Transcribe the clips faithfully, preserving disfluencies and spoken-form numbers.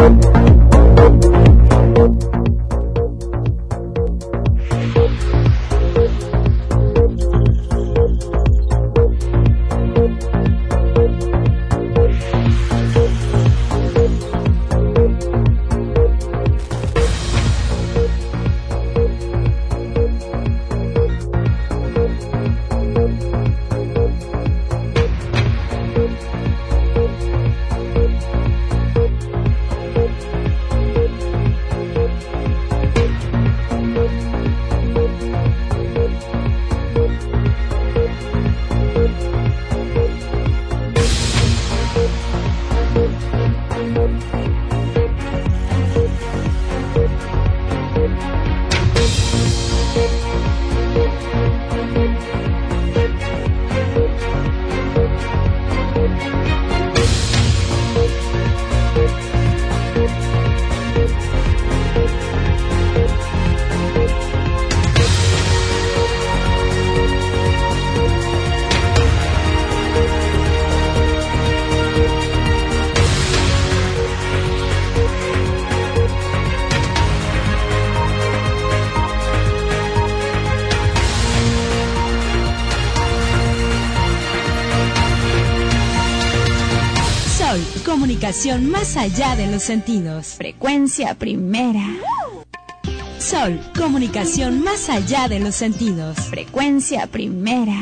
Comunicación más allá de los sentidos. Frecuencia primera. Sol, comunicación más allá de los sentidos. Frecuencia primera.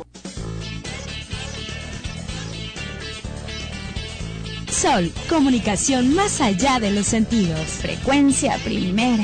Sol, comunicación más allá de los sentidos. Frecuencia primera.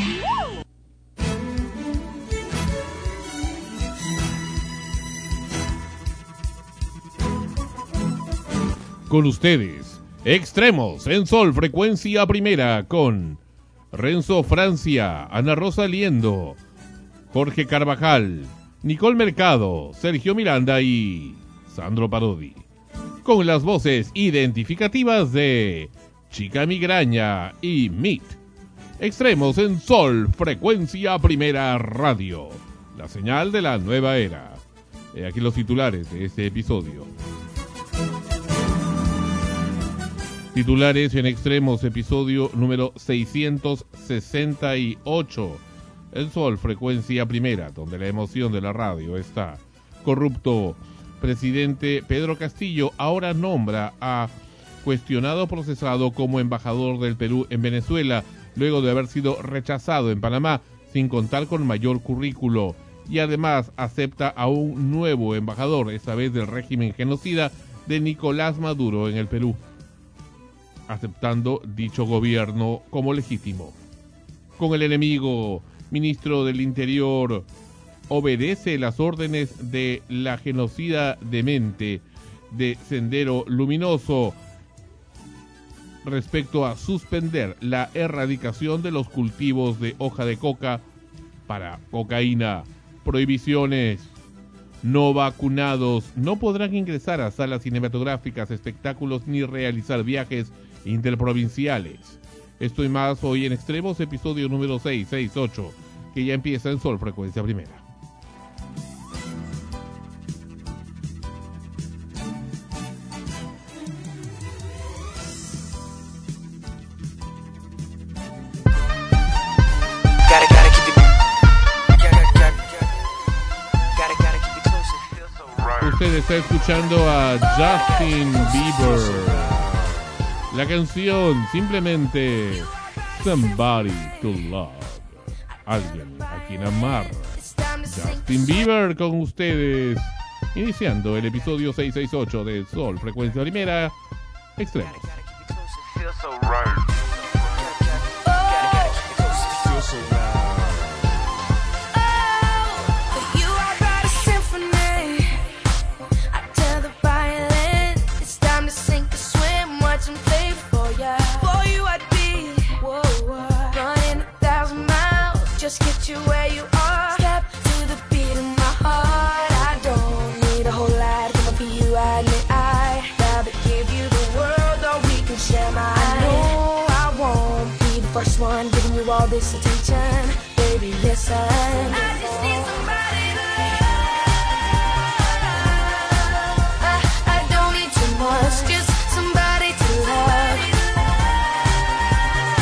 Con ustedes, Extremos en Sol, frecuencia primera, con Renzo Francia, Ana Rosa Liendo, Jorge Carvajal, Nicole Mercado, Sergio Miranda y Sandro Parodi. Con las voces identificativas de Chica Migraña y Meet. Extremos en Sol, frecuencia primera radio. La señal de la nueva era. He aquí los titulares de este episodio. Titulares en Extremos, episodio número seiscientos sesenta y ocho. El Sol, frecuencia primera, donde la emoción de la radio está. Corrupto. Presidente Pedro Castillo ahora nombra a cuestionado procesado como embajador del Perú en Venezuela, luego de haber sido rechazado en Panamá sin contar con mayor currículo. Y además acepta a un nuevo embajador, esta vez del régimen genocida de Nicolás Maduro en el Perú, aceptando dicho gobierno como legítimo. Con el enemigo, ministro del Interior obedece las órdenes de la genocida demente de Sendero Luminoso respecto a suspender la erradicación de los cultivos de hoja de coca para cocaína. Prohibiciones. No vacunados no podrán ingresar a salas cinematográficas, espectáculos ni realizar viajes interprovinciales. Esto y más hoy en Extremos, episodio número seiscientos sesenta y ocho, que ya empieza en Sol, frecuencia primera. Usted está escuchando a Justin Bieber. La canción simplemente Somebody to Love. Alguien a quien amar. Justin Bieber con ustedes. Iniciando el episodio seiscientos sesenta y ocho de Sol, frecuencia primera, Extremos. Just get you where you are. Step to the beat of my heart. I don't need a whole lot. Gonna be you, I admit I rather give you the world, or we can share mine. I know I won't be the first one giving you all this attention. Baby, listen, I just need somebody to love. I, I don't need too much, just somebody to love.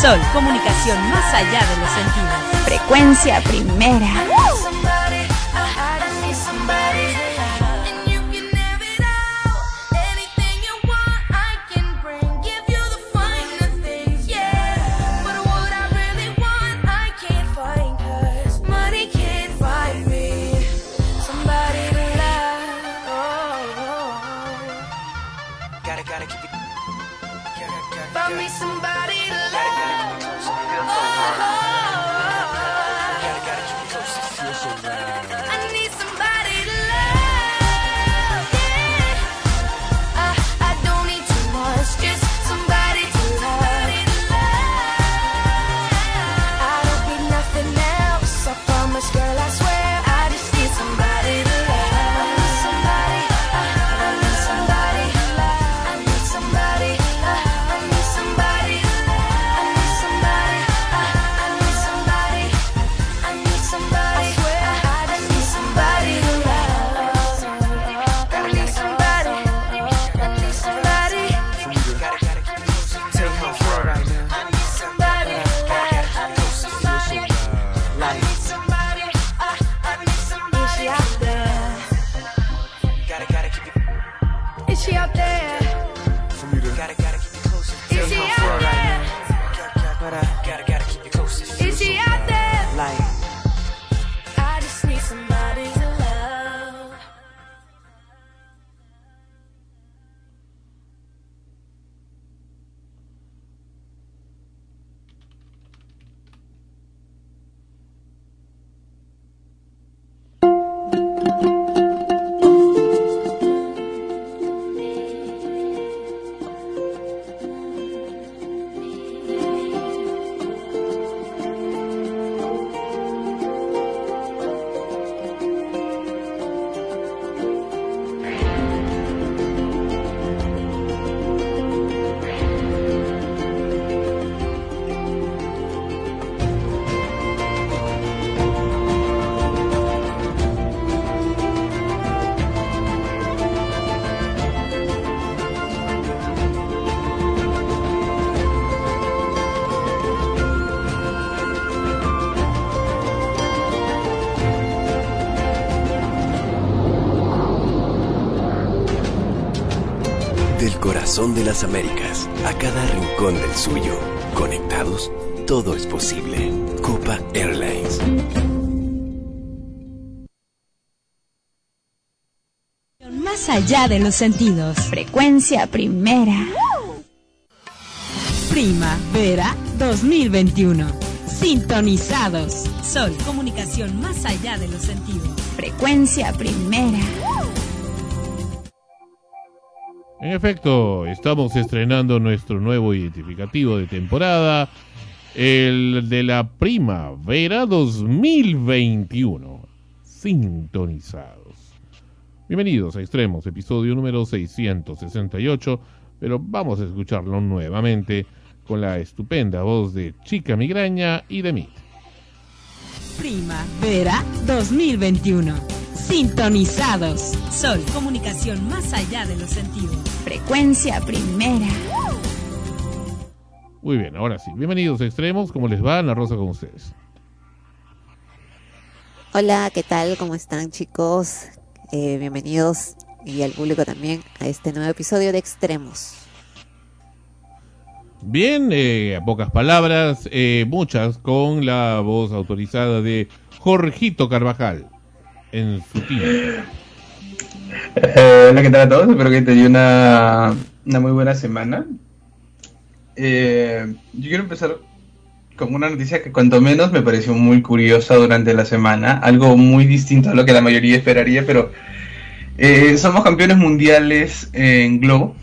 Sol, comunicación más allá de los sentidos. Frecuencia primera. Corazón de las Américas, a cada rincón del suyo. Conectados, todo es posible. Copa Airlines. Más allá de los sentidos. Frecuencia primera. Primavera dos mil veintiuno. Sintonizados. Sol, comunicación más allá de los sentidos. Frecuencia primera. En efecto, estamos estrenando nuestro nuevo identificativo de temporada, el de la primavera dos mil veintiuno. Sintonizados. Bienvenidos a Extremos, episodio número seiscientos sesenta y ocho, pero vamos a escucharlo nuevamente con la estupenda voz de Chica Migraña y de Mit. Primavera dos mil veintiuno. Sintonizados. Sol, comunicación más allá de los sentidos. Frecuencia primera. Muy bien, ahora sí. Bienvenidos a Extremos. ¿Cómo les va? Ana Rosa con ustedes. Hola, ¿qué tal? ¿Cómo están, chicos? Eh, bienvenidos, y al público también, a este nuevo episodio de Extremos. Bien, eh, a pocas palabras, eh, muchas con la voz autorizada de Jorgito Carvajal en su tiempo. Eh, hola, ¿qué tal a todos? Espero que te dio una, una muy buena semana. Eh, yo quiero empezar con una noticia que cuanto menos me pareció muy curiosa durante la semana, algo muy distinto a lo que la mayoría esperaría, pero eh, somos campeones mundiales en globo.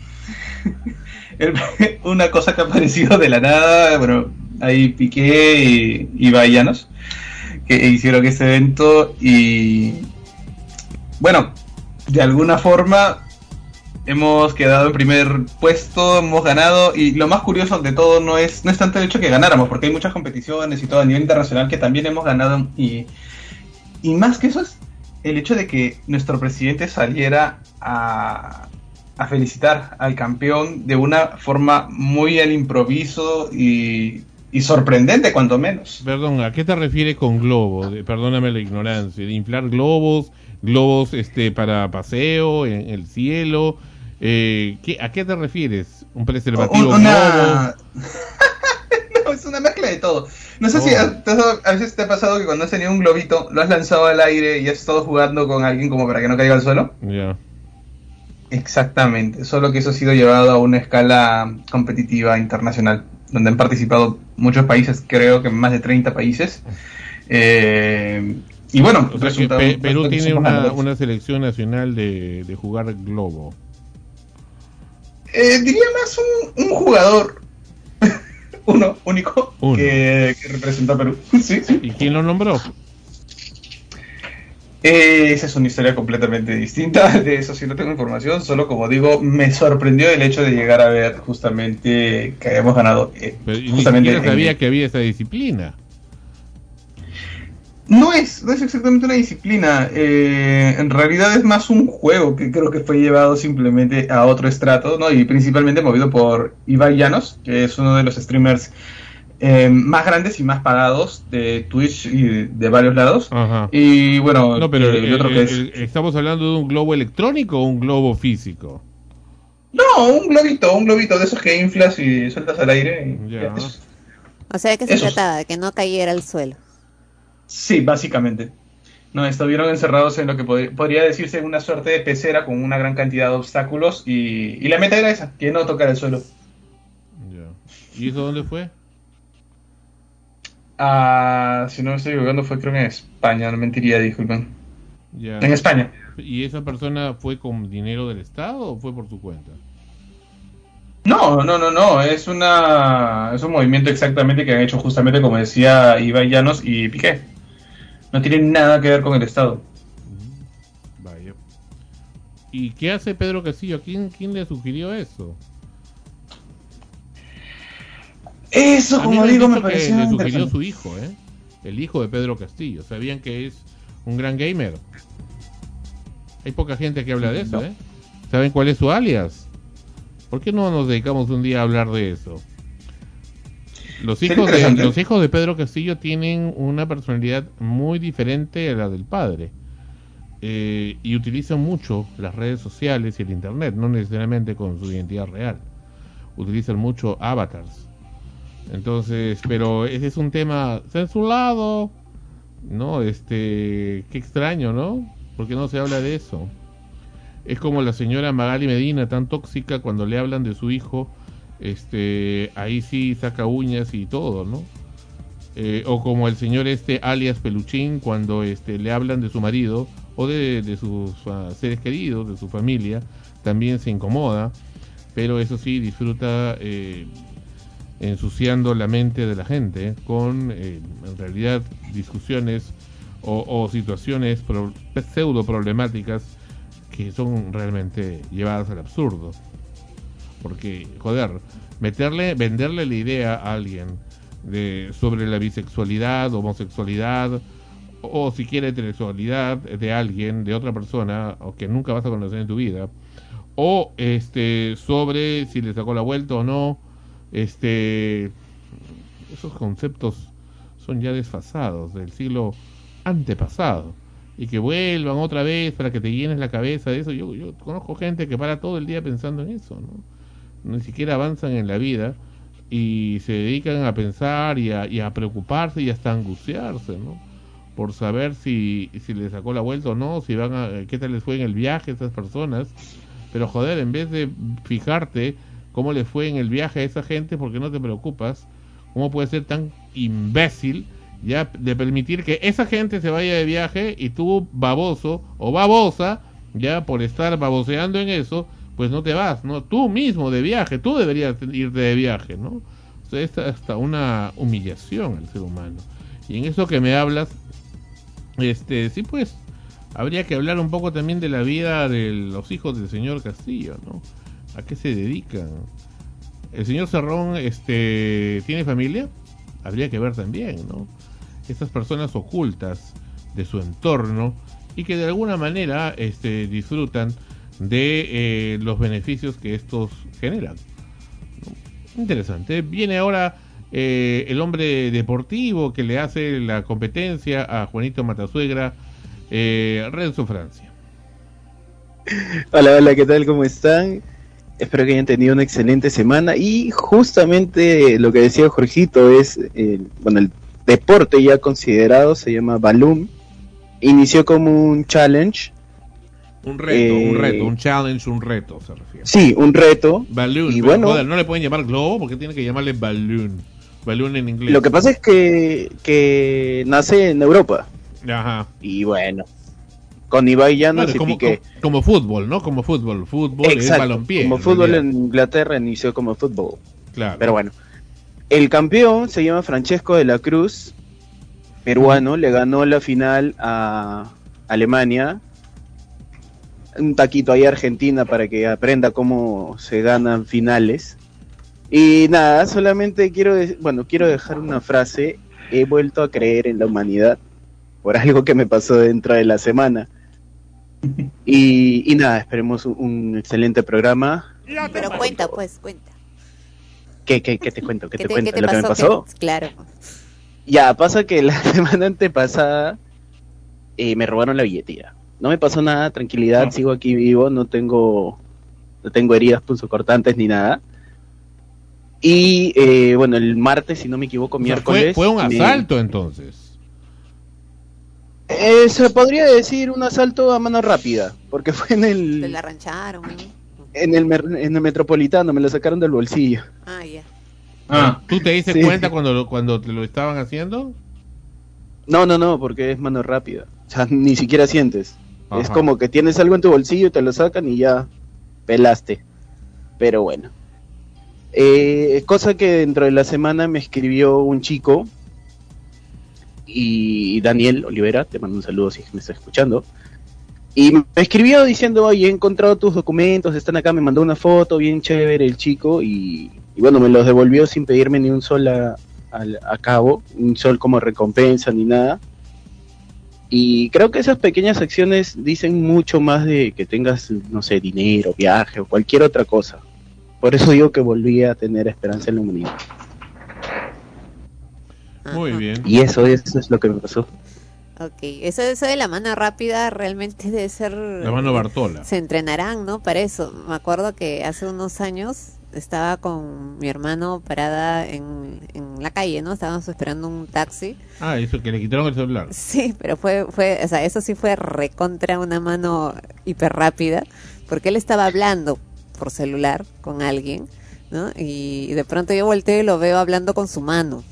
Una cosa que ha aparecido de la nada, bueno, hay Piqué y, y Baillanos que hicieron ese evento y bueno, de alguna forma hemos quedado en primer puesto, hemos ganado, y lo más curioso de todo no es no es tanto el hecho que ganáramos, porque hay muchas competiciones y todo a nivel internacional que también hemos ganado, y, y más que eso es el hecho de que nuestro presidente saliera a, a felicitar al campeón de una forma muy al improviso y y sorprendente cuanto menos. Perdón, ¿a qué te refieres con globo? De- perdóname la ignorancia. ¿De inflar globos? ¿Globos este para paseo en el cielo? Eh, ¿qué, ¿A qué te refieres? ¿Un preservativo Un- una... globo? No, es una mezcla de todo. No sé Oh. si a, te has dado- a veces te ha pasado que cuando has tenido un globito, lo has lanzado al aire y has estado jugando con alguien como para que no caiga al suelo. Ya. Exactamente, solo que eso ha sido llevado a una escala competitiva internacional, donde han participado muchos países, creo que más de treinta países. Eh, y bueno, O sea que resulta- Pe- Perú resulta que tiene somos una, ganadores. una selección nacional de, de jugar globo. Eh, diría más un, un jugador, uno, único, Uno. Que, que representa a Perú. Sí, sí. ¿Y quién lo nombró? Eh, esa es una historia completamente distinta, de eso sí no tengo información, solo como digo, me sorprendió el hecho de llegar a ver justamente que habíamos ganado. eh, Pero ni justamente siquiera en- sabía que había esa disciplina. No es, no es exactamente una disciplina, eh, en realidad es más un juego que creo que fue llevado simplemente a otro estrato, ¿no? Y principalmente movido por Ibai Llanos, que es uno de los streamers eh, más grandes y más pagados de Twitch y de, de varios lados. Ajá. Y bueno, No, pero eh, el- el otro el- que es... el- ¿estamos hablando de un globo electrónico o un globo físico? No, un globito, un globito de esos que inflas y sueltas al aire. y- Ya. es- O sea, ¿de qué se Esos. trataba? De que no cayera al suelo. Sí, básicamente. No, estuvieron encerrados en lo que pod- podría decirse una suerte de pecera con una gran cantidad de obstáculos y, y la meta era esa, que no tocar el suelo. Ya. ¿Y eso dónde fue? Ah, si no me estoy equivocando fue creo que en España, no mentiría, disculpen. Ya. En España. ¿Y esa persona fue con dinero del Estado o fue por su cuenta? No, no, no, no, es una es un movimiento exactamente que han hecho justamente como decía Ibai Llanos y Piqué. No tiene nada que ver con el Estado. Vaya. ¿Y qué hace Pedro Castillo? ¿Quién, quién le sugirió eso? Eso, A mí como han digo, me dicho que pareció le sugirió interesante. su hijo, ¿eh? El hijo de Pedro Castillo. ¿Sabían que es un gran gamer? Hay poca gente que habla de eso, No. ¿eh? ¿Saben cuál es su alias? ¿Por qué no nos dedicamos un día a hablar de eso? Los Sería hijos de, interesante. los hijos de Pedro Castillo tienen una personalidad muy diferente a la del padre. Eh, y utilizan mucho las redes sociales y el internet, no necesariamente con su identidad real. Utilizan mucho avatars. Entonces, pero ese es un tema censurado, ¿no? Este, qué extraño, ¿no? Porque no se habla de eso. Es como la señora Magali Medina, tan tóxica, cuando le hablan de su hijo, este, ahí sí saca uñas y todo, ¿no? Eh, o como el señor este alias Peluchín, cuando este le hablan de su marido o de, de sus uh, seres queridos, de su familia, también se incomoda, pero eso sí disfruta eh, ensuciando la mente de la gente con eh, en realidad discusiones o, o situaciones pro, pseudo problemáticas que son realmente llevadas al absurdo. Porque, joder, meterle, venderle la idea a alguien de, sobre la bisexualidad, homosexualidad, o, o siquiera heterosexualidad de alguien, de otra persona, o que nunca vas a conocer en tu vida, o este sobre si le sacó la vuelta o no, este esos conceptos son ya desfasados del siglo antepasado. Y que vuelvan otra vez para que te llenes la cabeza de eso. Yo, yo conozco gente que para todo el día pensando en eso, ¿no? Ni siquiera avanzan en la vida y se dedican a pensar y a, y a preocuparse y hasta angustiarse, ¿no? Por saber si, si les sacó la vuelta o no, si van a, qué tal les fue en el viaje a esas personas. Pero joder, en vez de fijarte cómo les fue en el viaje a esa gente, porque no te preocupas, ¿cómo puedes ser tan imbécil ya de permitir que esa gente se vaya de viaje y tú, baboso o babosa, ya por estar baboseando en eso, pues no te vas, ¿no? Tú mismo de viaje, tú deberías irte de viaje, ¿no? O sea, es hasta una humillación al ser humano. Y en eso que me hablas, este, sí, pues, habría que hablar un poco también de la vida de los hijos del señor Castillo, ¿no? ¿A qué se dedican? El señor Cerrón, este, ¿tiene familia? Habría que ver también, ¿no? Estas personas ocultas de su entorno y que de alguna manera este, disfrutan de eh, los beneficios que estos generan, ¿no? Interesante. Viene ahora eh, el hombre deportivo que le hace la competencia a Juanito Matasuegra, eh, Renzo Francia. Hola, hola, ¿qué tal? ¿Cómo están? Espero que hayan tenido una excelente semana. Y justamente lo que decía Jorgito es, eh, bueno, el deporte ya considerado se llama Balloon. Inició como un challenge. Un reto, eh, un reto, un challenge, un reto se refiere. Sí, un reto. Balloon, y pero, bueno, joder, no le pueden llamar globo porque tiene que llamarle balloon. Balloon en inglés. lo que pasa es que, que nace en Europa. Ajá. Y bueno, con Ibai Llanos Bueno, y como, Piqué. como, como fútbol, ¿no? Como fútbol. Fútbol es Exacto, balompié. como en fútbol realidad. en Inglaterra inició como fútbol. Claro. Pero bueno, el campeón se llama Francesco de la Cruz, peruano, le ganó la final a Alemania. Un taquito ahí a Argentina para que aprenda cómo se ganan finales. Y nada, solamente quiero, de- bueno, quiero dejar una frase. He vuelto a creer en la humanidad por algo que me pasó dentro de la semana. Y, y nada, esperemos un, un excelente programa. Pero cuenta, pues, cuenta. ¿Qué, qué, qué te cuento? ¿Qué, ¿Qué te, te, cuento? qué te ¿Lo que me pasó? pasó? Que- claro. Ya, pasa que la semana antepasada eh, me robaron la billetera. No me pasó nada, tranquilidad, No. sigo aquí vivo, no tengo no tengo heridas punzocortantes ni nada. Y eh, bueno, el martes, si no me equivoco, O sea, miércoles... fue, fue un me- asalto entonces. Eh, se podría decir un asalto a mano rápida, porque fue en Te el, la arrancharon, ¿no? en el, mer- en el Metropolitano, me lo sacaron del bolsillo. Ah, ya. Ah, ¿Tú te diste Sí. cuenta cuando lo, cuando te lo estaban haciendo? No, no, no, porque es mano rápida. O sea, ni siquiera sientes. Es Ajá. como que tienes algo en tu bolsillo, te lo sacan y ya pelaste. Pero bueno. Eh, cosa que dentro de la semana me escribió un chico, y Daniel Olivera, te mando un saludo si me estás escuchando. Y me escribió diciendo, oye, he encontrado tus documentos, están acá, me mandó una foto, bien chévere el chico, y, y bueno, me los devolvió sin pedirme ni un sol a, al- a cabo, un sol como recompensa ni nada. Y creo que esas pequeñas acciones dicen mucho más de que tengas, no sé, dinero, viaje o cualquier otra cosa. Por eso digo que volví a tener esperanza en la humanidad. Muy Ajá. bien. Y eso, eso es lo que me pasó. Ok, eso, eso de la mano rápida realmente debe ser... La mano Bartola. Se entrenarán, ¿no? Para eso. Me acuerdo que hace unos años estaba con mi hermano parada en, en la calle, ¿no? Estábamos esperando un taxi. Ah, eso, que le quitaron el celular. Sí, pero fue, fue, o sea, eso sí fue recontra una mano hiper rápida, porque él estaba hablando por celular con alguien, ¿no? Y de pronto yo volteo y lo veo hablando con su mano.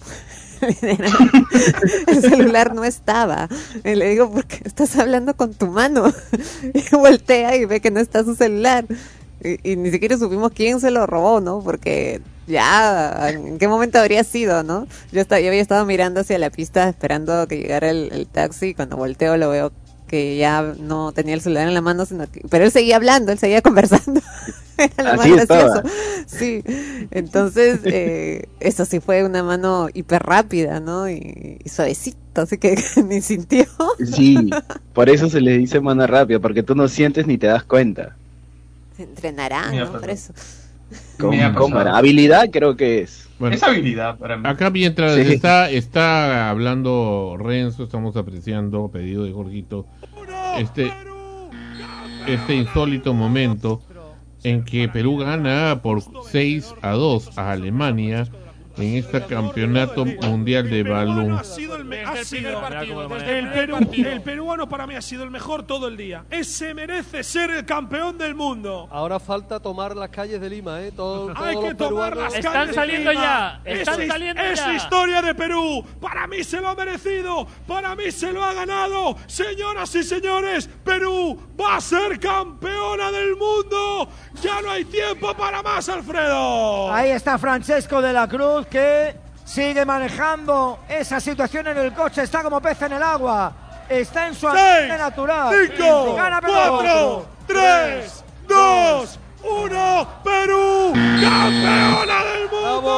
El celular no estaba. Y le digo, ¿por qué estás hablando con tu mano? Y voltea y ve que no está su celular. Y, y ni siquiera supimos quién se lo robó, ¿no? Porque ya, ¿en qué momento habría sido, no? Yo, estaba, yo había estado mirando hacia la pista esperando que llegara el, el taxi y cuando volteo lo veo que ya no tenía el celular en la mano, sino que, pero él seguía hablando, él seguía conversando. Era lo Así más estaba. gracioso. Sí, entonces eh, eso sí fue una mano hiper rápida, ¿no? Y, y suavecito, así que ni sintió. Sí, por eso se le dice mano rápida, porque tú no sientes ni te das cuenta. Se entrenarán, Me ha ¿no? Por pasado. eso. ¿Cómo, Me ha cómo pasado. era? Habilidad creo que es. Bueno, es habilidad para mí. acá mientras Sí. está está hablando Renzo, estamos apreciando, pedido de Jorgito, este este insólito momento en que Perú gana por seis a dos a Alemania en este campeonato mundial de balón. Ha sido el, me- ha Desde el sido- primer partido, desde el, el Perú- primer partido. el peruano para mí ha sido el mejor todo el día. Es, se merece ser el campeón del mundo. Ahora falta tomar las calles de Lima, ¿eh? Todo, Hay todos que los tomar peruanos- las Están calles de saliendo Lima. ya, están es, saliendo es ya. historia de Perú. Para mí se lo ha merecido. Para mí se lo ha ganado. Señoras y señores, Perú va a ser campeona del mundo. Ya no hay tiempo para más, Alfredo. Ahí está Francesco de la Cruz que sigue manejando esa situación en el coche, está como pez en el agua, está en su ambiente Seis, natural. cinco, Gana Perú. cuatro, tres, dos, uno, Perú, campeona del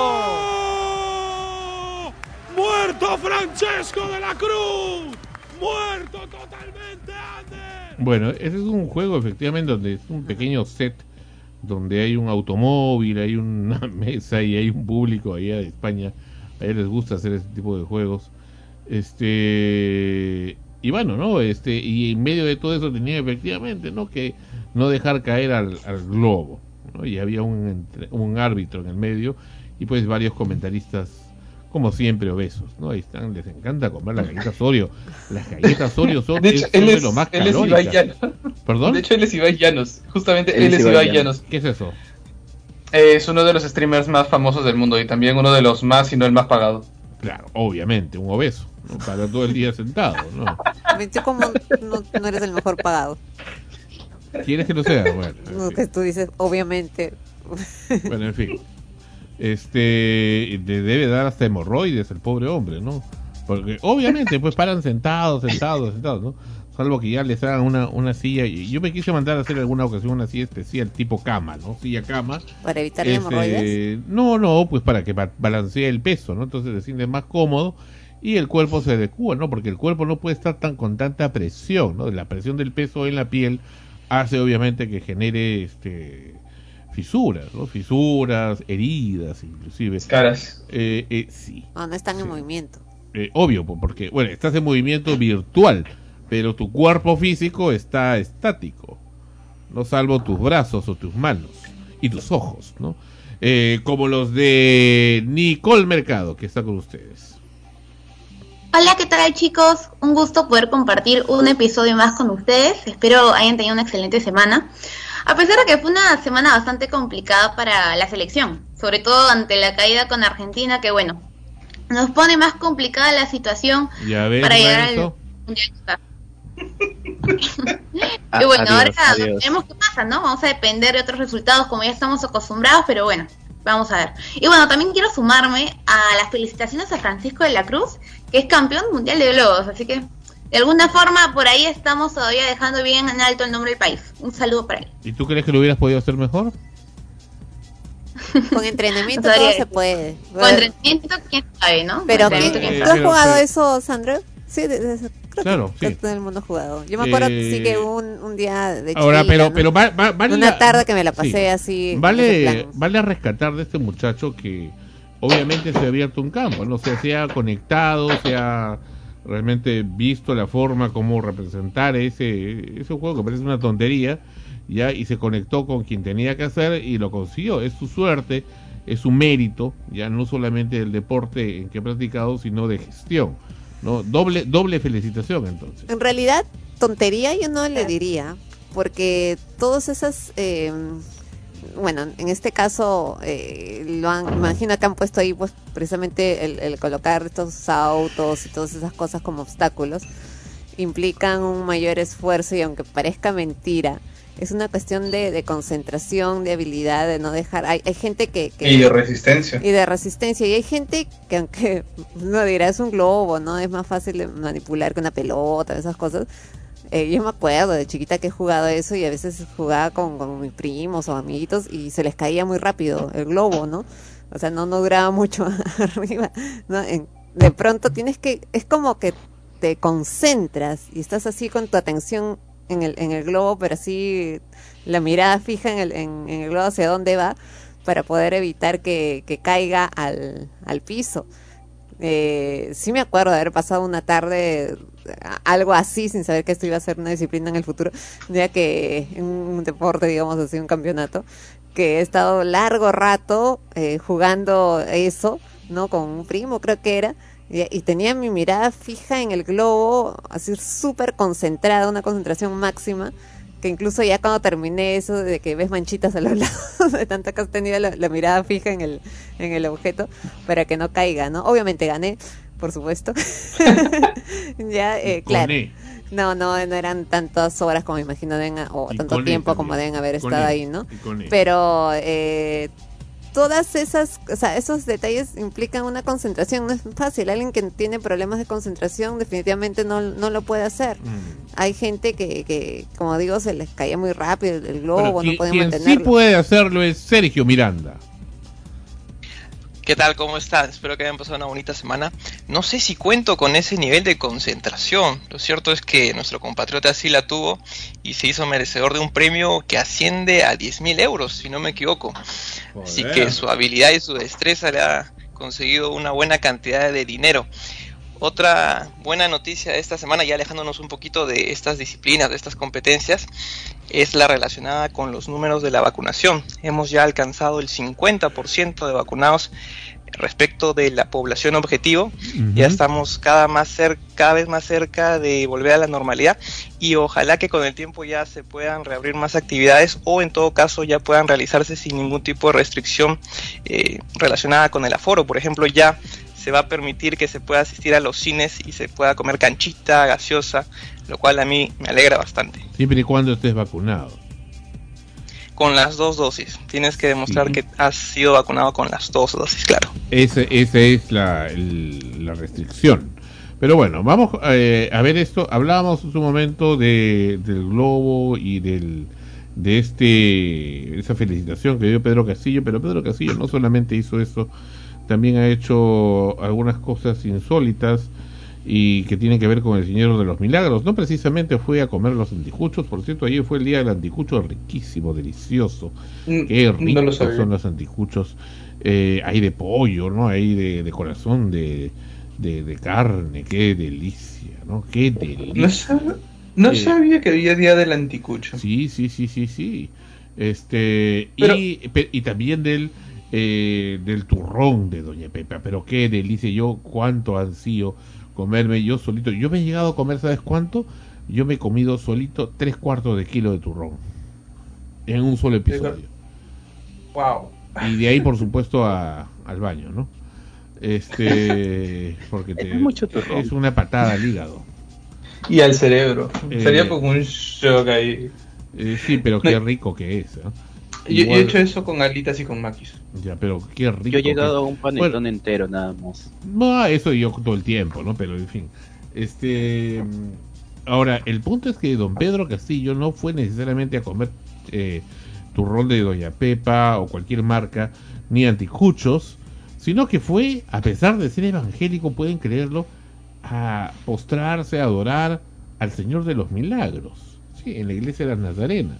mundo. Muerto Francesco de la Cruz, muerto totalmente Ander. Bueno, ese es un juego efectivamente donde es un pequeño set donde hay un automóvil, hay una mesa y hay un público allá de España A ellos les gusta hacer ese tipo de juegos. Este y bueno, ¿no? Este y en medio de todo eso tenía efectivamente, ¿no? Que no dejar caer al, al globo, ¿no? Y había un, un árbitro en el medio y pues varios comentaristas, como siempre, obesos, ¿no? Ahí están, les encanta comer las galletas Oreo. Las galletas Oreo son, de, hecho, es, son es, de lo más él es calóricas. Ibai Llanos. ¿Perdón? De hecho, él es Ibai Llanos. Justamente Él él, es es Ibai Ibai Llanos. ¿Qué es eso? Eh, es uno de los streamers más famosos del mundo y también uno de los más, si no el más pagado. Claro, obviamente, un obeso, ¿no? Para todo el día sentado, ¿no? Yo como no, no eres el mejor pagado. ¿Quieres que lo sea? Bueno, en No, fin. que tú dices, obviamente. Bueno, en fin. Este, le debe dar hasta hemorroides el pobre hombre, ¿no? Porque obviamente pues paran sentados, sentados, sentados, ¿no? Salvo que ya les hagan una, una silla. Y yo me quise mandar a hacer alguna ocasión una silla especial tipo cama, ¿no? Silla cama. Para evitar Este, hemorroides. No, no, pues para que ba- balancee el peso, ¿no? Entonces se siente más cómodo y el cuerpo se adecua, ¿no? Porque el cuerpo no puede estar tan con tanta presión, ¿no? La presión del peso en la piel hace obviamente que genere este fisuras, ¿no? Fisuras, heridas, inclusive. Caras. Eh, eh, sí. No, no están en movimiento. Eh, obvio, po- porque, bueno, estás en movimiento virtual, pero tu cuerpo físico está estático, no salvo tus brazos o tus manos y tus ojos, ¿no? Eh, como los de Nicole Mercado, que está con ustedes. Hola, ¿qué tal, chicos? Un gusto poder compartir un episodio más con ustedes. Espero hayan tenido una excelente semana. A pesar de que fue una semana bastante complicada para la selección, sobre todo ante la caída con Argentina, que bueno, nos pone más complicada la situación Ya ves, para llegar Renzo. al Mundial. Y bueno, Adiós, ahora adiós. veremos qué pasa, ¿no? Vamos a depender de otros resultados como ya estamos acostumbrados, pero bueno, vamos a ver. Y bueno, también quiero sumarme a las felicitaciones a Francisco de la Cruz, que es campeón mundial de globos, así que de alguna forma por ahí estamos todavía dejando bien en alto el nombre del país. Un saludo para él. ¿Y tú crees que lo hubieras podido hacer mejor? Con entrenamiento No sabría todo se decir. puede. Con entrenamiento, quién sabe, ¿no? Pero Con entrenamiento, ¿quién- quién ¿tú sabe. has pero- jugado pero- eso, Sandra? Sí, de- de- creo Claro, que sí. todo el mundo ha jugado. Yo me acuerdo Eh, sí que un, un día de Ahora, chiquilla, pero, ¿no? pero va- va- vale una la- tarde que me la pasé sí. así. en Vale, ese plan. vale a rescatar de este muchacho que obviamente se ha abierto un campo, no sé, se ha conectado, se ha realmente visto la forma como representar ese, ese juego que parece una tontería, ya, y se conectó con quien tenía que hacer y lo consiguió. Es su suerte, es su mérito, ya no solamente del deporte en que ha practicado, sino de gestión, ¿no? Doble, doble felicitación entonces. En realidad, tontería yo no le diría, porque todas esas, eh, bueno, en este caso, eh, lo han, imagino que han puesto ahí pues precisamente el, el colocar estos autos y todas esas cosas como obstáculos, implican un mayor esfuerzo y aunque parezca mentira, es una cuestión de, de concentración, de habilidad, de no dejar, hay, hay gente que... que Y de resistencia. y de resistencia. Y hay gente que aunque uno dirá es un globo, ¿no? Es más fácil de manipular que una pelota, esas cosas. Eh, yo me acuerdo de chiquita que he jugado eso y a veces jugaba con, con mis primos o amiguitos y se les caía muy rápido el globo, ¿no? O sea, no, no duraba mucho arriba, ¿no? En- de pronto tienes que, es como que te concentras y estás así con tu atención en el, en el globo, pero así la mirada fija en el, en, en el globo hacia dónde va para poder evitar que, que caiga al, al piso. Eh, sí me acuerdo de haber pasado una tarde a- algo así sin saber que esto iba a ser una disciplina en el futuro, ya que en un deporte, digamos así, un campeonato, que he estado largo rato eh, jugando eso, ¿no? Con un primo creo que era, y, y tenía mi mirada fija en el globo, así súper concentrada, una concentración máxima, que incluso ya cuando terminé eso de que ves manchitas a los lados, de tanta que has tenido la, la mirada fija en el, en el objeto, para que no caiga, ¿no? Obviamente gané, por supuesto. ya, eh, claro. Coné. No, no, no eran tantas horas como imagino deben, a- o Y tanto coné tiempo también. como deben haber Coné. estado ahí, ¿no? Y coné. Pero eh, todas esas, o sea, esos detalles implican una concentración, no es fácil. Alguien que tiene problemas de concentración definitivamente no, no lo puede hacer. Mm. Hay gente que, que, como digo, se les caía muy rápido el Pero globo, no quien, pueden quien sí mantenerlo. puede hacerlo es Sergio Miranda. ¿Qué tal? ¿Cómo están? Espero que hayan pasado una bonita semana. No sé si cuento con ese nivel de concentración. Lo cierto es que nuestro compatriota sí la tuvo y se hizo merecedor de un premio que asciende a diez mil euros, si no me equivoco. Así Joder. que su habilidad y su destreza le ha conseguido una buena cantidad de dinero. Otra buena noticia de esta semana, ya alejándonos un poquito de estas disciplinas, de estas competencias, es la relacionada con los números de la vacunación. Hemos ya alcanzado el cincuenta por ciento de vacunados respecto de la población objetivo. Uh-huh. Ya estamos cada, más cer- cada vez más cerca de volver a la normalidad y ojalá que con el tiempo ya se puedan reabrir más actividades o en todo caso ya puedan realizarse sin ningún tipo de restricción eh, relacionada con el aforo. Por ejemplo, ya se va a permitir que se pueda asistir a los cines y se pueda comer canchita, gaseosa, lo cual a mí me alegra bastante. Siempre y cuando estés vacunado. Con las dos dosis. Tienes que demostrar sí. que has sido vacunado con las dos dosis, claro. Ese, esa es la, el, la restricción. Pero bueno, vamos eh, a ver esto. Hablábamos en su momento de, del globo y del de este esa felicitación que dio Pedro Castillo, pero Pedro Castillo no solamente hizo eso, también ha hecho algunas cosas insólitas y que tienen que ver con el Señor de los Milagros. No precisamente fue a comer los anticuchos, por cierto, ayer fue el día del anticucho, riquísimo, delicioso. Mm, Qué ricos no son los anticuchos. Eh, hay de pollo, ¿no? Hay de, de corazón, de, de, de carne, qué delicia, ¿no? Qué delicia. No, sab- no eh, sabía que había día del anticucho. Sí, sí, sí, sí, sí. Este, Pero, y, y también del eh, del turrón de Doña Pepa, pero qué delicia. Yo cuánto ansío comerme yo solito. Yo me he llegado a comer, ¿sabes cuánto? Yo me he comido solito tres cuartos de kilo de turrón en un solo episodio. Wow. Y de ahí, por supuesto, a, al baño, ¿no? Este, porque te, es, mucho turrón. Es una patada al hígado. Y al cerebro. Eh, Sería como un shock ahí. Eh, sí, pero qué rico que es, ¿eh? Yo, yo he hecho eso con alitas y con maquis. Ya, pero qué rico. Yo he llegado que... a un panetón bueno, entero nada más. No, eso yo todo el tiempo, ¿no? Pero en fin. Este, ahora, el punto es que don Pedro Castillo no fue necesariamente a comer eh, turrón de Doña Pepa o cualquier marca, ni anticuchos, sino que fue, a pesar de ser evangélico, pueden creerlo, a postrarse, a adorar al Señor de los Milagros, sí, en la iglesia de las Nazarenas.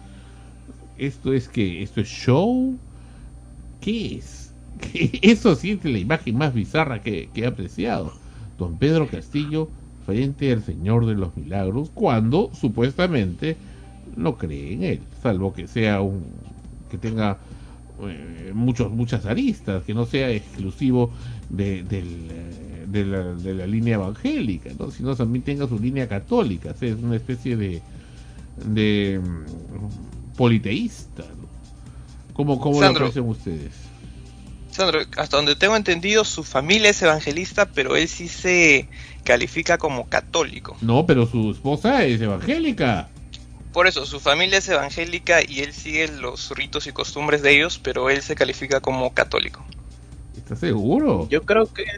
Esto es que, esto es show, ¿qué es? Eso sí es la imagen más bizarra que, que he apreciado. Don Pedro Castillo frente al Señor de los Milagros, cuando supuestamente no cree en él, salvo que sea un, que tenga eh, muchos, muchas aristas, que no sea exclusivo de, del, de, la, de la línea evangélica, ¿no? Sino también tenga su línea católica, o sea, es una especie de de politeísta, ¿no? ¿Cómo, cómo lo aprecian ustedes? Sandro, hasta donde tengo entendido, su familia es evangelista, pero él sí se califica como católico. No, pero su esposa es evangélica. Por eso, su familia es evangélica y él sigue los ritos y costumbres de ellos, pero él se califica como católico. ¿Estás seguro? Yo creo que...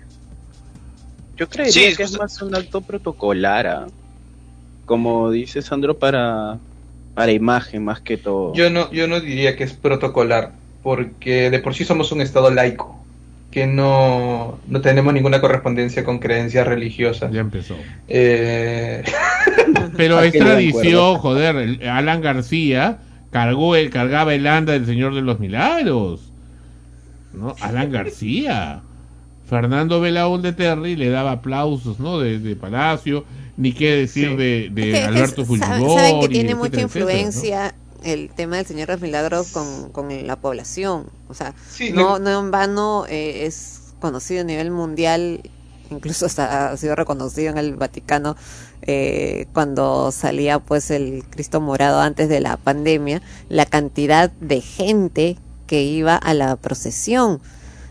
Yo creería sí, que es justo... más un acto protocolar, ¿eh? Como dice Sandro, para... para imagen más que todo. Yo no, yo no diría que es protocolar, porque de por sí somos un estado laico, que no, no tenemos ninguna correspondencia con creencias religiosas. Ya empezó. Eh... Pero es tradición, joder. Alan García cargó el, cargaba el anda del Señor de los Milagros, ¿no? Alan García. Fernando Belaúnde Terry le daba aplausos, ¿no? De, de Palacio. Ni qué decir sí. de, de es que, Alberto es, Fujimori. Saben que tiene mucha etcétera, influencia, etcétera, ¿no? El tema del Señor de los Milagros con, con la población. O sea, sí, no, no en vano eh, es conocido a nivel mundial, incluso hasta ha sido reconocido en el Vaticano eh, cuando salía pues el Cristo morado antes de la pandemia, la cantidad de gente que iba a la procesión.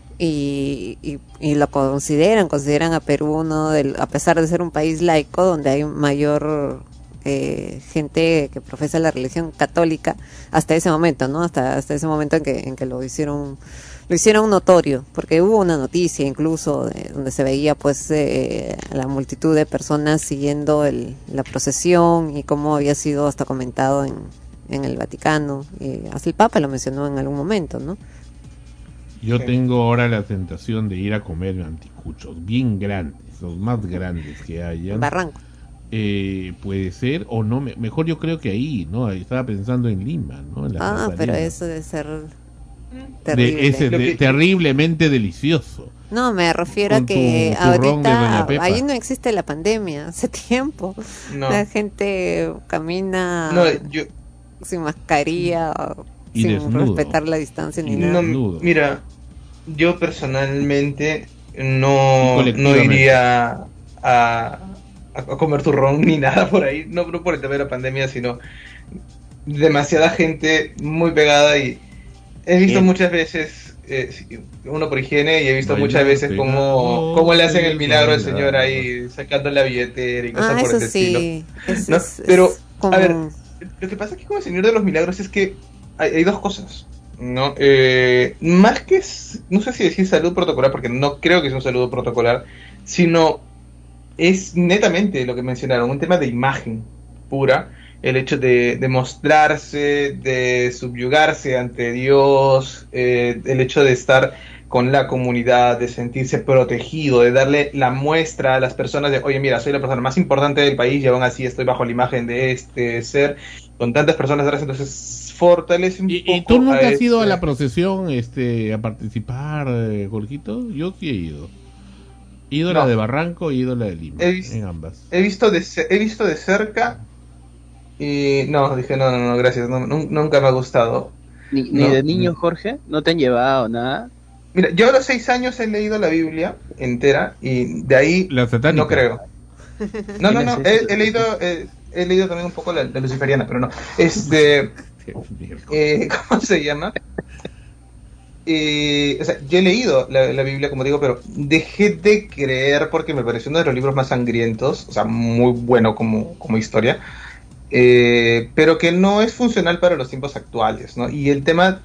Y, y, y lo consideran, consideran a Perú uno del, a pesar de ser un país laico donde hay mayor eh, gente que profesa la religión católica hasta ese momento, ¿no? Hasta hasta ese momento en que en que lo hicieron lo hicieron notorio, porque hubo una noticia incluso de, donde se veía pues eh, la multitud de personas siguiendo el, la procesión y cómo había sido hasta comentado en en el Vaticano, y hasta el Papa lo mencionó en algún momento, ¿no? Yo tengo ahora la tentación de ir a comer anticuchos bien grandes, los más grandes que hayan. Barranco. Eh, puede ser, o no, me, mejor yo creo que ahí, ¿no? Estaba pensando en Lima, ¿no? En ah, pero eso debe ser Terrible. De ese de- terriblemente delicioso. No, me refiero Con a que tu turrón de Doña ahorita Pepa. ahí no existe la pandemia, hace tiempo. No. La gente camina No, yo, sin mascarilla, Y sin desnudo. respetar la distancia ni Y nada. no, mira, yo personalmente Y no, no colectivamente. iría a, a, a comer turrón ni nada por ahí, no, no por el tema de la pandemia, sino demasiada gente muy pegada y he visto Bien. muchas veces, eh, sí, uno por higiene, y he visto Bailar muchas veces pegado, cómo, cómo le hacen el milagro al bailar. señor ahí sacando la billetera y cosas Ah, por eso ese estilo. sí. Eso ¿No? es, Pero, es como- a ver, lo que pasa es que con el Señor de los Milagros es que hay, hay dos cosas, ¿no? Eh, más que, s- no sé si decir salud protocolar, porque no creo que sea un saludo protocolar, sino es netamente lo que mencionaron, un tema de imagen pura, el hecho de, de mostrarse, de subyugarse ante Dios, eh, el hecho de estar con la comunidad, de sentirse protegido, de darle la muestra a las personas de, oye, mira, soy la persona más importante del país y aún así estoy bajo la imagen de este ser, con tantas personas atrás, entonces fortalece un ¿Y, poco y tú nunca a has ido a ese- la procesión este, a participar, eh, Jorgito? Yo sí he ido. He ido a la No. de Barranco y he ido a la de Lima, He vis- en ambas. He visto de, ce- he visto de cerca y no, dije, no, no, no, gracias, no, nun- nunca me ha gustado. Ni, ni No. de niño, Jorge, no te han llevado nada. Mira, yo a los seis años he leído la Biblia entera y de ahí La satánica. no creo. No, no, no, ¿Quién es he, ese? he leído eh, he leído también un poco la, la luciferiana, pero no. Este, eh, ¿cómo se llama? Eh, o sea, yo he leído la, la Biblia, como digo, pero dejé de creer porque me pareció uno de los libros más sangrientos, o sea, muy bueno como, como historia, eh, pero que no es funcional para los tiempos actuales, ¿no? Y el tema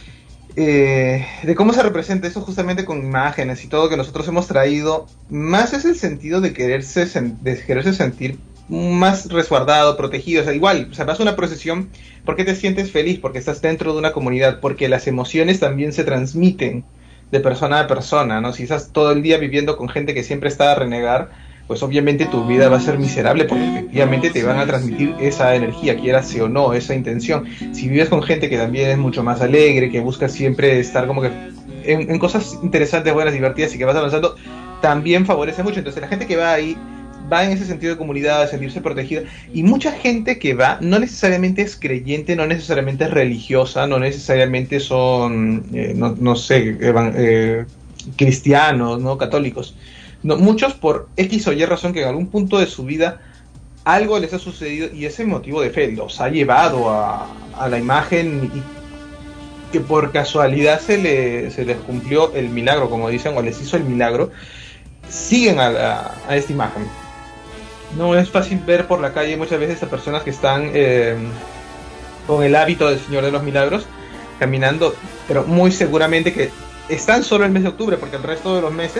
eh, de cómo se representa eso justamente con imágenes y todo que nosotros hemos traído, más es el sentido de quererse, sen- de quererse sentir más resguardado, protegido, o sea, igual, o sea, vas a una procesión, ¿por qué te sientes feliz? Porque estás dentro de una comunidad, porque las emociones también se transmiten de persona a persona, ¿no? Si estás todo el día viviendo con gente que siempre está a renegar, pues obviamente tu vida va a ser miserable porque efectivamente te van a transmitir esa energía, quieras o no, esa intención. Si vives con gente que también es mucho más alegre, que busca siempre estar como que en, en cosas interesantes, buenas, divertidas y que vas avanzando, también favorece mucho. Entonces la gente que va ahí va en ese sentido de comunidad, de sentirse protegida, y mucha gente que va no necesariamente es creyente, no necesariamente es religiosa, no necesariamente son, eh, no, no sé, evan- eh, cristianos, no católicos. No, muchos por X o Y razón que en algún punto de su vida algo les ha sucedido y ese motivo de fe los ha llevado a, a la imagen y que por casualidad se, le, se les cumplió el milagro, como dicen, o les hizo el milagro, siguen a, la- a esta imagen. No es fácil ver por la calle muchas veces a personas que están eh, con el hábito del Señor de los Milagros caminando, pero muy seguramente que están solo el mes de octubre, porque el resto de los meses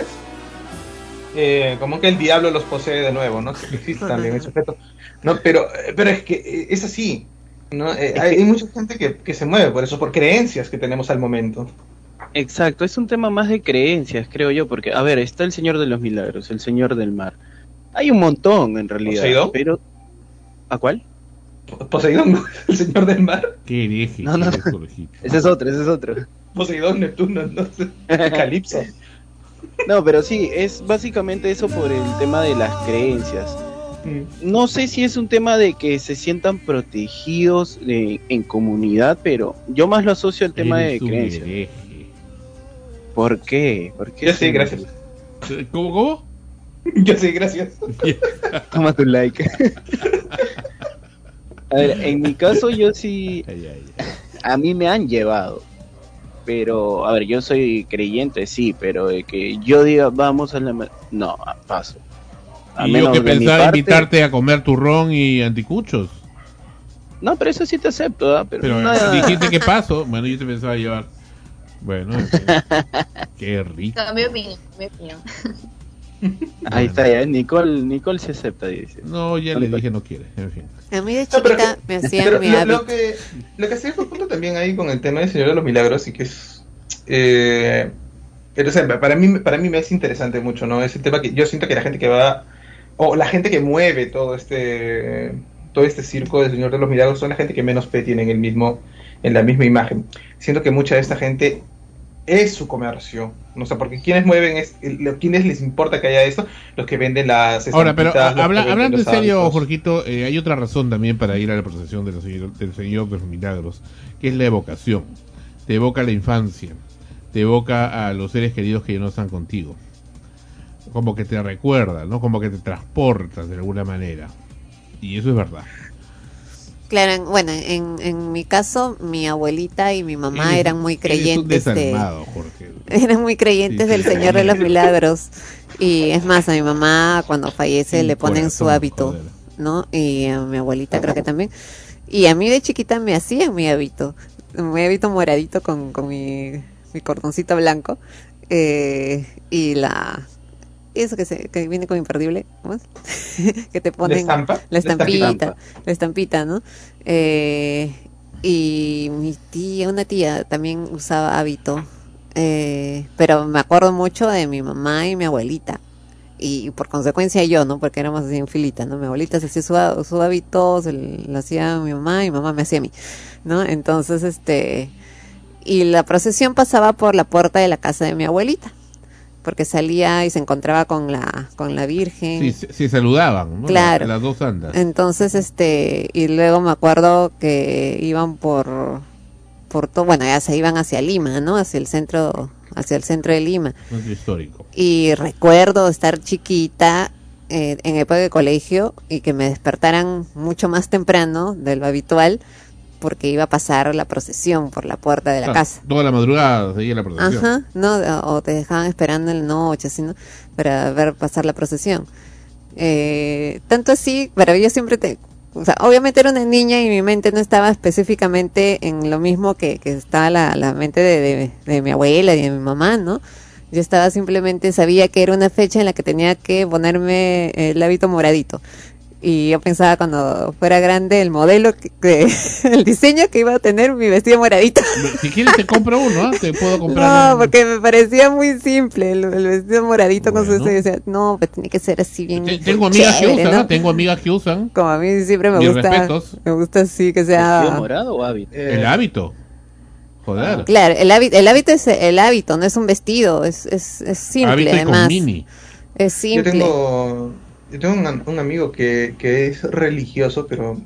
eh, como que el diablo los posee de nuevo, ¿no? Que existe también el sujeto, no, pero pero es que eh, es así, ¿no? Eh, hay, hay mucha gente que, que se mueve por eso, por creencias que tenemos al momento. Exacto, es un tema más de creencias, creo yo, porque, a ver, está el Señor de los Milagros, el Señor del Mar. Hay un montón, en realidad. ¿Poseidón? Pero... ¿A cuál? Poseidón, el Señor del Mar. Qué hereje. No, no, que eres, Jorgito. Ese es otro, ese es otro. Poseidón, Neptuno, no sé, Calipso. No, pero sí, es básicamente eso por el tema de las creencias. No sé si es un tema de que se sientan protegidos de- en comunidad, pero yo más lo asocio al tema Eres de un creencias. hereje. ¿Por qué? ¿Por qué Yo sí, se- gracias. ¿Cómo, cómo? Yo sí, gracias. Toma tu like. A ver, en mi caso yo sí, Ay, ay, ay. a mí me han llevado, pero, a ver, yo soy creyente, sí, pero de que yo diga, vamos a la... ma-", no, paso. A Y yo menos que de mi pensaba parte- invitarte a comer turrón y anticuchos. No, pero eso sí te acepto, ¿ah? Pero, Pero nada- dijiste que paso. Bueno, yo te pensaba llevar. Bueno, en fin. Qué rico. Cambio de opinión, mi opinión. Ahí está, ya, Nicole, Nicole se acepta, dice. No, ya le dije no quiere. En fin. A mí de No, pero chiquita que- me hacían pero mi lo, hábito. lo que lo que hacía fue punto también ahí con el tema del Señor de los Milagros y que es eh, entonces, para mí para mí me es interesante mucho, ¿no? Es el tema que yo siento que la gente que va o la gente que mueve todo este todo este circo del Señor de los Milagros son la gente que menos fe tiene en el mismo en la misma imagen. Siento que mucha de esta gente es su comercio, no sé, porque quienes mueven, es, quienes les importa que haya esto, los que venden las Ahora, pero estampitas, los habla, que venden hablando en los serio, hábitos. Jorgito, eh, hay otra razón también para ir a la procesión del Señor, del Señor de los Milagros, que es la evocación. Te evoca la infancia, te evoca a los seres queridos que ya no están contigo, como que te recuerda, ¿no? Como que te transportas de alguna manera, y eso es verdad. Claro, en- bueno, en, en mi caso, mi abuelita y mi mamá Eres- eran muy eres un creyentes de, desalmado, Jorge. eran muy creyentes Sí, del sí. Señor de los Milagros. Y es más, a mi mamá cuando fallece Sí, le ponen su corazón, hábito, joder. ¿no? Y a mi abuelita creo que también. Y a mí de chiquita me hacían mi hábito, mi hábito moradito con, con mi, mi cordoncito blanco. Eh, y la... Eso que se que viene con imperdible, ¿cómo es? Que te ponen estampa? la La estampita, estampita. la estampita, ¿no? Eh, y mi tía, una tía también usaba hábito, eh, pero me acuerdo mucho de mi mamá y mi abuelita. Y por consecuencia yo, ¿no? Porque éramos así en filita, ¿no? Mi abuelita se hacía su, há- su hábito, se lo hacía mi mamá y mi mamá me hacía a mí, ¿no? Entonces, este... Y la procesión pasaba por la puerta de la casa de mi abuelita, porque salía y se encontraba con la con la Virgen. Sí, se, se saludaban, ¿no? Claro. Las, las dos andas. Entonces, este, y luego me acuerdo que iban por, por todo, bueno, ya se iban hacia Lima, ¿no? Hacia el centro, hacia el centro de Lima. Centro histórico. Y recuerdo estar chiquita eh, en época de colegio y que me despertaran mucho más temprano de lo habitual porque iba a pasar la procesión por la puerta de la Ah, casa. Toda la madrugada seguía la procesión. Ajá, ¿no? O te dejaban esperando en la noche, así, ¿no? Para ver pasar la procesión. Eh, tanto así, pero yo siempre te... O sea, obviamente era una niña y mi mente no estaba específicamente en lo mismo que, que estaba la, la mente de, de, de mi abuela y de mi mamá, ¿no? Yo estaba simplemente, sabía que era una fecha en la que tenía que ponerme el hábito moradito. Y yo pensaba cuando fuera grande el modelo, que, que- el diseño que iba a tener mi vestido moradito. Si quieres te compro uno, ¿ah? Te puedo comprar No, un- porque me parecía muy simple el, el vestido moradito con su Bueno. y decía, no, pues tiene que ser así bien Te- Tengo amigas que chévere, usan, ¿no? ¿ah? Tengo amigas que usan. Como a mí siempre me Mis gusta, respetos. me gusta así que ¿Vestido sea... morado o hábito? El hábito. Joder. Claro, el hábito, el hábito es el hábito, no es un vestido, es, es, es simple Hábito y con además. mini. Es simple. Yo tengo, yo tengo un, un amigo que, que es religioso, pero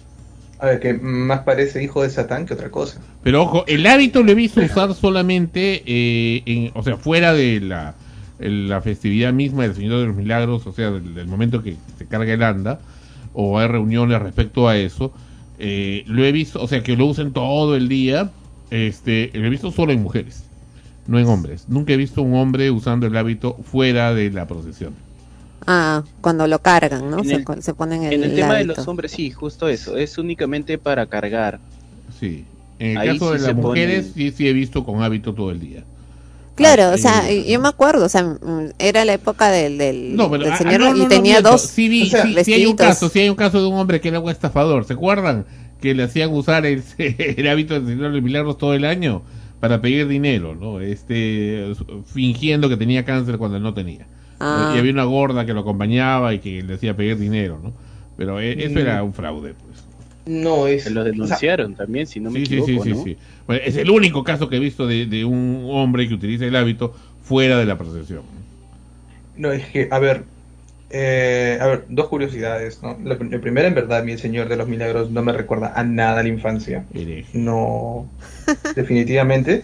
a ver, que más parece hijo de Satán que otra cosa. Pero ojo, el hábito lo he visto usar solamente, eh, en, o sea, fuera de la, el- la festividad misma del Señor de los Milagros, o sea, del, del momento que se carga el anda, o hay reuniones respecto a eso. Eh, lo he visto, o sea, que lo usen todo el día. Este, lo he visto solo en mujeres, no en hombres. Nunca he visto un hombre usando el hábito fuera de la procesión. Ah, cuando lo cargan, ¿no? En Se, el- co- se ponen el, En el tema de hábito. los hombres, sí, justo eso. Es únicamente para cargar. Sí. En el Ahí caso de sí las se mujeres, ponen- sí, sí he visto con hábito todo el día. Claro, Ah, o sea, sí, yo me acuerdo, o sea, mm, era la época del, del, No, pero del ah, señor no, no, y no, tenía miento. dos Sí, vi, o sea, sí, sí hay un vestiditos. caso, sí hay un caso de un hombre que era un estafador. ¿Se acuerdan que le hacían usar el, el hábito del Señor de los Milagros todo el año para pedir dinero, ¿no? Este, fingiendo que tenía cáncer cuando él no tenía. Ah. Y había una gorda que lo acompañaba y que le hacía pedir dinero, ¿no? Pero eh, eso Mm. era un fraude, pues. No es. Se los denunciaron también, si no me Sí, sí, equivoco, sí, sí, ¿no? sí. Bueno, es el único caso que he visto de, de un hombre que utiliza el hábito fuera de la procesión. No, es que, a ver, eh, a ver, dos curiosidades, ¿no? La, la primera, en verdad, mi El Señor de los Milagros no me recuerda a nada a la infancia. Hereje. No, definitivamente.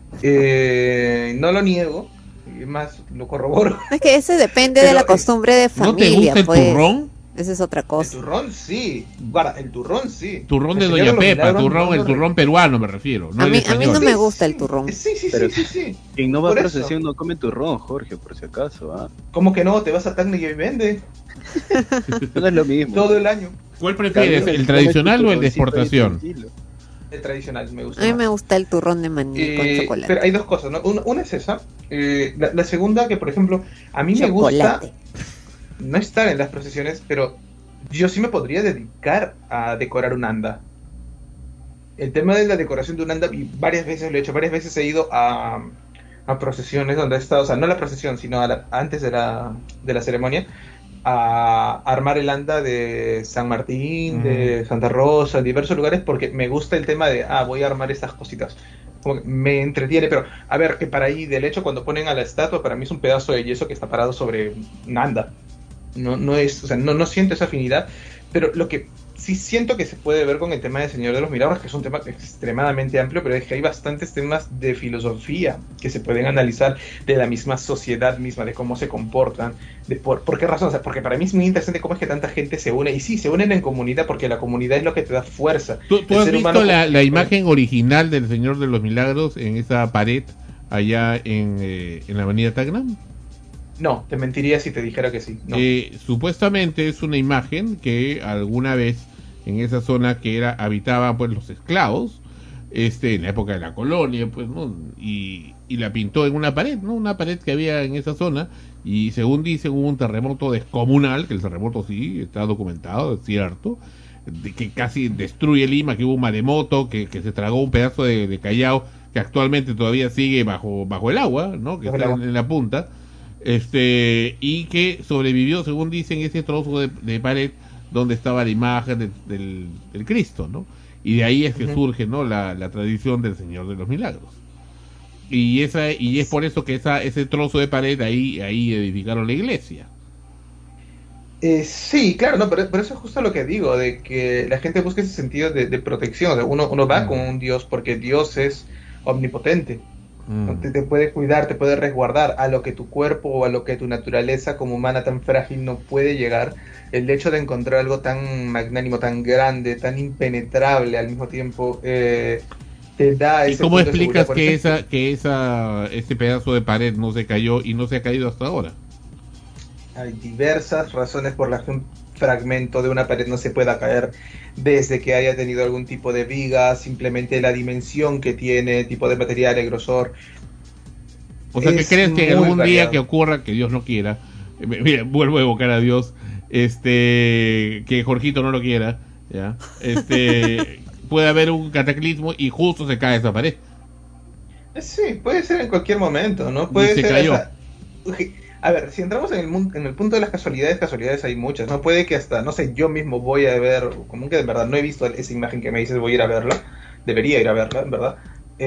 Eh, no lo niego, y más lo corroboro. Es que ese depende Pero, de la eh, costumbre de ¿No te familia, gusta el pues. turrón? Esa es otra El cosa. turrón sí, guarda, el turrón sí. Turrón de El Doña Señor los Pepa, Milagros turrón, no el lo turrón peruano me refiero. No A el mí, a mí español. no me gusta el turrón. Sí, sí, Pero sí, sí, sí. quien no va a Por eso. procesión no come turrón, Jorge, por si acaso, ¿ah? ¿Cómo que no? Te vas a Tacna y vende No es lo mismo. todo el año. ¿Cuál prefieres, También el come tradicional tu o el de turroncito ahí exportación? tranquilo. El tradicional me gusta. A mí más. me gusta el turrón de maní con Eh, chocolate. pero hay dos cosas, ¿no? Una, una es esa. Eh, la, la segunda, que por ejemplo, a mí me gusta Chocolate. no estar en las procesiones, pero yo sí me podría dedicar a decorar un anda. El tema de la decoración de un anda, y varias veces lo he hecho, varias veces he ido a, a procesiones donde he estado, o sea, no a la procesión, sino a la- antes de la, de la ceremonia, a armar el anda de San Martín, de Santa Rosa, en diversos lugares, porque me gusta el tema de, ah, voy a armar estas cositas. Como que me entretiene, pero a ver, que para ahí, del hecho, cuando ponen a la estatua, para mí es un pedazo de yeso que está parado sobre un anda. No, no es, o sea, no, no siento esa afinidad, pero lo que sí siento que se puede ver con el tema del Señor de los Milagros, que es un tema extremadamente amplio, pero es que hay bastantes temas de filosofía que se pueden analizar de la misma sociedad misma, de cómo se comportan, de por, por qué razón, o sea, porque para mí es muy interesante cómo es que tanta gente se une, y sí, se unen en comunidad, porque la comunidad es lo que te da fuerza. ¿Tú, tú has visto la, la imagen original del Señor de los Milagros en esa pared allá en, eh, en la avenida Tacna? No, te mentiría si te dijera que sí. No. Eh, supuestamente es una imagen que alguna vez en esa zona que era habitaban pues los esclavos, este, en la época de la colonia, pues, ¿no? Y, y la pintó en una pared, ¿no? Una pared que había en esa zona, y según dicen hubo un terremoto descomunal, que el terremoto sí está documentado, es cierto, de que casi destruye Lima, que hubo un maremoto, que, que se tragó un pedazo de, de Callao, que actualmente todavía sigue bajo, bajo el agua, ¿no? Que está en, en la punta. Este, y que sobrevivió, según dicen, ese trozo de, de pared donde estaba la imagen de, del, del Cristo, ¿no? Y de ahí es que uh-huh. surge, ¿no? La, la tradición del Señor de los Milagros. Y esa y es por eso que esa ese trozo de pared ahí ahí edificaron la iglesia. Eh, sí, claro, no, pero, pero eso es justo lo que digo, de que la gente busca ese sentido de, de protección. O sea, uno, uno va uh-huh. con un Dios porque Dios es omnipotente. Mm. Te, te puede cuidar, te puede resguardar a lo que tu cuerpo o a lo que tu naturaleza como humana tan frágil no puede llegar. El hecho de encontrar algo tan magnánimo, tan grande, tan impenetrable al mismo tiempo, eh, te da ese ¿Y cómo punto explicas de que esa que esa ese pedazo de pared no se cayó y no se ha caído hasta ahora? Hay diversas razones por las que un fragmento de una pared no se pueda caer, desde que haya tenido algún tipo de viga, simplemente la dimensión que tiene, tipo de material, el grosor. O sea, que crees que algún variado. día que ocurra, que Dios no quiera, mira, vuelvo a evocar a Dios, este, que Jorgito no lo quiera, ya, este, puede haber un cataclismo y justo se cae esa pared. Sí, puede ser en cualquier momento, ¿no? Puede y se ser cayó. Esa... A ver, si entramos en el, mundo, en el punto de las casualidades, casualidades hay muchas, ¿no? Puede que hasta, no sé, yo mismo voy a ver, como que de verdad no he visto esa imagen que me dices, voy a ir a verla, debería ir a verla, en verdad.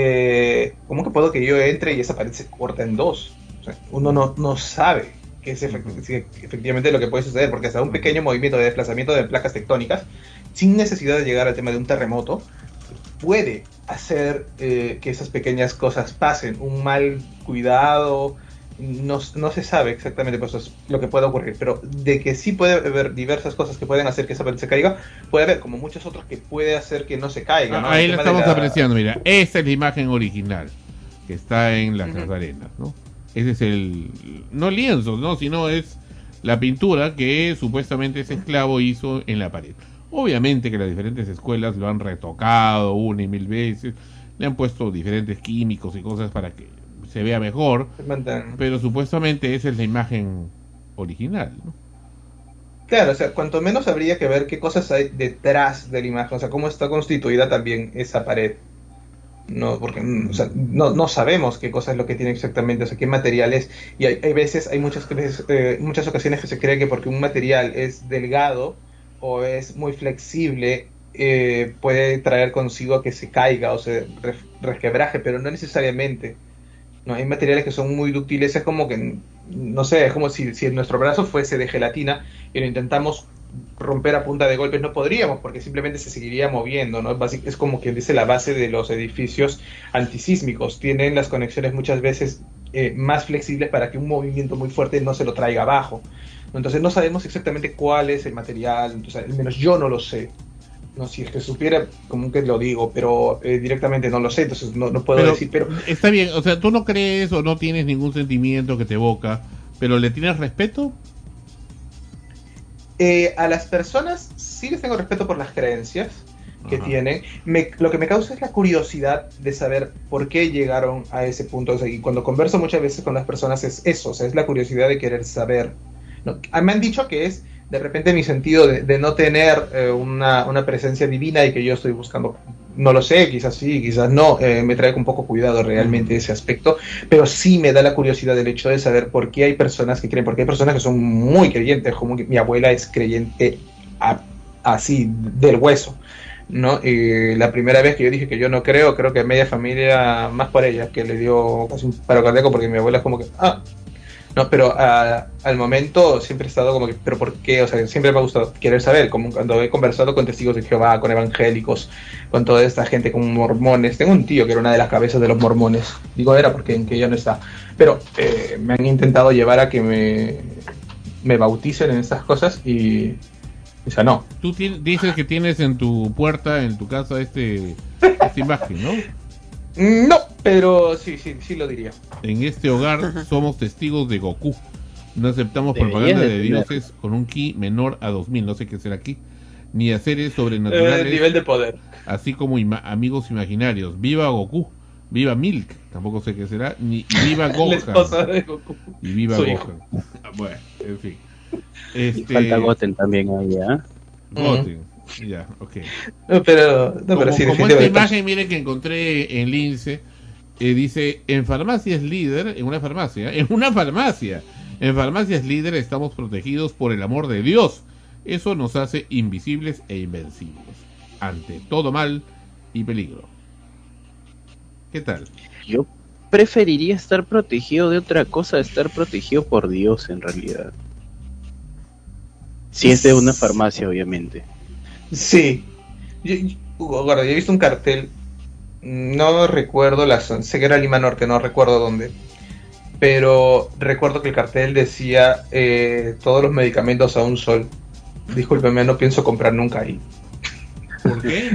Eh, ¿Cómo que puedo que yo entre y esa pared se corta en dos? O sea, uno no, no sabe que es efect- efectivamente lo que puede suceder, porque hasta un pequeño movimiento de desplazamiento de placas tectónicas, sin necesidad de llegar al tema de un terremoto, puede hacer eh, que esas pequeñas cosas pasen. Un mal cuidado... No, no se sabe exactamente pues, es lo que puede ocurrir, pero de que sí puede haber diversas cosas que pueden hacer que esa pared se caiga, puede haber como muchos otros que puede hacer que no se caiga, ¿no? Ahí la estamos la... apreciando, mira, esta es la imagen original que está en las uh-huh. arenas, ¿no? Ese es el, no lienzo, ¿no? Sino es la pintura que supuestamente ese esclavo hizo en la pared. Obviamente que las diferentes escuelas lo han retocado una y mil veces, le han puesto diferentes químicos y cosas para que se vea mejor, pero supuestamente esa es la imagen original, ¿no? Claro, o sea, cuanto menos habría que ver qué cosas hay detrás de la imagen, o sea, cómo está constituida también esa pared. No, porque o sea, no, no sabemos qué cosa es lo que tiene exactamente, o sea, qué material es. Y hay, hay veces, hay muchas veces, eh, muchas ocasiones que se cree que porque un material es delgado o es muy flexible, eh, puede traer consigo que se caiga o se re- resquebraje, pero no necesariamente. No, hay materiales que son muy dúctiles, es como que, no sé, es como si, si nuestro brazo fuese de gelatina y lo intentamos romper a punta de golpes, no podríamos, porque simplemente se seguiría moviendo, ¿no? Es como quien dice la base de los edificios antisísmicos, tienen las conexiones muchas veces eh, más flexibles para que un movimiento muy fuerte no se lo traiga abajo. Entonces no sabemos exactamente cuál es el material, entonces, al menos yo no lo sé. No, si es que supiera, como que lo digo, pero eh, directamente no lo sé, entonces no, no puedo pero decir, pero... Está bien, o sea, tú no crees o no tienes ningún sentimiento que te evoca, pero ¿le tienes respeto? Eh, a las personas sí les tengo respeto por las creencias que Ajá. tienen. Me, lo que me causa es la curiosidad de saber por qué llegaron a ese punto. O sea, y cuando converso muchas veces con las personas es eso, o sea, es la curiosidad de querer saber. ¿No? Me han dicho que es de repente mi sentido de, de no tener eh, una, una presencia divina y que yo estoy buscando no lo sé, quizás sí, quizás no, eh, me trae con poco cuidado realmente ese aspecto, pero sí me da la curiosidad del hecho de saber por qué hay personas que creen, porque hay personas que son muy creyentes, como que mi abuela es creyente a, así, del hueso, ¿no? Y la primera vez que yo dije que yo no creo, creo que media familia, más por ella, que le dio casi un paro cardíaco, porque mi abuela es como que, ah, no, pero a, al momento siempre he estado como que, pero ¿por qué? O sea, siempre me ha gustado querer saber, como cuando he conversado con testigos de Jehová, con evangélicos, con toda esta gente, con mormones. Tengo un tío que era una de las cabezas de los mormones. Digo era porque en que ya no está. Pero eh, me han intentado llevar a que me, me bauticen en estas cosas y... O sea, no. Tú dices que tienes en tu puerta, en tu casa, este esta imagen, ¿no? No, pero sí, sí, sí lo diría. En este hogar somos testigos de Goku. No aceptamos Deberías propaganda de de tener. dioses con un ki menor a dos mil, no sé qué será aquí, ni a seres sobrenaturales, Eh, nivel de poder. así como ima- amigos imaginarios. Viva Goku, viva Milk, tampoco sé qué será, ni y viva La Gohan. esposa de Goku. Y viva Su Gohan. hijo. Ah, bueno, en fin. Y Este, falta Goten también ahí, ¿ah? Goten. Ya, ok. No, pero, no, pero como, sí, como esta definitivamente. imagen, miren, que encontré en Lince, eh, dice, en farmacias líder, en una farmacia, en una farmacia, en farmacias líder estamos protegidos por el amor de Dios. Eso nos hace invisibles e invencibles ante todo mal y peligro. ¿Qué tal? Yo preferiría estar protegido de otra cosa, estar protegido por Dios en realidad. Si es de una farmacia, obviamente. Sí. Yo, yo, guarda, yo he visto un cartel, no recuerdo la zona, sé que era Lima Norte, no recuerdo dónde, pero recuerdo que el cartel decía eh, todos los medicamentos a un sol. Discúlpeme, no pienso comprar nunca ahí. ¿Por qué?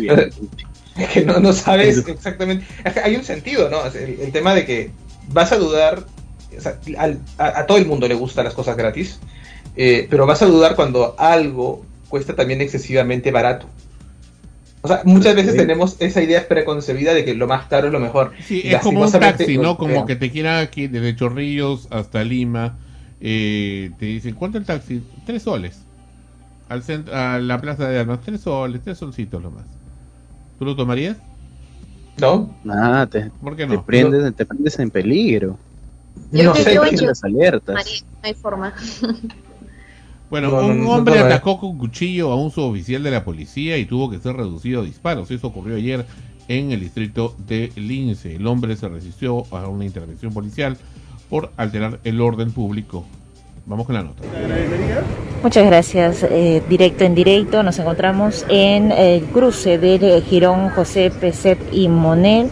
Es que no, no sabes exactamente. Es que hay un sentido, ¿no? El, el tema de que vas a dudar, o sea, al, a, a todo el mundo le gustan las cosas gratis, eh, pero vas a dudar cuando algo cuesta también excesivamente barato. O sea, muchas veces tenemos esa idea preconcebida de que lo más caro es lo mejor. Sí, Y es como un lastimosamente taxi, no ¿no? Como crean. que te quieran aquí desde Chorrillos hasta Lima. Eh, te dicen, ¿cuánto el taxi? Tres soles. Al centro, a la plaza de armas, tres soles, tres solcitos nomás. ¿Tú lo tomarías? No. Nada, te, ¿Por qué te no? prendes, te prendes en peligro. Yo No que sé, creo Tienes en las alertas. María, no hay forma. Bueno, No, no, un no, hombre no, no, no. atacó con cuchillo a un suboficial de la policía y tuvo que ser reducido a disparos. Eso ocurrió ayer en el distrito de Lince. El hombre se resistió a una intervención policial por alterar el orden público. Vamos con la nota. Muchas gracias. Eh, directo en directo nos encontramos en el cruce del Jirón José Peset y Monel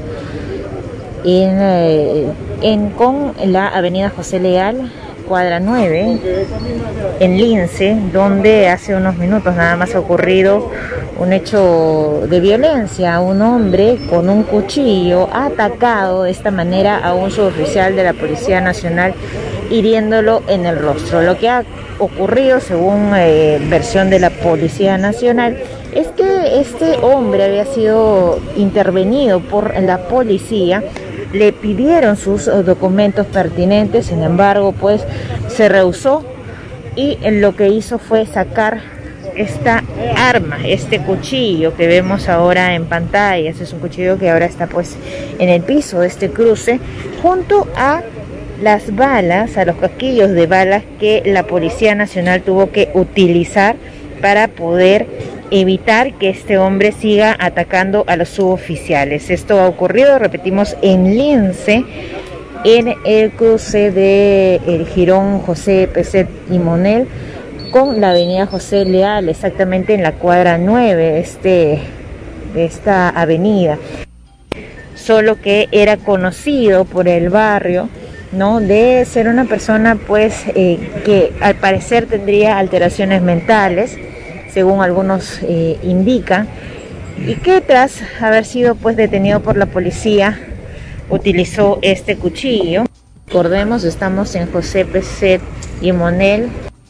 en, eh, en con la avenida José Leal, cuadra nueve, en Lince, donde hace unos minutos nada más ha ocurrido un hecho de violencia. Un hombre con un cuchillo ha atacado de esta manera a un suboficial de la Policía Nacional, hiriéndolo en el rostro. Lo que ha ocurrido, según eh, versión de la Policía Nacional, es que este hombre había sido intervenido por la policía. Le pidieron sus uh, documentos pertinentes, sin embargo, pues se rehusó y lo que hizo fue sacar esta arma, este cuchillo que vemos ahora en pantalla. Ese es un cuchillo que ahora está pues en el piso de este cruce, junto a las balas, a los casquillos de balas que la Policía Nacional tuvo que utilizar para poder evitar que este hombre siga atacando a los suboficiales. Esto ha ocurrido, repetimos, en Lince, en el cruce de el Jirón José Peset y Monel con la avenida José Leal, exactamente en la cuadra nueve este, de esta avenida. Solo que era conocido por el barrio, ¿no?, de ser una persona pues eh, que al parecer tendría alteraciones mentales, según algunos eh, indican, y que tras haber sido pues detenido por la policía utilizó este cuchillo. Recordemos, estamos en José Peset y Monel.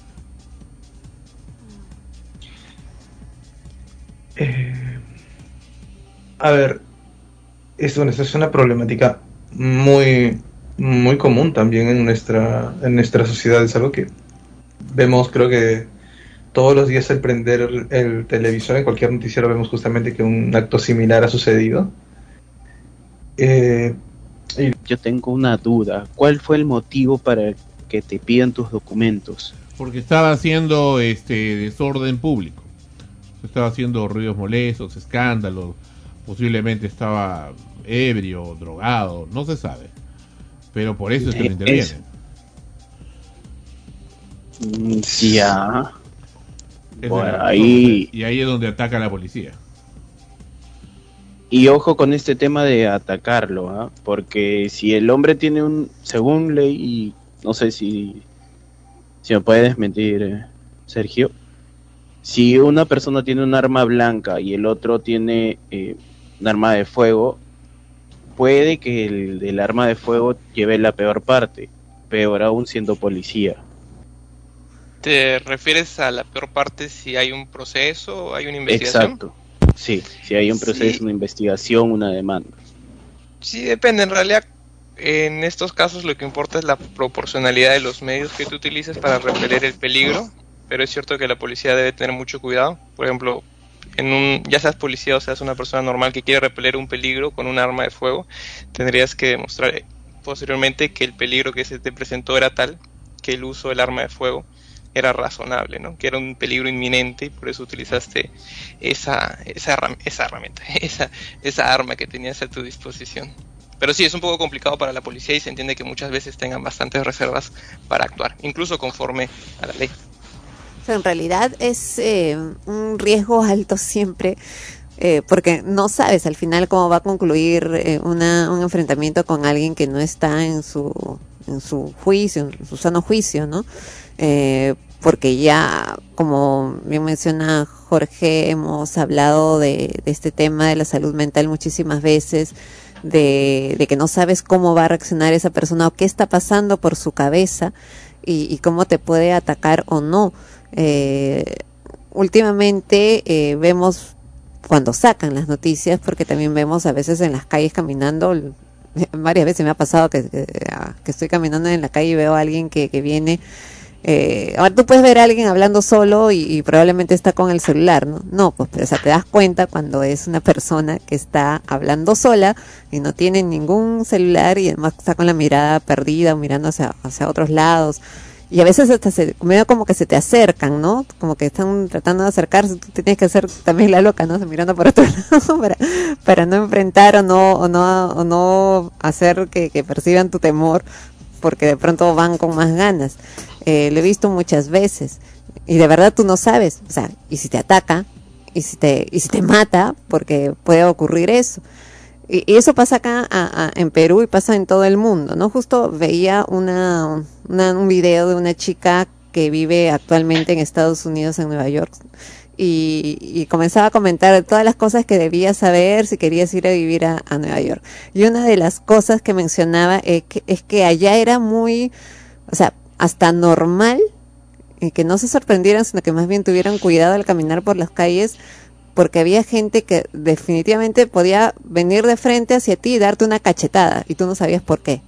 Eh, a ver, es una, es una problemática muy muy común también en nuestra en nuestra sociedad. Es algo que vemos, creo que todos los días al prender el, el televisor, en cualquier noticiero vemos justamente que un acto similar ha sucedido. Eh, y... Yo tengo una duda. ¿Cuál fue el motivo para que te pidan tus documentos? Porque estaba haciendo este desorden público. Estaba haciendo ruidos molestos, escándalos. Posiblemente estaba ebrio, drogado, no se sabe. Pero por eso es que lo intervienen. Ya. Bueno, ahí... Y ahí es donde ataca la policía. Y ojo con este tema de atacarlo, ¿eh? Porque si el hombre tiene un, según ley, y no sé si, si me puede desmentir, eh, Sergio, si una persona tiene un arma blanca y el otro tiene eh, un arma de fuego, puede que el del arma de fuego lleve la peor parte, peor aún siendo policía. ¿Te refieres a la peor parte si hay un proceso, hay una investigación? Exacto. Sí, si hay un proceso, Sí. una investigación, una demanda. Sí, depende. En realidad, en estos casos lo que importa es la proporcionalidad de los medios que tú utilizas para repeler el peligro, pero es cierto que la policía debe tener mucho cuidado. Por ejemplo, en un, ya seas policía o seas una persona normal que quiere repeler un peligro con un arma de fuego, tendrías que demostrar posteriormente que el peligro que se te presentó era tal que el uso del arma de fuego era razonable, ¿no? Que era un peligro inminente y por eso utilizaste esa esa, herram- esa herramienta, esa esa arma que tenías a tu disposición. Pero sí, es un poco complicado para la policía y se entiende que muchas veces tengan bastantes reservas para actuar, incluso conforme a la ley. O sea, en realidad es eh, un riesgo alto siempre, eh, porque no sabes al final cómo va a concluir eh, una, un enfrentamiento con alguien que no está en su en su juicio, en su sano juicio, ¿no? Eh, porque ya, como bien menciona Jorge, hemos hablado de, de este tema de la salud mental muchísimas veces, de, de que no sabes cómo va a reaccionar esa persona o qué está pasando por su cabeza y, y cómo te puede atacar o no. Eh, últimamente eh, vemos cuando sacan las noticias, porque también vemos a veces en las calles caminando, varias veces me ha pasado que, que, que estoy caminando en la calle y veo a alguien que, que viene. Eh, ahora tú puedes ver a alguien hablando solo y, y probablemente está con el celular, ¿no? No, pues, pero, o sea, te das cuenta cuando es una persona que está hablando sola y no tiene ningún celular y además está con la mirada perdida o mirando hacia, hacia otros lados. Y a veces hasta se, medio como que se te acercan, ¿no? Como que están tratando de acercarse, tú tienes que hacer también la loca, ¿no? Mirando por otro lado para, para no enfrentar o no, o no, o no hacer que, que perciban tu temor, porque de pronto van con más ganas. Eh, lo he visto muchas veces y de verdad tú no sabes, o sea, y si te ataca y si te y si te mata, porque puede ocurrir eso. Y, y eso pasa acá a, a, en Perú y pasa en todo el mundo, ¿no? Justo veía una, una un video de una chica que vive actualmente en Estados Unidos, en Nueva York, y, y comenzaba a comentar todas las cosas que debías saber si querías ir a vivir a, a Nueva York. Y una de las cosas que mencionaba es que, es que allá era muy, o sea, hasta normal, y que no se sorprendieran, sino que más bien tuvieran cuidado al caminar por las calles, porque había gente que definitivamente podía venir de frente hacia ti y darte una cachetada, y tú no sabías por qué.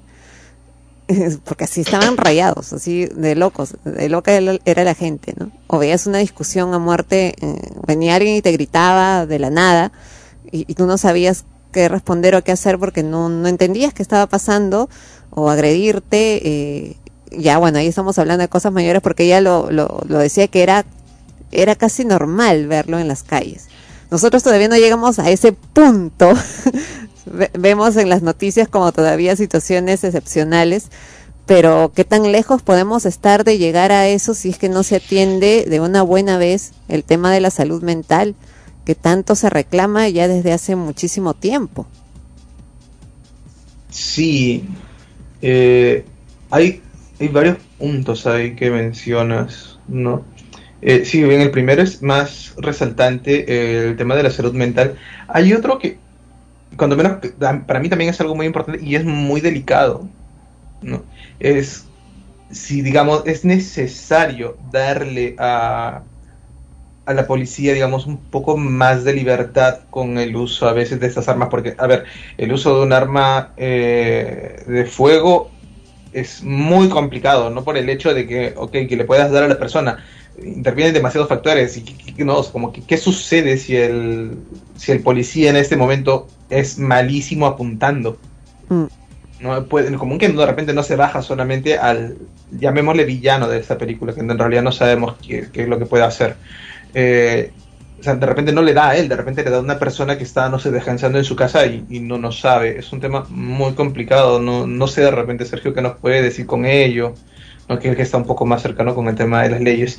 Porque así estaban rayados, así de locos, de loca era la gente, ¿no? O veías una discusión a muerte, eh, venía alguien y te gritaba de la nada, y, y tú no sabías qué responder o qué hacer porque no, no entendías qué estaba pasando, o agredirte. eh, ya bueno, ahí estamos hablando de cosas mayores, porque ella lo, lo, lo decía que era, era casi normal verlo en las calles. Nosotros todavía no llegamos a ese punto. Vemos en las noticias como todavía situaciones excepcionales, pero qué tan lejos podemos estar de llegar a eso si es que no se atiende de una buena vez el tema de la salud mental, que tanto se reclama ya desde hace muchísimo tiempo. Sí, eh, hay, hay varios puntos ahí que mencionas, ¿no? Eh, sí, bien, el primero es más resaltante, eh, el tema de la salud mental. Hay otro que, cuando menos, para mí también es algo muy importante y es muy delicado, ¿no? Es si, digamos, es necesario darle a, a la policía, digamos, un poco más de libertad con el uso a veces de estas armas, porque, a ver, el uso de un arma eh, de fuego es muy complicado, no por el hecho de que, ok, que le puedas dar a la persona, intervienen demasiados factores. Y, y, no, como que, ¿qué sucede si el, si el policía en este momento es malísimo apuntando? Mm. No puede, como que de repente no se baja solamente al, llamémosle villano de esta película, que en realidad no sabemos qué, qué es lo que puede hacer. Eh, o sea, de repente no le da a él, de repente le da a una persona que está, no sé, descansando en su casa y, y no nos sabe. Es un tema muy complicado. No, no sé de repente, Sergio, qué nos puede decir con ello, ¿no? Que, que está un poco más cercano con el tema de las leyes.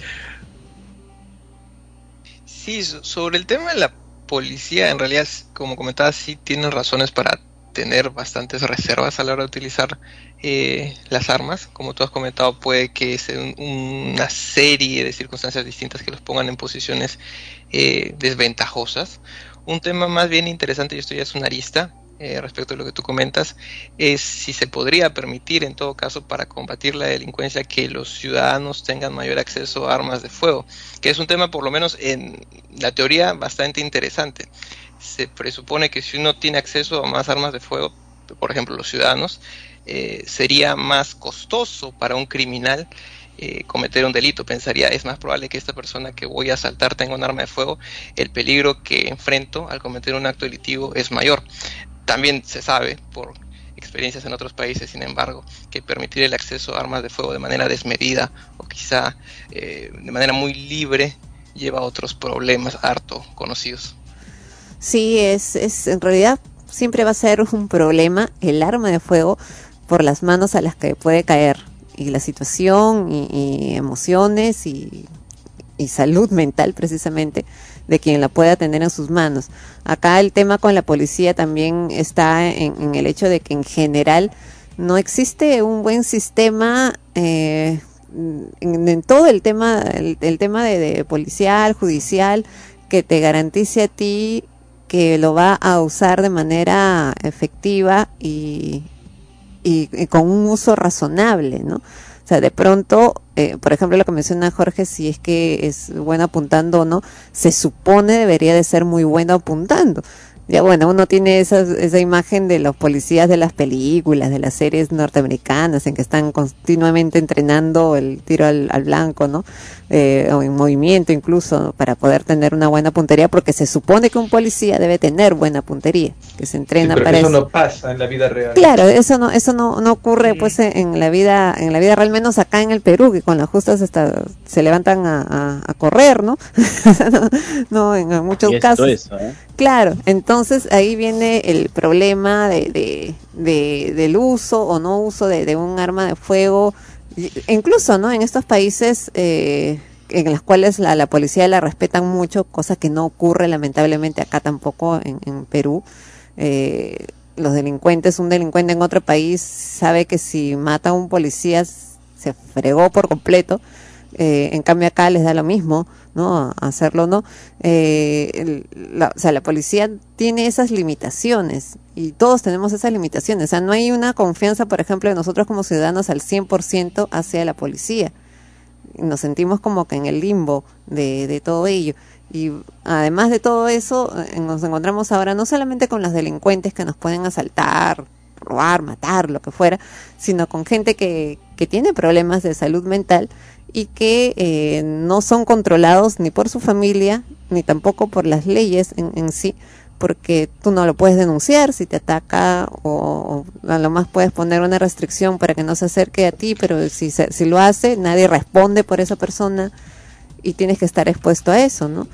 Sí, sobre el tema de la policía, en realidad, como comentaba, sí tienen razones para tener bastantes reservas a la hora de utilizar eh, las armas. Como tú has comentado, puede que sea un, una serie de circunstancias distintas que los pongan en posiciones eh, desventajosas. Un tema más bien interesante, y esto ya es una arista eh, respecto a lo que tú comentas, es si se podría permitir en todo caso para combatir la delincuencia que los ciudadanos tengan mayor acceso a armas de fuego, que es un tema por lo menos en la teoría bastante interesante. Se presupone que si uno tiene acceso a más armas de fuego, por ejemplo los ciudadanos, eh, sería más costoso para un criminal eh, cometer un delito. Pensaría, es más probable que esta persona que voy a asaltar tenga un arma de fuego, el peligro que enfrento al cometer un acto delictivo es mayor. También se sabe por experiencias en otros países, sin embargo, que permitir el acceso a armas de fuego de manera desmedida o quizá eh, de manera muy libre lleva a otros problemas harto conocidos. Sí, es, es en realidad siempre va a ser un problema el arma de fuego por las manos a las que puede caer, y la situación y, y emociones y, y salud mental precisamente de quien la pueda tener en sus manos. Acá el tema con la policía también está en, en el hecho de que en general no existe un buen sistema eh, en, en todo el tema, el, el tema de, de policial, judicial, que te garantice a ti que lo va a usar de manera efectiva y, y, y con un uso razonable, ¿no? O sea, de pronto, eh, por ejemplo, lo que menciona Jorge, si es que es bueno apuntando o no, se supone debería de ser muy bueno apuntando. Ya bueno, uno tiene esa, esa imagen de los policías de las películas, de las series norteamericanas, en que están continuamente entrenando el tiro al, al blanco, ¿no? Eh, o en movimiento incluso, ¿no? Para poder tener una buena puntería, porque se supone que un policía debe tener buena puntería, que se entrena sí, pero para eso. eso no pasa en la vida real. Claro, eso no, eso no, no ocurre sí. pues en la vida, en la vida real, menos acá en el Perú, que con las justas hasta se levantan a, a, a correr, ¿no? no, no, en, en muchos y casos. Eso, ¿eh? Claro, entonces ahí viene el problema de, de, de del uso o no uso de, de un arma de fuego, incluso, ¿no? En estos países eh, en los cuales la, la policía la respetan mucho, cosa que no ocurre lamentablemente acá tampoco en, en Perú. Eh, los delincuentes, un delincuente en otro país sabe que si mata a un policía se fregó por completo. Eh, en cambio acá les da lo mismo, ¿no? Hacerlo, ¿no? Eh, el, la, o sea, la policía tiene esas limitaciones y todos tenemos esas limitaciones. O sea, no hay una confianza, por ejemplo, de nosotros como ciudadanos al cien por ciento hacia la policía. Nos sentimos como que en el limbo de, de todo ello. Y además de todo eso, nos encontramos ahora no solamente con los delincuentes que nos pueden asaltar, robar, matar, lo que fuera, sino con gente que, que tiene problemas de salud mental y que eh, no son controlados ni por su familia, ni tampoco por las leyes en, en sí, porque tú no lo puedes denunciar si te ataca, o, o a lo más puedes poner una restricción para que no se acerque a ti, pero si, se, si lo hace, nadie responde por esa persona y tienes que estar expuesto a eso, ¿no?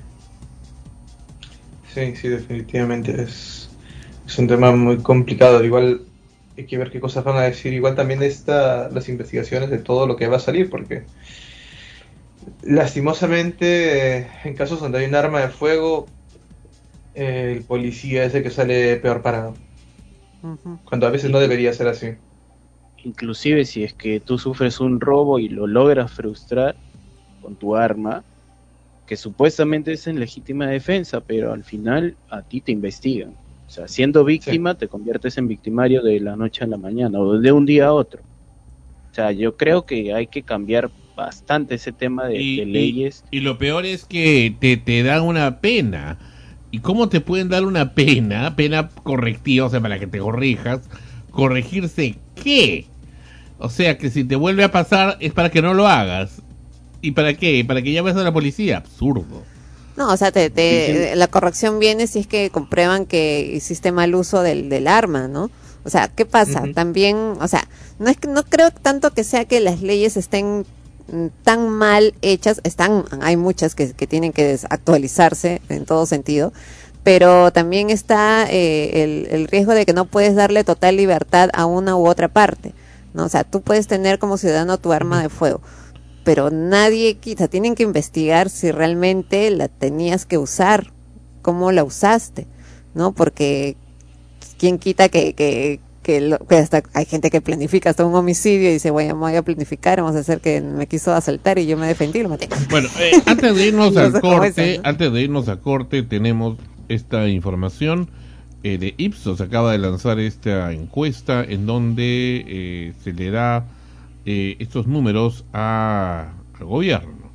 Sí, sí, definitivamente es, es un tema muy complicado. Igual hay que ver qué cosas van a decir. Igual también está las investigaciones de todo lo que va a salir, porque lastimosamente eh, en casos donde hay un arma de fuego, eh, el policía es el que sale peor parado. Uh-huh. Cuando a veces no debería ser así. Inclusive si es que tú sufres un robo y lo logras frustrar con tu arma, que supuestamente es en legítima defensa, pero al final a ti te investigan. O sea, siendo víctima sí. te conviertes en victimario de la noche a la mañana o de un día a otro. O sea, yo creo que hay que cambiar bastante ese tema de, y, de leyes. Y, y lo peor es que te, te dan una pena. ¿Y cómo te pueden dar una pena? Pena correctiva, o sea, para que te corrijas. ¿Corregirse qué? O sea, que si te vuelve a pasar es para que no lo hagas. ¿Y para qué? ¿Para que llames a la policía? Absurdo. No, o sea, te, te, la corrección viene si es que comprueban que hiciste mal uso del, del arma, ¿no? O sea, ¿qué pasa? Uh-huh. También, o sea, no es que no creo tanto que sea que las leyes estén tan mal hechas, están, hay muchas que, que tienen que actualizarse en todo sentido, pero también está eh, el, el riesgo de que no puedes darle total libertad a una u otra parte, ¿no? O sea, tú puedes tener como ciudadano tu arma de fuego, pero nadie quita, tienen que investigar si realmente la tenías que usar, cómo la usaste, ¿no? Porque quién quita que, que, que, lo, que hasta hay gente que planifica hasta un homicidio y dice, bueno, me voy a planificar, vamos a hacer que me quiso asaltar y yo me defendí y lo maté. Bueno, eh, antes de irnos no al sé corte, eso, ¿no? antes de irnos a corte tenemos esta información eh, de Ipsos, acaba de lanzar esta encuesta en donde eh, se le da eh, estos números a, al gobierno.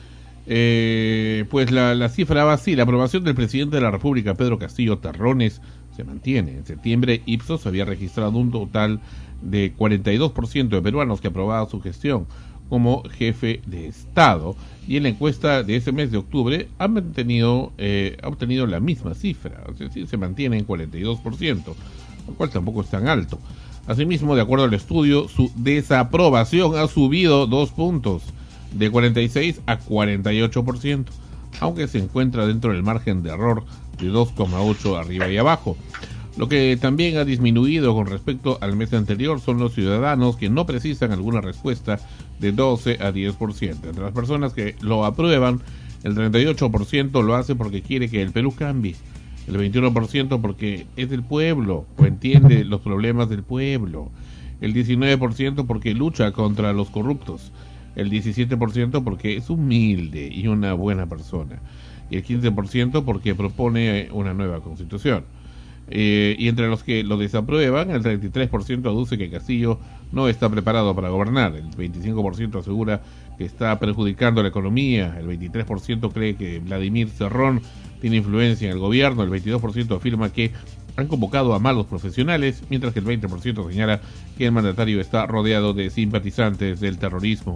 Eh, pues la, la cifra va así: la aprobación del presidente de la República, Pedro Castillo Terrones, se mantiene. En septiembre, Ipsos había registrado un total de cuarenta y dos por ciento de peruanos que aprobaban su gestión como jefe de Estado, y en la encuesta de ese mes de octubre ha mantenido, eh, ha obtenido la misma cifra, es decir, se mantiene en cuarenta y dos por ciento, lo cual tampoco es tan alto. Asimismo, de acuerdo al estudio, su desaprobación ha subido dos puntos, de cuarenta y seis a cuarenta y ocho por ciento, aunque se encuentra dentro del margen de error de dos coma ocho arriba y abajo. Lo que también ha disminuido con respecto al mes anterior son los ciudadanos que no precisan alguna respuesta, de doce a diez por ciento. Entre las personas que lo aprueban, el treinta y ocho por ciento lo hace porque quiere que el Perú cambie, el veintiuno por ciento porque es del pueblo o entiende los problemas del pueblo, el diecinueve por ciento porque lucha contra los corruptos, el diecisiete por ciento porque es humilde y una buena persona, y el quince por ciento porque propone una nueva constitución. Eh, y entre los que lo desaprueban, el treinta y tres por ciento aduce que Castillo no está preparado para gobernar, el veinticinco por ciento asegura que está perjudicando la economía, el veintitrés por ciento cree que Vladimir Cerrón tiene influencia en el gobierno, el veintidós por ciento afirma que han convocado a malos profesionales, mientras que el veinte por ciento señala que el mandatario está rodeado de simpatizantes del terrorismo.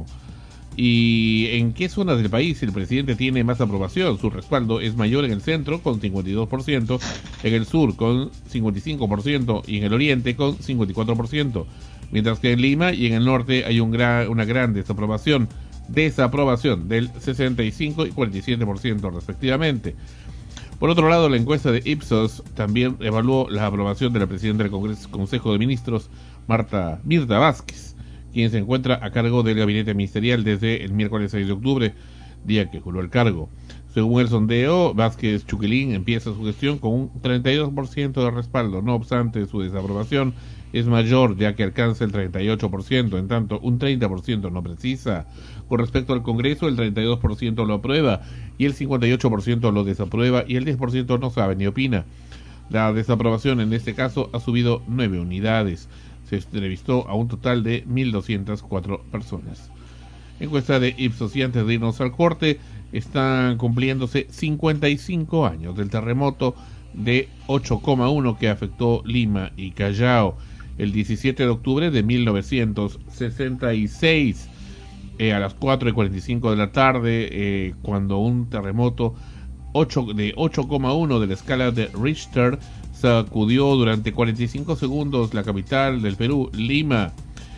¿Y en qué zonas del país el presidente tiene más aprobación? Su respaldo es mayor en el centro, con cincuenta y dos por ciento, en el sur con cincuenta y cinco por ciento y en el oriente con cincuenta y cuatro por ciento, mientras que en Lima y en el norte hay un gran, una gran desaprobación, desaprobación del sesenta y cinco y cuarenta y siete por ciento respectivamente. Por otro lado, la encuesta de Ipsos también evaluó la aprobación de la presidenta del Congreso, Consejo de Ministros, Marta Mirta Vázquez, quien se encuentra a cargo del gabinete ministerial desde el miércoles seis de octubre, día que juró el cargo. Según el sondeo, Vázquez Chuquilín empieza su gestión con un treinta y dos por ciento de respaldo. No obstante, su desaprobación es mayor, ya que alcanza el treinta y ocho por ciento, en tanto un treinta por ciento no precisa. Con respecto al Congreso, el treinta y dos por ciento lo aprueba y el cincuenta y ocho por ciento lo desaprueba y el diez por ciento no sabe ni opina. La desaprobación en este caso ha subido nueve unidades. Se entrevistó a un total de mil doscientas cuatro personas. Encuesta de Ipsos, y antes de irnos al corte, están cumpliéndose cincuenta y cinco años del terremoto de ocho coma uno que afectó Lima y Callao el diecisiete de octubre de mil novecientos sesenta y seis, eh, a las cuatro y cuarenta y cinco de la tarde, eh, cuando un terremoto ocho, de ocho coma uno de la escala de Richter sacudió durante cuarenta y cinco segundos la capital del Perú, Lima,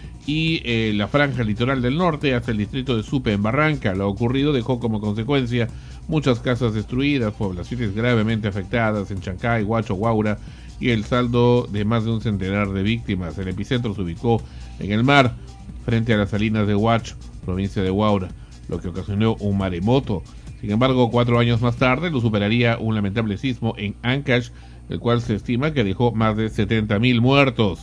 y eh, la franja litoral del norte hasta el distrito de Supe, en Barranca. Lo ocurrido dejó como consecuencia muchas casas destruidas, poblaciones gravemente afectadas en Chancay, Huacho, Huaura, y el saldo de más de un centenar de víctimas. El epicentro se ubicó en el mar, frente a las salinas de Huacho, provincia de Huaura, lo que ocasionó un maremoto. Sin embargo, cuatro años más tarde lo superaría un lamentable sismo en Ancash, el cual se estima que dejó más de setenta mil muertos.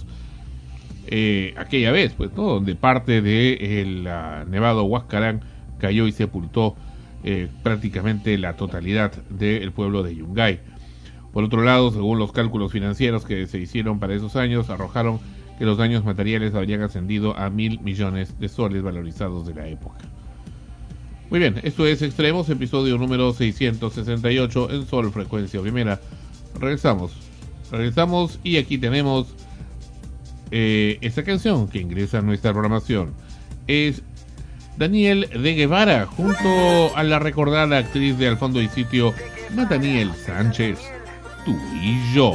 Eh, aquella vez, pues, ¿no? Donde parte de el uh, Nevado Huascarán cayó y sepultó eh, prácticamente la totalidad del pueblo de Yungay. Por otro lado, según los cálculos financieros que se hicieron para esos años, arrojaron que los daños materiales habrían ascendido a mil millones de soles valorizados de la época. Muy bien, esto es Extremos, episodio número seiscientos sesenta y ocho en Sol Frecuencia Primera. Regresamos, regresamos y aquí tenemos eh, esta canción que ingresa a nuestra programación. Es Daniel de Guevara, junto a la recordada actriz de Al fondo y sitio, Nathaniel Sánchez, Tú y yo.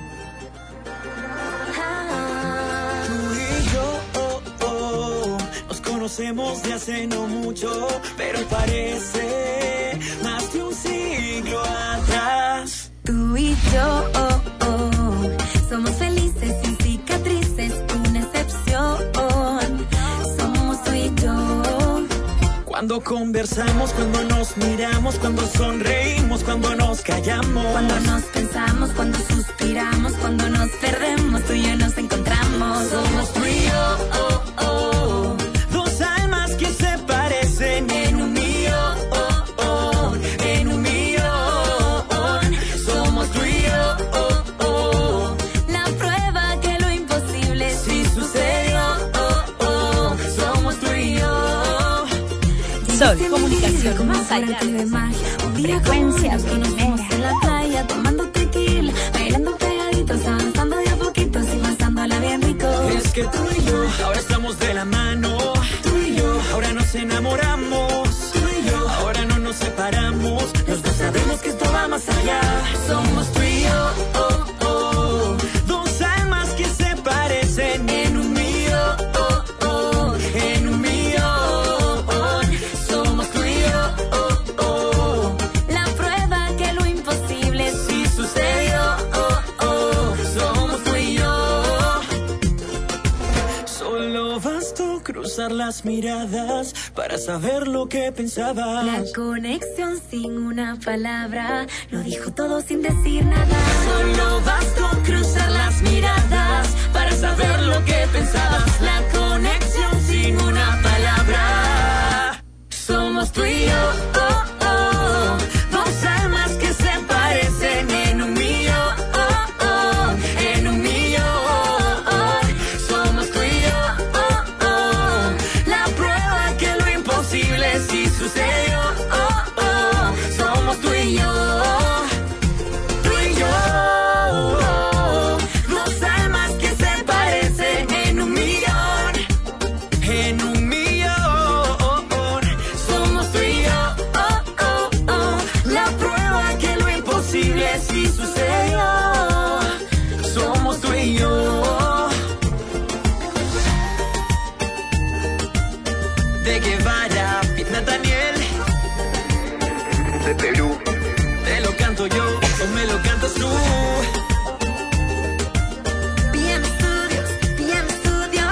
Conocemos de hace no mucho, pero parece más de un siglo atrás. Tú y yo oh, oh, somos felices sin cicatrices, una excepción. Somos tú y yo. Cuando conversamos, cuando nos miramos, cuando sonreímos, cuando nos callamos, cuando nos pensamos, cuando suspiramos, cuando nos perdemos, tú y yo nos encontramos. Somos tú y yo oh, oh. Que se parecen en un millón, oh, oh, en un millón. Somos tú y yo, oh, oh. La prueba que lo imposible sí sucedió, oh, oh. Somos tú y yo. Sol, comunicación más allá de magia. Frecuencia primera. En la playa tomando tequila, bailando pegaditos, avanzando de a poquitos y pasándola bien rico. Es que tú y yo ahora estamos de la mano. Ahora nos enamoramos, tú y yo. Ahora no nos separamos. Los dos sabemos que esto va más allá. Somos tú y yo, oh, oh. Dos almas que se parecen en un millón, oh, oh. En un millón. Somos tú y yo, oh, oh. La prueba que lo imposible sí sucedió, oh, oh. Somos tú y yo. Solo bastó cruzar las miradas para saber lo que pensabas. La conexión sin una palabra lo dijo todo sin decir nada. Solo bastó cruzar las miradas para saber lo que pensabas. La conexión sin una palabra. Somos tú y yo, oh, oh. Dos almas que se parecen en un millón, oh, oh. En un millón. Somos tú y yo, oh, oh. La prueba que lo imposible sí sucedió, oh, oh. Somos tú y yo. Tú y yo. Dos almas que se parecen en un millón. En un millón. Somos tú y yo, oh, oh, oh. La prueba que lo imposible sí sucedió. Somos tú y yo. De Guevara, Nathaniel, de Perú. Te lo canto yo o me lo cantas tú. P M Studios, P M Studios.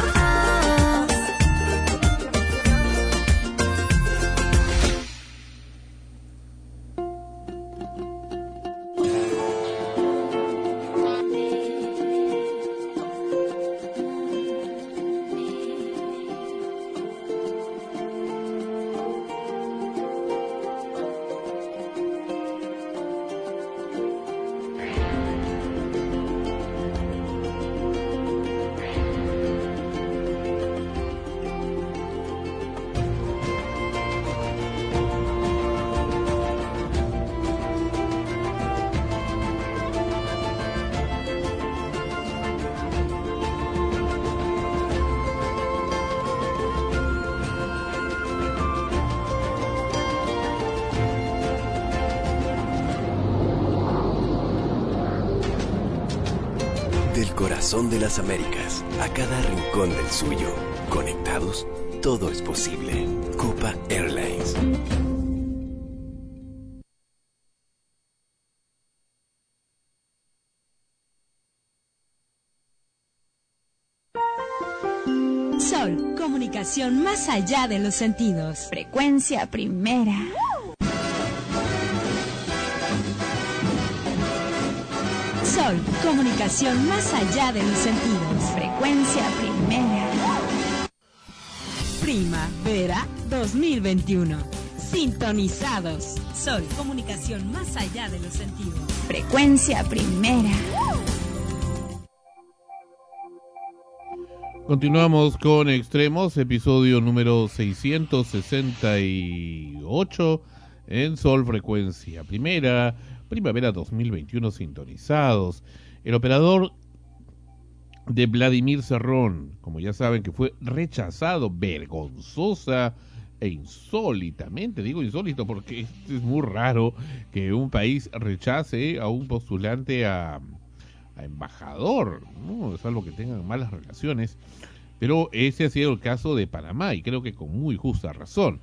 Del corazón de las Américas a cada rincón del suyo. Conectados, todo es posible. Copa Airlines. Sol, comunicación más allá de los sentidos. Frecuencia primera. Sol, comunicación más allá de los sentidos. Frecuencia primera. Primavera dos mil veintiuno. Sintonizados. Sol, comunicación más allá de los sentidos. Frecuencia primera. Continuamos con Extremos, episodio número seiscientos sesenta y ocho en Sol Frecuencia Primera, Primavera dos mil veintiuno sintonizados. El operador de Vladimir Cerrón, como ya saben, que fue rechazado vergonzosa e insólitamente, digo insólito porque es, es muy raro que un país rechace a un postulante a, a embajador, ¿no? Es algo que tengan malas relaciones, pero ese ha sido el caso de Panamá y creo que con muy justa razón.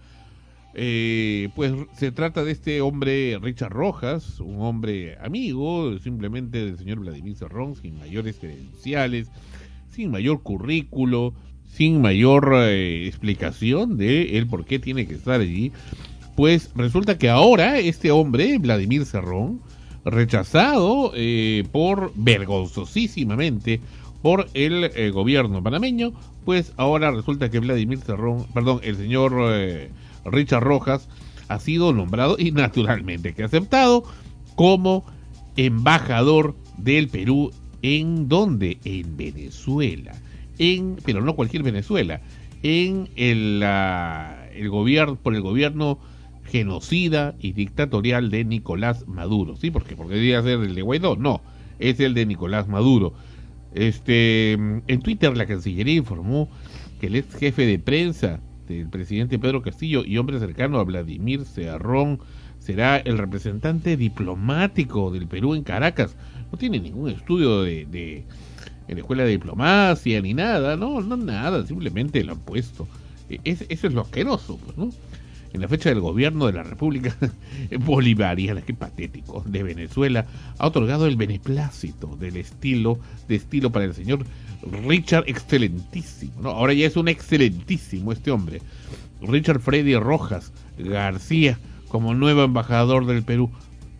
Eh, pues se trata de este hombre Richard Rojas, un hombre amigo simplemente del señor Vladimir Cerrón, sin mayores credenciales, sin mayor currículo, sin mayor eh, explicación de el por qué tiene que estar allí. Pues resulta que ahora este hombre, Vladimir Cerrón, rechazado eh, por vergonzosísimamente por el eh, gobierno panameño, pues ahora resulta que Vladimir Cerrón, perdón, el señor eh, Richard Rojas ha sido nombrado y naturalmente que aceptado como embajador del Perú. ¿En dónde? En Venezuela. En, pero no cualquier Venezuela, en el, uh, el gobierno, por el gobierno genocida y dictatorial de Nicolás Maduro. ¿Sí? ¿Por qué? Porque debería ser el de Guaidó. No, es el de Nicolás Maduro. Este, en Twitter la Cancillería informó que el ex jefe de prensa del presidente Pedro Castillo y hombre cercano a Vladimir Cerrón será el representante diplomático del Perú en Caracas. No tiene ningún estudio de... de en la escuela de diplomacia ni nada, no, no nada, simplemente lo han puesto. Es, eso es lo asqueroso, pues, ¿no? En la fecha del gobierno de la República Bolivariana, qué patético, de Venezuela, ha otorgado el beneplácito del estilo, de estilo para el señor Richard, excelentísimo, ¿no? Ahora ya es un excelentísimo este hombre, Richard Freddy Rojas García, como nuevo embajador del Perú.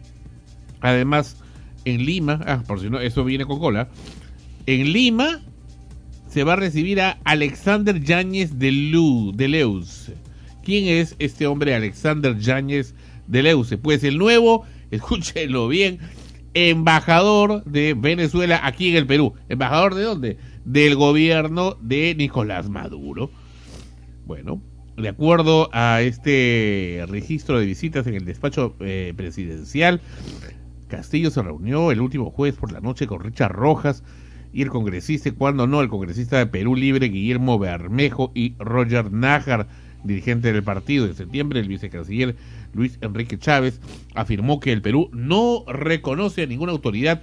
Además, en Lima, ah, por si no, eso viene con cola. En Lima se va a recibir a Alexander Yáñez de, Lu, de Leuze. ¿Quién es este hombre Alexander Yáñez de Leuze? Pues el nuevo, escúchenlo bien, embajador de Venezuela aquí en el Perú. ¿Embajador de dónde? Del gobierno de Nicolás Maduro. Bueno, de acuerdo a este registro de visitas en el despacho eh, presidencial, Castillo se reunió el último jueves por la noche con Richard Rojas y el congresista, cuando no, el congresista de Perú Libre, Guillermo Bermejo, y Roger Nájar, dirigente del partido. En septiembre, el vicecanciller Luis Enrique Chávez afirmó que el Perú no reconoce a ninguna autoridad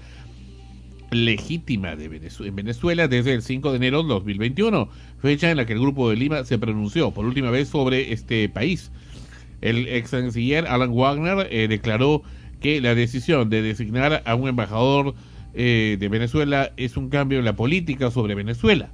legítima de Venezuela, en Venezuela desde el cinco de enero de dos mil veintiuno, fecha en la que el Grupo de Lima se pronunció por última vez sobre este país. El ex canciller Alan Wagner eh, declaró que la decisión de designar a un embajador eh, de Venezuela es un cambio en la política sobre Venezuela.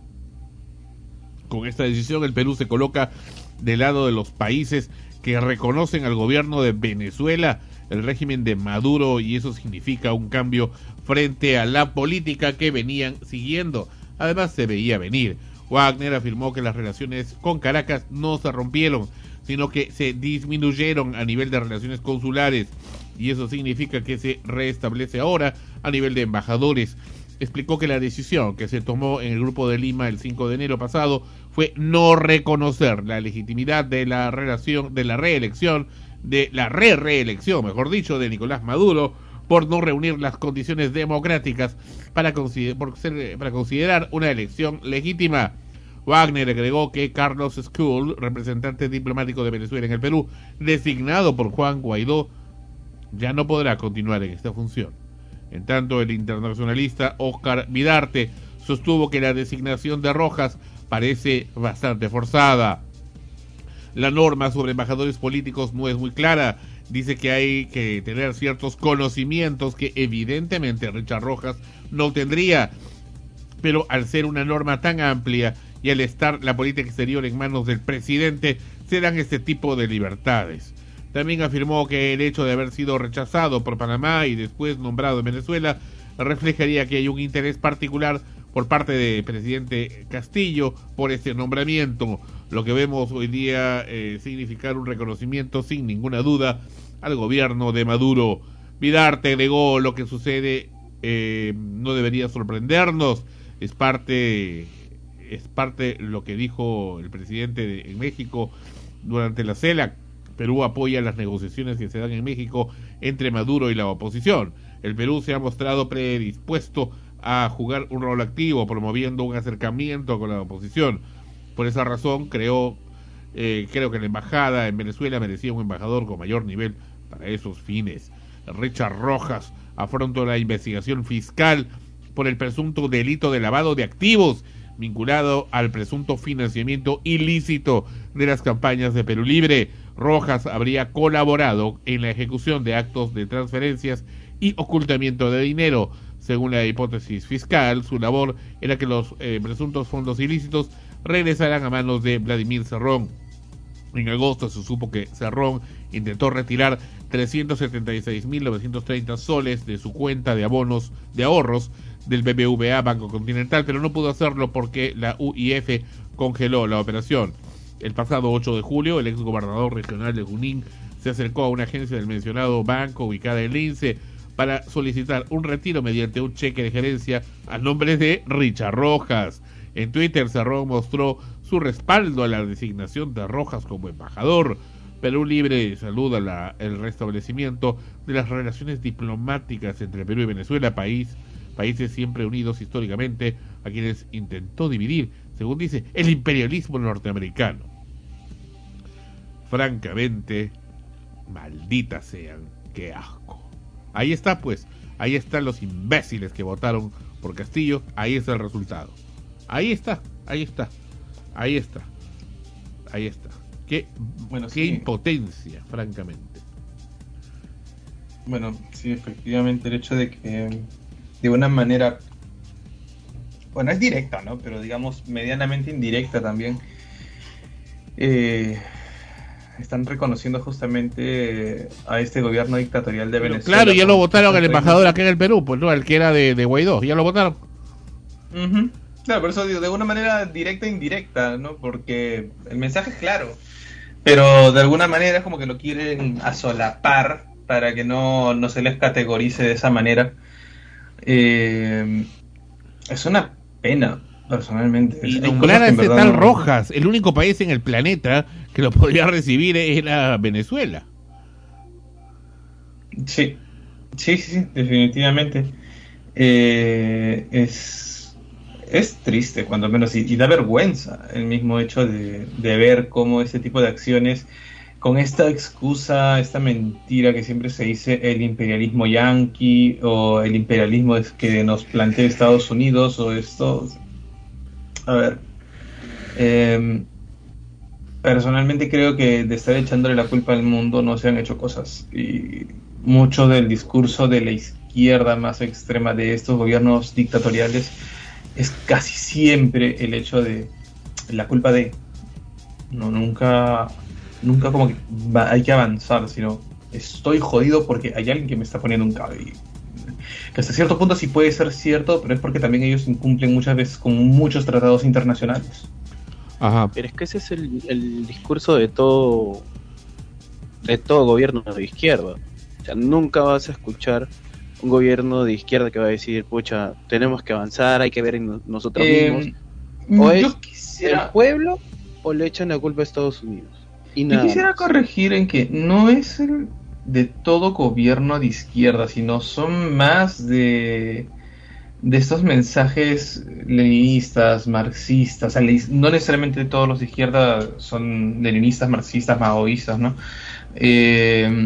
Con esta decisión el Perú se coloca del lado de los países que reconocen al gobierno de Venezuela, el régimen de Maduro, y eso significa un cambio frente a la política que venían siguiendo. Además se veía venir. Wagner afirmó que las relaciones con Caracas no se rompieron, sino que se disminuyeron a nivel de relaciones consulares, y eso significa que se restablece ahora a nivel de embajadores. Explicó que la decisión que se tomó en el Grupo de Lima el cinco de enero pasado fue no reconocer la legitimidad de la relación, de la reelección, de la re-reelección, mejor dicho, de Nicolás Maduro, por no reunir las condiciones democráticas para, consider- por ser, para considerar una elección legítima. Wagner agregó que Carlos School, representante diplomático de Venezuela en el Perú, designado por Juan Guaidó, ya no podrá continuar en esta función. En tanto, el internacionalista Oscar Vidarte sostuvo que la designación de Rojas parece bastante forzada. La norma sobre embajadores políticos no es muy clara. Dice que hay que tener ciertos conocimientos que evidentemente Richard Rojas no tendría. Pero al ser una norma tan amplia y al estar la política exterior en manos del presidente, se dan este tipo de libertades. También afirmó que el hecho de haber sido rechazado por Panamá y después nombrado en Venezuela reflejaría que hay un interés particular por parte del presidente Castillo por este nombramiento, lo que vemos hoy día eh, significar un reconocimiento sin ninguna duda al gobierno de Maduro. Vidarte agregó: lo que sucede eh, no debería sorprendernos, es parte es parte lo que dijo el presidente de, en México durante la CELAC. Perú apoya las negociaciones que se dan en México entre Maduro y la oposición. El Perú se ha mostrado predispuesto a jugar un rol activo, promoviendo un acercamiento con la oposición. Por esa razón creó Eh, creo que la embajada en Venezuela merecía un embajador con mayor nivel para esos fines. Richard Rojas afrontó la investigación fiscal por el presunto delito de lavado de activos vinculado al presunto financiamiento ilícito de las campañas de Perú Libre. Rojas habría colaborado en la ejecución de actos de transferencias y ocultamiento de dinero. Según la hipótesis fiscal, su labor era que los eh, presuntos fondos ilícitos regresaran a manos de Vladimir Cerrón. En agosto se supo que Cerrón intentó retirar trescientos setenta y seis mil novecientos treinta soles de su cuenta de abonos de ahorros del B B V A Banco Continental, pero no pudo hacerlo porque la U I F congeló la operación. El pasado ocho de julio, el exgobernador regional de Junín se acercó a una agencia del mencionado banco ubicada en Lince para solicitar un retiro mediante un cheque de gerencia a nombre de Richard Rojas. En Twitter, Cerrón mostró su respaldo a la designación de Rojas como embajador. Perú Libre saluda la, el restablecimiento de las relaciones diplomáticas entre Perú y Venezuela, país, países siempre unidos históricamente, a quienes intentó dividir, según dice, el imperialismo norteamericano. Francamente, malditas sean, qué asco. Ahí está, pues, ahí están los imbéciles que votaron por Castillo, ahí está el resultado. Ahí está, ahí está, ahí está, ahí está. Qué, bueno, qué sí. impotencia, francamente. Bueno, sí, efectivamente, el hecho de que de una manera, bueno, es directa, ¿no? Pero digamos medianamente indirecta también, eh, están reconociendo justamente a este gobierno dictatorial de Pero Venezuela. claro, ya lo como- votaron al embajador acá en el Perú, pues no, el que era de, de Guaidó, ya lo votaron. Ujú. Claro, por eso digo, de una manera directa e indirecta, ¿no? Porque el mensaje es claro, pero de alguna manera es como que lo quieren asolapar para que no, no se les categorice de esa manera. Eh, es una pena, personalmente. Y Hay nombrar cosas a que en ese verdad tal no- Rojas, el único país en el planeta que lo podría recibir era Venezuela. Sí, sí, sí, sí, definitivamente. Eh, es, es triste, cuando menos, y, y da vergüenza el mismo hecho de, de ver cómo este tipo de acciones, con esta excusa, esta mentira que siempre se dice, el imperialismo yanqui o el imperialismo es que nos plantea Estados Unidos o esto. A ver, eh, personalmente creo que de estar echándole la culpa al mundo no se han hecho cosas, y mucho del discurso de la izquierda más extrema de estos gobiernos dictatoriales es casi siempre el hecho de la culpa de, no, nunca nunca como que va- hay que avanzar, sino estoy jodido porque hay alguien que me está poniendo un cable, y que hasta cierto punto sí puede ser cierto, pero es porque también ellos incumplen muchas veces con muchos tratados internacionales. Ajá. Pero es que ese es el, el discurso de todo de todo gobierno de izquierda. O sea, nunca vas a escuchar un gobierno de izquierda que va a decir, pucha, tenemos que avanzar, hay que ver en no- nosotros Eh, mismos. O yo es quisiera- el pueblo o le echan la culpa a Estados Unidos. Y Yo nada quisiera más. corregir en que no es el de todo gobierno de izquierda, sino son más de, de estos mensajes leninistas, marxistas, o sea, le- no necesariamente todos los de izquierda son leninistas, marxistas, maoístas, ¿no? Eh,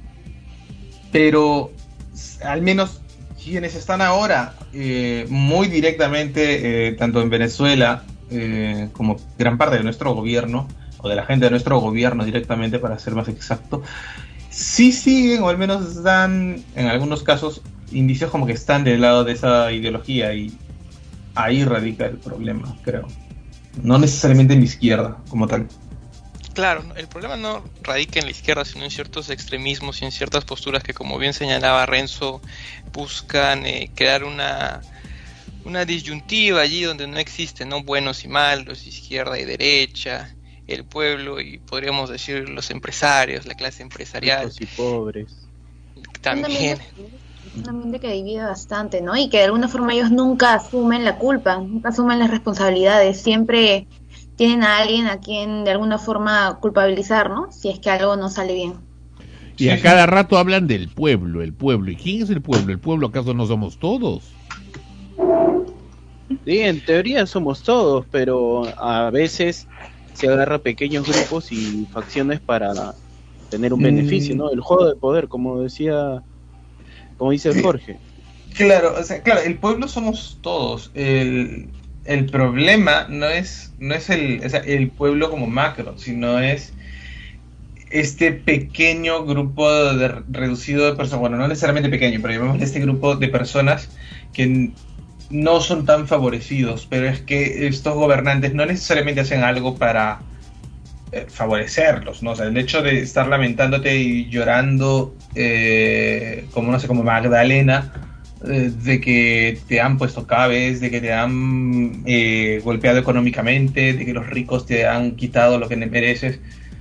pero s- al menos quienes están ahora eh, muy directamente, eh, tanto en Venezuela eh, como gran parte de nuestro gobierno, o de la gente de nuestro gobierno directamente, para ser más exacto, sí siguen, o al menos dan, en algunos casos, indicios como que están del lado de esa ideología, y ahí radica el problema, creo. No necesariamente en la izquierda, como tal. Claro, el problema no radica en la izquierda, sino en ciertos extremismos y en ciertas posturas que, como bien señalaba Renzo, buscan eh, crear una, una disyuntiva allí donde no existe, ¿no? Buenos y malos, izquierda y derecha, el pueblo y podríamos decir los empresarios, la clase empresarial. Ricos y pobres. También. Es un ambiente que divide bastante, ¿no? Y que de alguna forma ellos nunca asumen la culpa, nunca asumen las responsabilidades, siempre tienen a alguien a quien de alguna forma culpabilizar, ¿no? Si es que algo no sale bien. Y a cada rato hablan del pueblo, el pueblo. ¿Y quién es el pueblo? ¿El pueblo acaso no somos todos? Sí, en teoría somos todos, pero a veces se agarra pequeños grupos y facciones para tener un Mm. beneficio, ¿no? El juego de poder, como decía, como dice Jorge. Claro, o sea, claro, el pueblo somos todos. El, el problema no es, no es el, o sea, el pueblo como macro, sino es este pequeño grupo de, reducido de personas, bueno, no necesariamente pequeño, pero llamémosle este grupo de personas que n- no son tan favorecidos, pero es que estos gobernantes no necesariamente hacen algo para eh, favorecerlos, ¿no? O sea, el hecho de estar lamentándote y llorando, eh, como no sé, como Magdalena, eh, de que te han puesto cabes, de que te han eh, golpeado económicamente, de que los ricos te han quitado lo que mereces,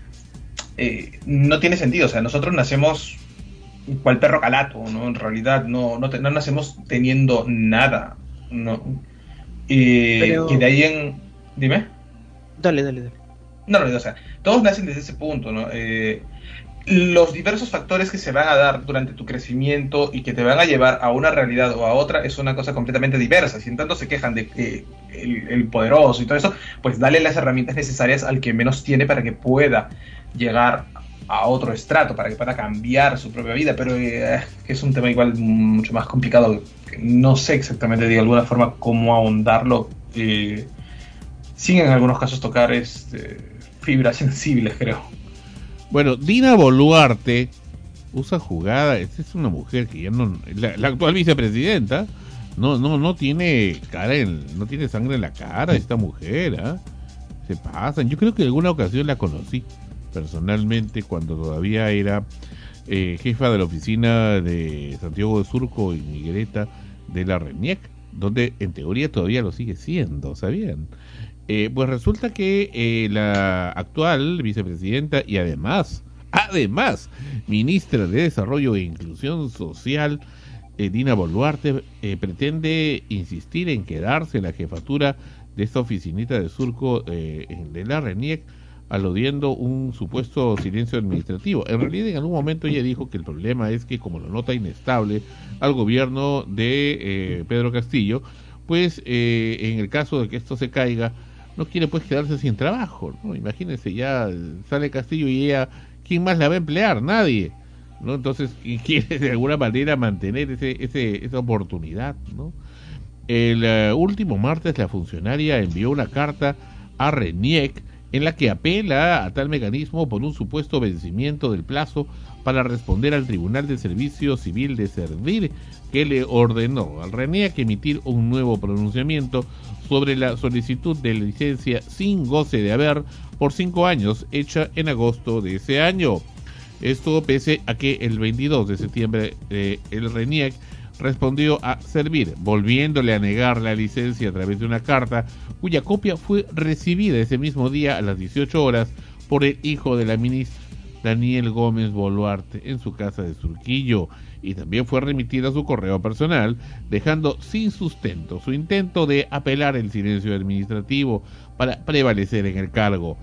eh, no tiene sentido. O sea, nosotros nacemos cual perro calato, ¿no? En realidad no, no, te- no nacemos teniendo nada, ¿no? Eh, Pero- que de ahí en... Dime. Dale, dale, dale. No, no, o sea, todos nacen desde ese punto, ¿no? Eh, los diversos factores que se van a dar durante tu crecimiento y que te van a llevar a una realidad o a otra es una cosa completamente diversa. Si en tanto se quejan de que el, el poderoso y todo eso, pues dale las herramientas necesarias al que menos tiene para que pueda llegar a otro estrato, para que pueda cambiar su propia vida. Pero eh, es un tema igual mucho más complicado. No sé exactamente de alguna forma cómo ahondarlo. Eh, sin en algunos casos tocar este, fibras sensibles, creo. Bueno, Dina Boluarte usa jugada, esta es una mujer que ya no, la, la actual vicepresidenta, no, no, no tiene cara en, no tiene sangre en la cara esta mujer, ¿ah? Se pasan. Yo creo que en alguna ocasión la conocí personalmente cuando todavía era eh, jefa de la oficina de Santiago de Surco y Migueleta de la RENIEC, donde en teoría todavía lo sigue siendo, ¿sabían? Eh, pues resulta que eh, la actual vicepresidenta y además, además, ministra de Desarrollo e Inclusión Social, eh, Dina Boluarte, eh, pretende insistir en quedarse en la jefatura de esta oficinita de Surco eh, de la RENIEC, aludiendo un supuesto silencio administrativo. En realidad, en algún momento ella dijo que el problema es que, como lo nota inestable al gobierno de eh, Pedro Castillo, pues eh, en el caso de que esto se caiga, no quiere pues quedarse sin trabajo, ¿no? Imagínense, ya sale Castillo y ella, ¿quién más la va a emplear? Nadie, ¿no? Entonces, y quiere de alguna manera mantener ese, ese, esa oportunidad, ¿no? El uh, último martes la funcionaria envió una carta a RENIEC en la que apela a tal mecanismo por un supuesto vencimiento del plazo para responder al Tribunal de Servicio Civil de Servir, que le ordenó al RENIEC emitir un nuevo pronunciamiento sobre la solicitud de licencia sin goce de haber por cinco años hecha en agosto de ese año. Esto pese a que el veintidós de septiembre eh, el RENIEC respondió a Servir, volviéndole a negar la licencia a través de una carta cuya copia fue recibida ese mismo día a las dieciocho horas por el hijo de la ministra, Daniel Gómez Boluarte, en su casa de Surquillo, y también fue remitida a su correo personal, dejando sin sustento su intento de apelar el silencio administrativo para prevalecer en el cargo.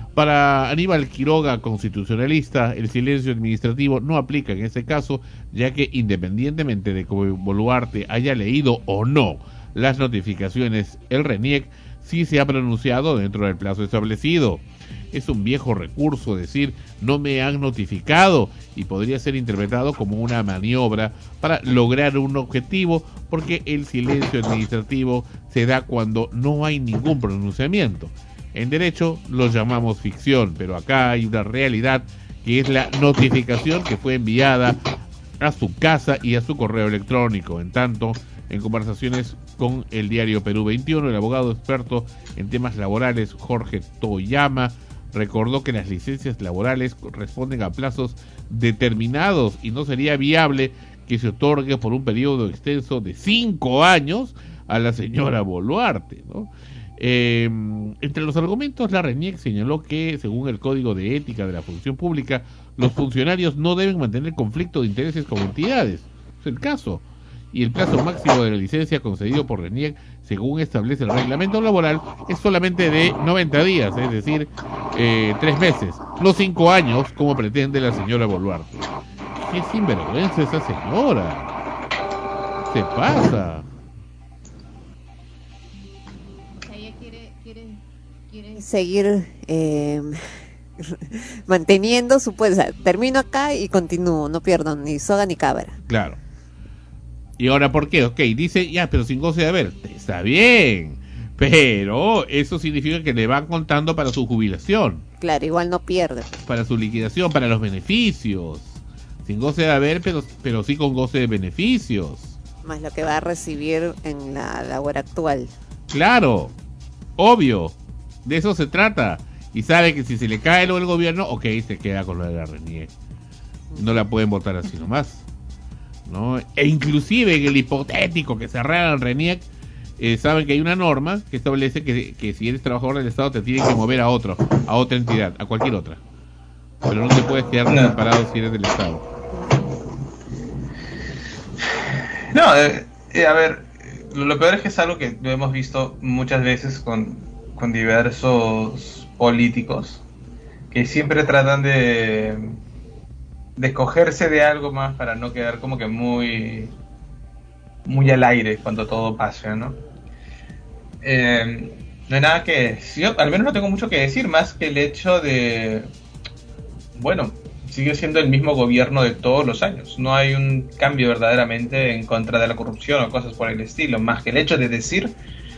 Para Aníbal Quiroga, constitucionalista, el silencio administrativo no aplica en este caso, ya que independientemente de que Boluarte haya leído o no las notificaciones, el RENIEC sí se ha pronunciado dentro del plazo establecido. Es un viejo recurso decir no me han notificado y podría ser interpretado como una maniobra para lograr un objetivo, porque el silencio administrativo se da cuando no hay ningún pronunciamiento. En derecho los llamamos ficción, pero acá hay una realidad que es la notificación que fue enviada a su casa y a su correo electrónico. En tanto, en conversaciones con el diario Perú veintiuno, el abogado experto en temas laborales Jorge Toyama recordó que las licencias laborales corresponden a plazos determinados y no sería viable que se otorgue por un periodo extenso de cinco años a la señora Boluarte, ¿no? Eh, entre los argumentos, la RENIEC señaló que, según el Código de Ética de la Función Pública, los funcionarios no deben mantener conflicto de intereses con entidades. Es el caso. Y el plazo máximo de la licencia concedido por RENIEC, según establece el reglamento laboral, es solamente de noventa días, es decir, eh, tres meses, no cinco años, como pretende la señora Boluarte. ¡Qué sinvergüenza esa señora! Se pasa. seguir eh, manteniendo su pues, o sea, termino acá y continúo, no pierdo ni soga ni cabra. Claro. ¿Y ahora por qué? Ok, dice, ya, pero sin goce de haber. Está bien, pero eso significa que le van contando para su jubilación. Claro, igual no pierde. Para su liquidación, para los beneficios. Sin goce de haber, pero, pero sí con goce de beneficios. Más lo que va a recibir en la labor actual. Claro, obvio, de eso se trata. Y sabe que si se le cae lo del gobierno, ok, se queda con lo de la RENIEC. No la pueden votar así nomás, ¿no? E inclusive en el hipotético que cerraran el RENIEC, eh, saben que hay una norma que establece que, que si eres trabajador del Estado te tienen que mover a otro, a otra entidad, a cualquier otra. Pero no te puedes quedar desamparado si eres del Estado. No, eh, eh, a ver, lo, lo peor es que es algo que lo hemos visto muchas veces con, con diversos políticos que siempre tratan de de cogerse de algo más para no quedar como que muy muy al aire cuando todo pase, ¿no? Eh, no hay nada que yo al menos no tengo mucho que decir más que el hecho de bueno, sigue siendo el mismo gobierno de todos los años, no hay un cambio verdaderamente en contra de la corrupción o cosas por el estilo, más que el hecho de decir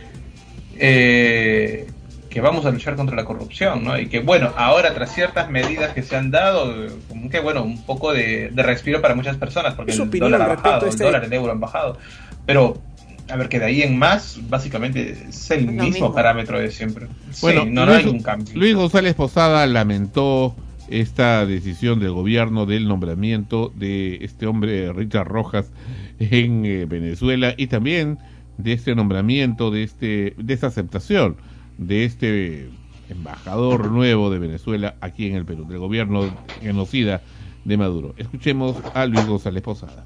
eh, que vamos a luchar contra la corrupción, ¿no? Y que, bueno, ahora tras ciertas medidas que se han dado, como que, bueno, un poco de, de respiro para muchas personas, porque el dólar ha bajado, este... el dólar, el euro han bajado. Pero, a ver, que de ahí en más, básicamente es el mismo, mismo parámetro de siempre. Bueno, sí, no, Luis, no hay un cambio. Luis González Posada lamentó esta decisión del gobierno del nombramiento de este hombre, Richard Rojas, en eh, Venezuela, y también de este nombramiento, de este de esta aceptación de este embajador nuevo de Venezuela aquí en el Perú, del gobierno genocida de Maduro. Escuchemos a Luis González Posada.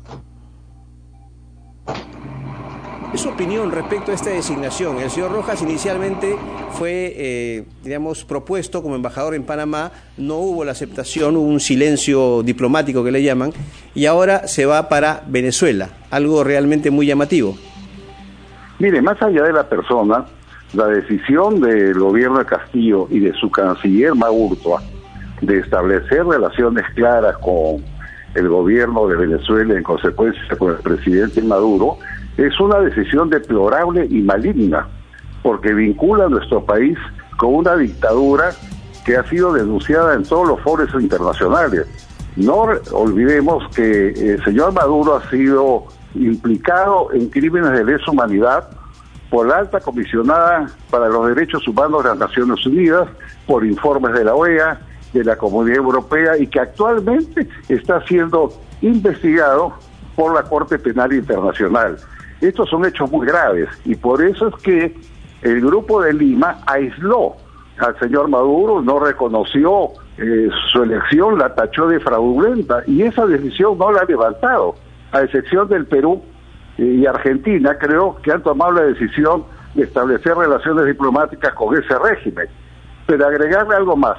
Su opinión respecto a esta designación. El señor Rojas inicialmente fue, eh, digamos, propuesto como embajador en Panamá, no hubo la aceptación, hubo un silencio diplomático que le llaman, y ahora se va para Venezuela, algo realmente muy llamativo. Mire, más allá de la persona, la decisión del gobierno de Castillo y de su canciller Maurtua de establecer relaciones claras con el gobierno de Venezuela, en consecuencia con el presidente Maduro, es una decisión deplorable y maligna, porque vincula a nuestro país con una dictadura que ha sido denunciada en todos los foros internacionales. No olvidemos que el señor Maduro ha sido implicado en crímenes de lesa humanidad por la alta comisionada para los derechos humanos de las Naciones Unidas, por informes de la O E A, de la Comunidad Europea, y que actualmente está siendo investigado por la Corte Penal Internacional. Estos son hechos muy graves, y por eso es que el Grupo de Lima aisló al señor Maduro, no reconoció eh, su elección, la tachó de fraudulenta, y esa decisión no la ha levantado, a excepción del Perú y Argentina, creo que han tomado la decisión de establecer relaciones diplomáticas con ese régimen. Pero agregarle algo más,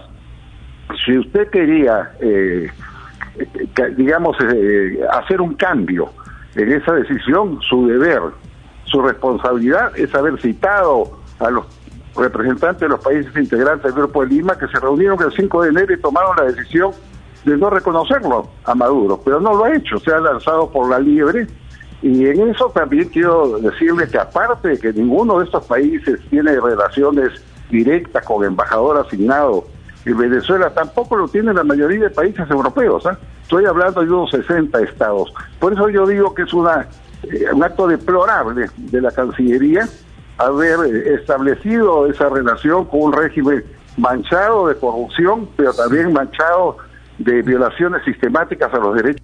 si usted quería, eh, digamos, eh, hacer un cambio en esa decisión, su deber, su responsabilidad es haber citado a los representantes de los países integrantes del Grupo de Lima, que se reunieron el cinco de enero y tomaron la decisión de no reconocerlo a Maduro, pero no lo ha hecho, se ha lanzado por la liebre. Y en eso también quiero decirle que, aparte de que ninguno de estos países tiene relaciones directas con embajador asignado, en Venezuela tampoco lo tiene la mayoría de países europeos, ¿eh? Estoy hablando de unos sesenta estados. Por eso yo digo que es una eh, un acto deplorable de la Cancillería haber eh, establecido esa relación con un régimen manchado de corrupción, pero también manchado de violaciones sistemáticas a los derechos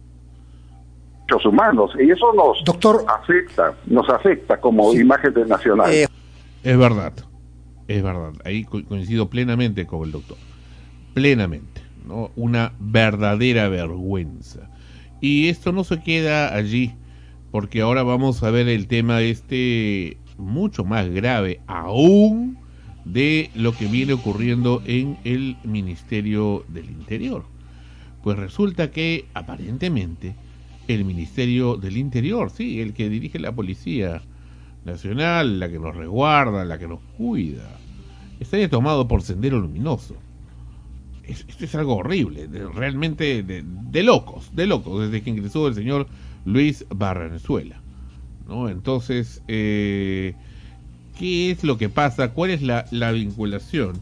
humanos, y eso nos Doctor, afecta, nos afecta como sí. imagen del nacional. Eh, es verdad, es verdad, ahí co- coincido plenamente con el doctor, plenamente, ¿no? Una verdadera vergüenza. Y esto no se queda allí, porque ahora vamos a ver el tema este mucho más grave aún de lo que viene ocurriendo en el Ministerio del Interior. Pues resulta que aparentemente el Ministerio del Interior, sí, el que dirige la Policía Nacional, la que nos resguarda, la que nos cuida, estaría tomado por Sendero Luminoso. Es, esto es algo horrible, de, realmente de, de locos, de locos, desde que ingresó el señor Luis Barranzuela, ¿no? Entonces, eh, ¿qué es lo que pasa? ¿Cuál es la, la vinculación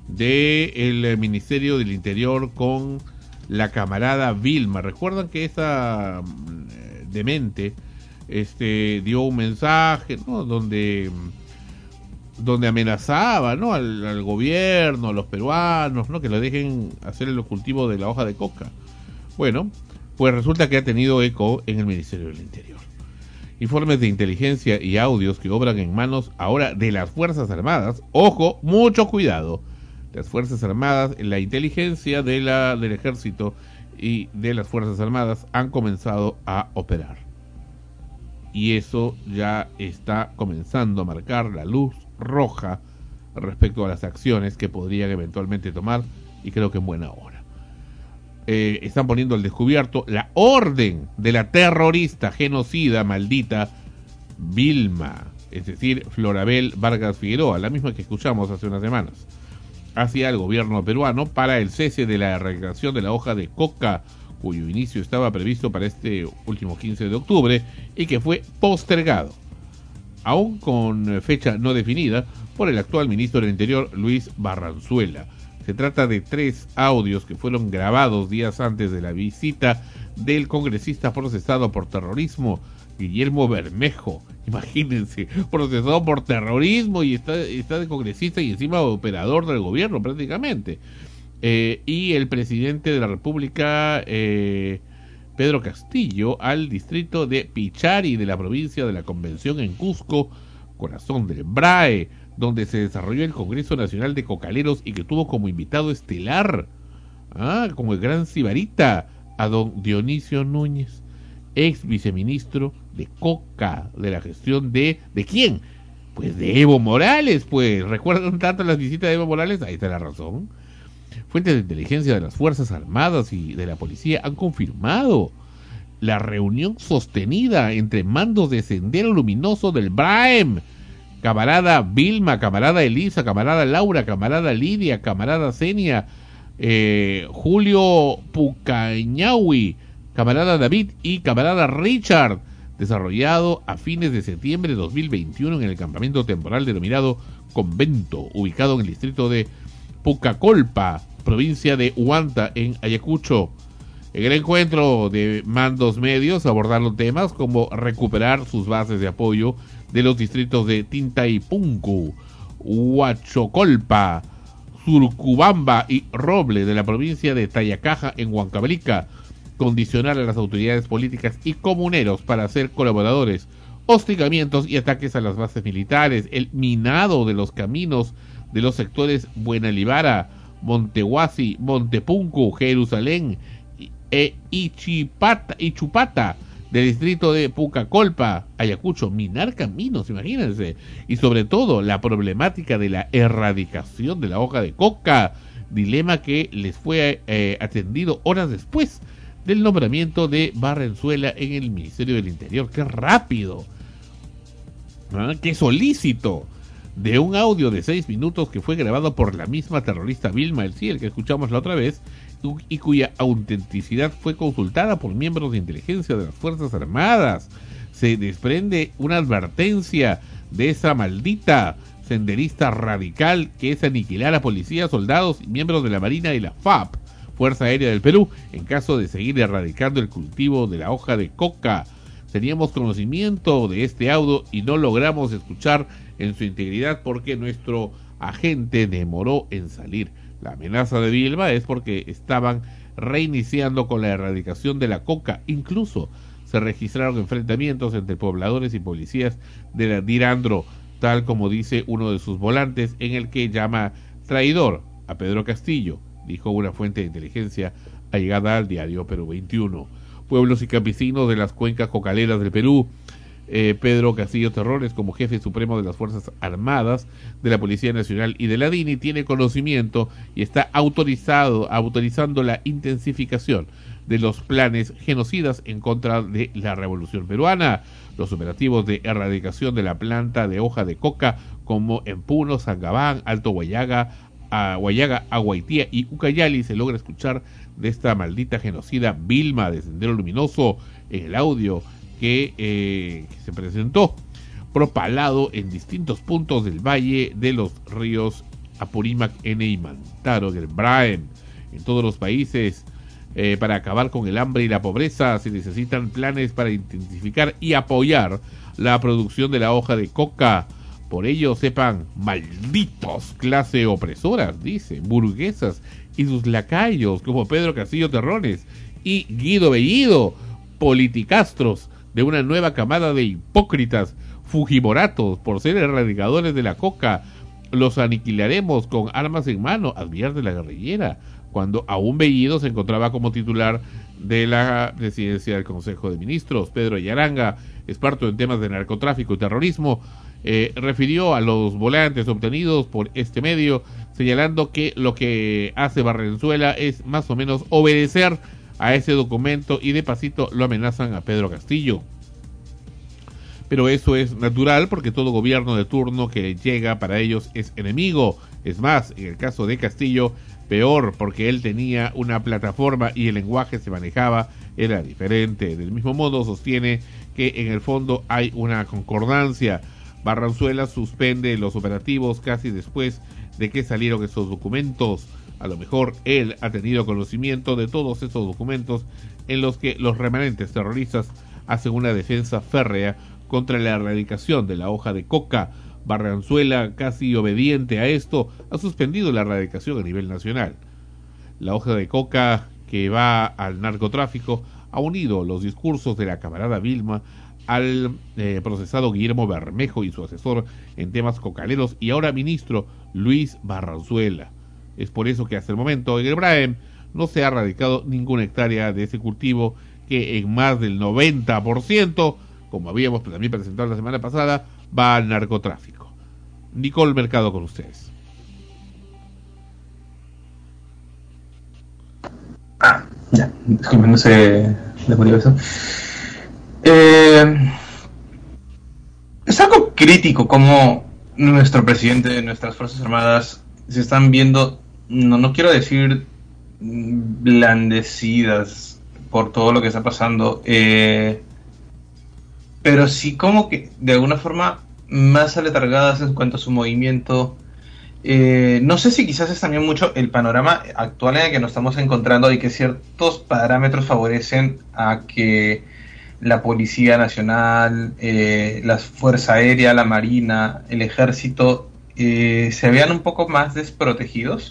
del Ministerio del Interior con la camarada Vilma? Recuerdan que esa eh, demente este, dio un mensaje, ¿no? donde donde amenazaba, ¿no? al, al gobierno, a los peruanos, ¿no? que lo dejen hacer el cultivo de la hoja de coca. Bueno, pues resulta que ha tenido eco en el Ministerio del Interior. Informes de inteligencia y audios que obran en manos ahora de las Fuerzas Armadas. Ojo, mucho cuidado. Las Fuerzas Armadas, la inteligencia de la, del Ejército y de las Fuerzas Armadas han comenzado a operar. Y eso ya está comenzando a marcar la luz roja respecto a las acciones que podrían eventualmente tomar, y creo que en buena hora. Eh, están poniendo al descubierto la orden de la terrorista, genocida, maldita Vilma, es decir, Florabel Vargas Figueroa, la misma que escuchamos hace unas semanas, hacia el gobierno peruano para el cese de la erradicación de la hoja de coca, cuyo inicio estaba previsto para este último quince de octubre y que fue postergado, aún con fecha no definida, por el actual ministro del Interior, Luis Barranzuela. Se trata de tres audios que fueron grabados días antes de la visita del congresista procesado por terrorismo, Guillermo Bermejo. Imagínense, procesado por terrorismo y está, está de congresista y encima operador del gobierno prácticamente. Eh, y el presidente de la República, eh, Pedro Castillo, al distrito de Pichari de la provincia de la Convención en Cusco, corazón del B R A E, donde se desarrolló el Congreso Nacional de Cocaleros y que tuvo como invitado estelar, ah, como el gran sibarita, a don Dionisio Núñez, ex viceministro de Coca, de la gestión de... ¿De quién? Pues de Evo Morales, pues. ¿Recuerdan tanto las visitas de Evo Morales? Ahí está la razón. Fuentes de inteligencia de las Fuerzas Armadas y de la policía han confirmado la reunión sostenida entre mandos de Sendero Luminoso del B R A E M, camarada Vilma, camarada Elisa, camarada Laura, camarada Lidia, camarada Zenia, eh, Julio Pucañahui, camarada David y camarada Richard, desarrollado a fines de septiembre de dos mil veintiuno en el campamento temporal denominado Convento, ubicado en el distrito de Pucacolpa, provincia de Huanta, en Ayacucho. En el encuentro de mandos medios abordaron temas como recuperar sus bases de apoyo de los distritos de Tintaipuncu, Huachocolpa, Surcubamba y Roble de la provincia de Tayacaja en Huancavelica, condicionar a las autoridades políticas y comuneros para ser colaboradores, hostigamientos y ataques a las bases militares, el minado de los caminos de los sectores Buenalibara, Montehuasi, Montepuncu, Jerusalén e Ichipata, Ichupata del distrito de Pucacolpa, Ayacucho, minar caminos, imagínense, y sobre todo la problemática de la erradicación de la hoja de coca, dilema que les fue eh, atendido horas después del nombramiento de Barranzuela en el Ministerio del Interior. ¡Qué rápido! ¿Ah? ¡Qué solícito! De un audio de seis minutos que fue grabado por la misma terrorista Vilma, el sí, el que escuchamos la otra vez, y cuya autenticidad fue consultada por miembros de inteligencia de las Fuerzas Armadas. Se desprende una advertencia de esa maldita senderista radical que es aniquilar a policías, soldados y miembros de la Marina y la F A P, Fuerza Aérea del Perú, en caso de seguir erradicando el cultivo de la hoja de coca. Teníamos conocimiento de este audio y no logramos escuchar en su integridad porque nuestro agente demoró en salir. La amenaza de Vilma es porque estaban reiniciando con la erradicación de la coca. Incluso se registraron enfrentamientos entre pobladores y policías de la Dirandro, tal como dice uno de sus volantes, en el que llama traidor a Pedro Castillo, dijo una fuente de inteligencia allegada al diario Perú veintiuno. Pueblos y campesinos de las cuencas cocaleras del Perú. Eh, Pedro Castillo Terrones, como jefe supremo de las Fuerzas Armadas, de la Policía Nacional y de la D I N I, tiene conocimiento y está autorizado, autorizando la intensificación de los planes genocidas en contra de la Revolución Peruana. Los operativos de erradicación de la planta de hoja de coca, como en Puno, Sangabán, Alto Guayaga, a Guayaga, Aguaitía y Ucayali, se logra escuchar de esta maldita genocida Vilma de Sendero Luminoso en el audio que, eh, que se presentó, propalado en distintos puntos del Valle de los Ríos Apurímac, N y Mantaro, del Braem. En todos los países, eh, para acabar con el hambre y la pobreza, se necesitan planes para intensificar y apoyar la producción de la hoja de coca. Por ello, sepan, malditos clase opresoras, dice, burguesas y sus lacayos, como Pedro Castillo Terrones y Guido Bellido, politicastros de una nueva camada de hipócritas fujimoratos por ser erradicadores de la coca. Los aniquilaremos con armas en mano, advierte la guerrillera, cuando aún Bellido se encontraba como titular de la presidencia del Consejo de Ministros. Pedro Yaranga, experto en temas de narcotráfico y terrorismo, eh, refirió a los volantes obtenidos por este medio, señalando que lo que hace Barrenzuela es más o menos obedecer a ese documento y de pasito lo amenazan a Pedro Castillo. Pero eso es natural porque todo gobierno de turno que llega para ellos es enemigo. Es más, en el caso de Castillo, peor, porque él tenía una plataforma y el lenguaje se manejaba era diferente. Del mismo modo, sostiene que en el fondo hay una concordancia. Barranzuela suspende los operativos casi después de que salieron esos documentos. A lo mejor él ha tenido conocimiento de todos esos documentos en los que los remanentes terroristas hacen una defensa férrea contra la erradicación de la hoja de coca. Barranzuela, casi obediente a esto, ha suspendido la erradicación a nivel nacional. La hoja de coca que va al narcotráfico ha unido los discursos de la camarada Vilma al eh, procesado Guillermo Bermejo y su asesor en temas cocaleros y ahora ministro Luis Barranzuela. Es por eso que hasta el momento en el Braem no se ha erradicado ninguna hectárea de ese cultivo que en más del noventa por ciento, como habíamos también presentado la semana pasada, va al narcotráfico. Nicole Mercado con ustedes. Ah, ya, disculpen, no sé de murió eso. Eh, es algo crítico como nuestro presidente, nuestras Fuerzas Armadas se están viendo, no, no quiero decir blandecidas por todo lo que está pasando, eh, pero sí como que de alguna forma más aletargadas en cuanto a su movimiento. Eh, no sé si quizás es también mucho el panorama actual en el que nos estamos encontrando y que ciertos parámetros favorecen a que la Policía Nacional, eh, la Fuerza Aérea, la Marina, el Ejército eh, se vean un poco más desprotegidos.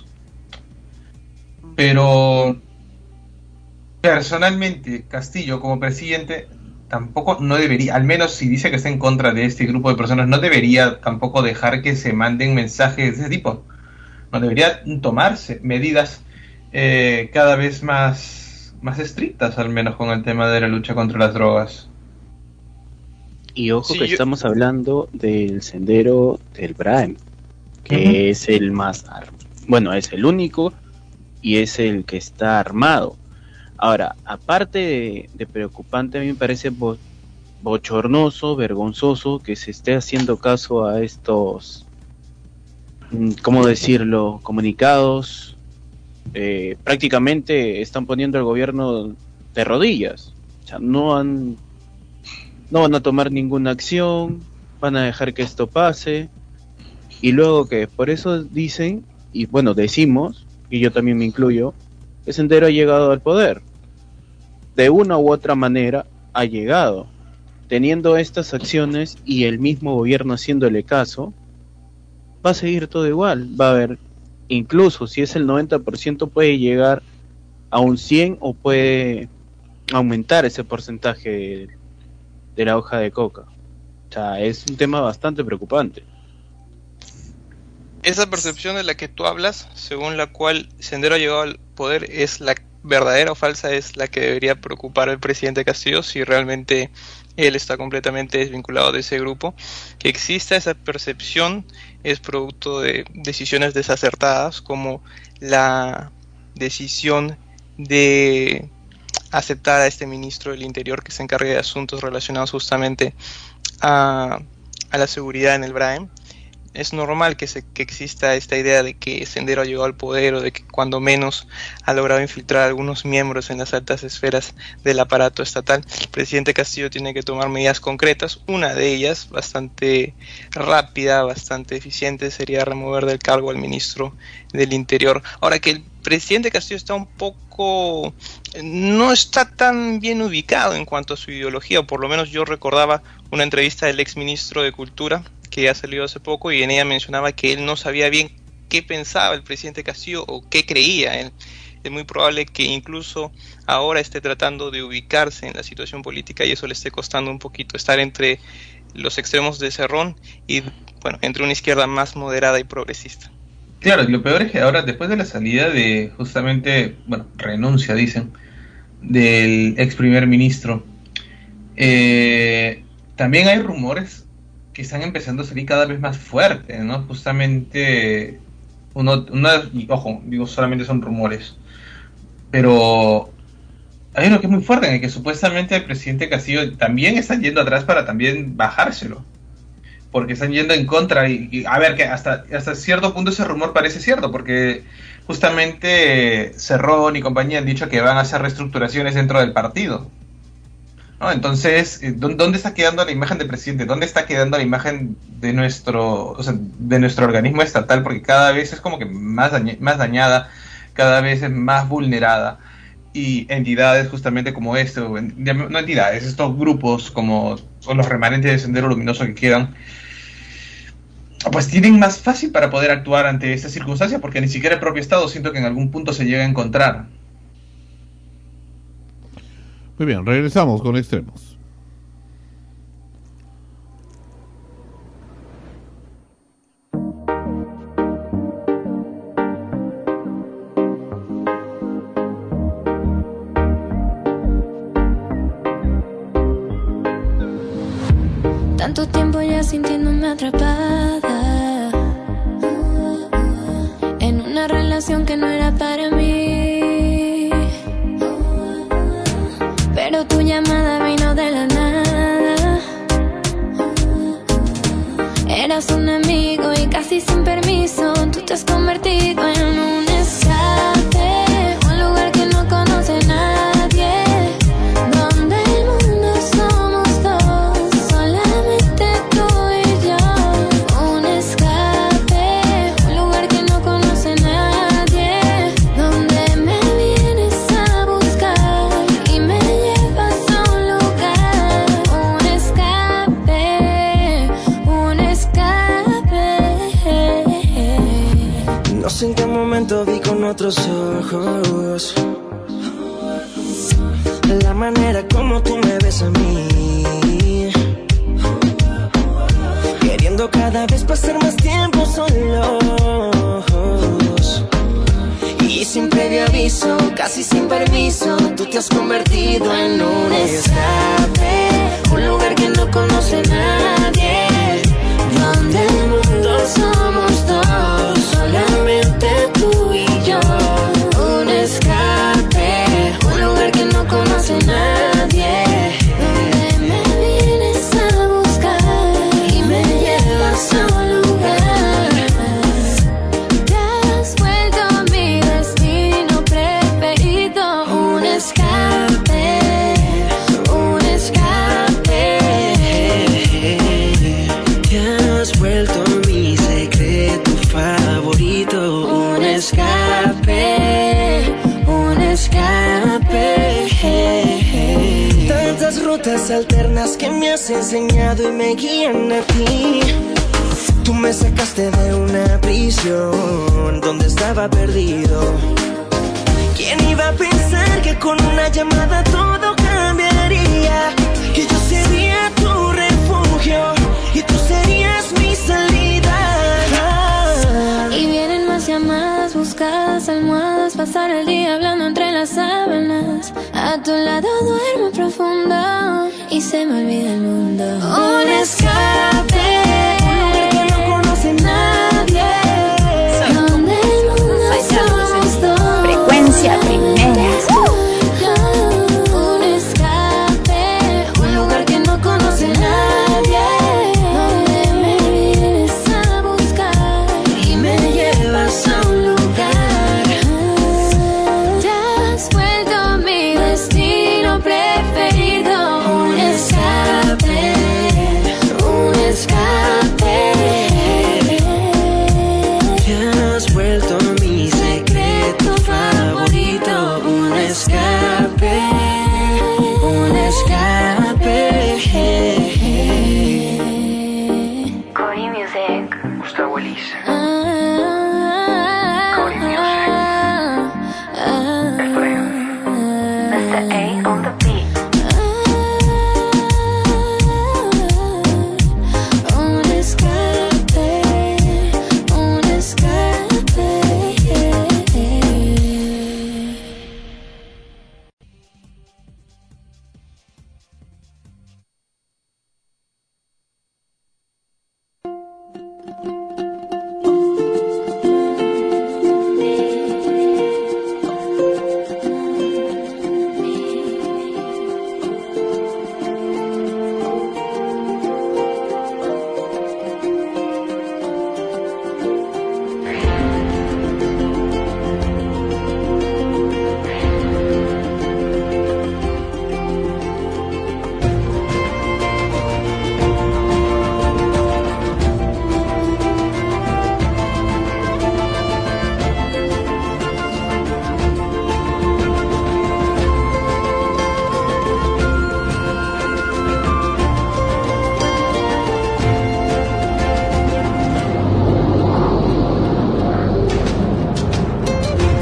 Pero personalmente Castillo como presidente tampoco no debería, al menos si dice que está en contra de este grupo de personas, no debería tampoco dejar que se manden mensajes de ese tipo. No debería tomarse medidas eh, cada vez más, más estrictas, al menos con el tema de la lucha contra las drogas. Y ojo Sí, que yo- estamos hablando del sendero del Braem, que Ujú. es el más, ar- bueno, es el único y es el que está armado. Ahora, aparte de, de preocupante, a mí me parece bo- bochornoso, vergonzoso que se esté haciendo caso a estos, mm, ¿cómo decirlo?, comunicados. Eh, prácticamente están poniendo al gobierno de rodillas. O sea, no han, no van a tomar ninguna acción, van a dejar que esto pase. Y luego que por eso dicen, y bueno, decimos, y yo también me incluyo, el Sendero ha llegado al poder. De una u otra manera ha llegado. Teniendo estas acciones y el mismo gobierno haciéndole caso, va a seguir todo igual. Va a haber, incluso si es el noventa por ciento, puede llegar a un cien o puede aumentar ese porcentaje de, de la hoja de coca. O sea, es un tema bastante preocupante. Esa percepción de la que tú hablas, según la cual Sendero ha llegado al poder, es la verdadera o falsa, es la que debería preocupar al presidente Castillo si realmente él está completamente desvinculado de ese grupo. Que exista esa percepción es producto de decisiones desacertadas, como la decisión de aceptar a este ministro del Interior que se encargue de asuntos relacionados justamente a, a la seguridad en el Braem. Es normal que, se, que exista esta idea de que Sendero ha llegado al poder o de que cuando menos ha logrado infiltrar a algunos miembros en las altas esferas del aparato estatal. El presidente Castillo tiene que tomar medidas concretas. Una de ellas, bastante rápida, bastante eficiente, sería remover del cargo al ministro del Interior. Ahora que el presidente Castillo está un poco... no está tan bien ubicado en cuanto a su ideología, o por lo menos yo recordaba una entrevista del ex ministro de Cultura, que ha salido hace poco, y en ella mencionaba que él no sabía bien qué pensaba el presidente Castillo o qué creía él. Es muy probable que incluso ahora esté tratando de ubicarse en la situación política y eso le esté costando un poquito, estar entre los extremos de Cerrón y, bueno, entre una izquierda más moderada y progresista. Claro, y lo peor es que ahora, después de la salida de, justamente, bueno, renuncia, dicen, del ex primer ministro, eh, también hay rumores que están empezando a salir cada vez más fuertes, ¿no? Justamente, uno, una, y, ojo, digo, solamente son rumores, pero hay uno que es muy fuerte, en el que supuestamente el presidente Castillo también está yendo atrás para también bajárselo, porque están yendo en contra, y, y a ver, que hasta, hasta cierto punto ese rumor parece cierto, porque justamente Cerrón y compañía han dicho que van a hacer reestructuraciones dentro del partido, ¿no? Entonces, ¿dónde está quedando la imagen del presidente? ¿Dónde está quedando la imagen de nuestro, o sea, de nuestro organismo estatal? Porque cada vez es como que más, daña, más dañada, cada vez es más vulnerada. Y entidades justamente como este, no entidades, estos grupos como son los remanentes de Sendero Luminoso que quedan, pues tienen más fácil para poder actuar ante estas circunstancias, porque ni siquiera el propio Estado siento que en algún punto se llega a encontrar. Muy bien, regresamos con Extremos. Tanto tiempo ya sintiéndome atrapada en una relación que no era para mí, pero tu llamada vino de la nada. Eras un amigo y casi sin permiso tú te has convertido en un escape, un lugar que no conoce nadie, donde el mundo somos dos, solamente tú y yo. Un escape, un lugar que no conoce nadie, donde me vienes a buscar y me llevas a un lugar. Un escape, un escape. No sé en qué momento vi con otros ojos la manera como tú me ves a mí, queriendo cada vez pasar más tiempo solos. Y sin previo aviso, casi sin permiso, tú te has convertido en un escape, un lugar que no conoce nadie, donde el mundo somos dos, solamente tú y yo. Un escape, un lugar que no conoce nadie, donde me vienes a buscar y me llevas a un lugar. Te has vuelto mi destino preferido. Un escape, un escape. Te has vuelto mi secreto favorito. Un escape, un escape. Tantas rutas alternas que me has enseñado y me guían a ti. Tú me sacaste de una prisión donde estaba perdido. ¿Quién iba a pensar que con una llamada todo cambiaría? Que yo sería tu refugio y tú serías mi salida. Y vienen más llamadas, buscadas, almohadas, pasar el día hablando entre las sábanas. A tu lado duermo profundo y se me olvida el mundo. Un escape, un lugar que no conoce nadie, donde el mundo somos dos. Frecuencia primera.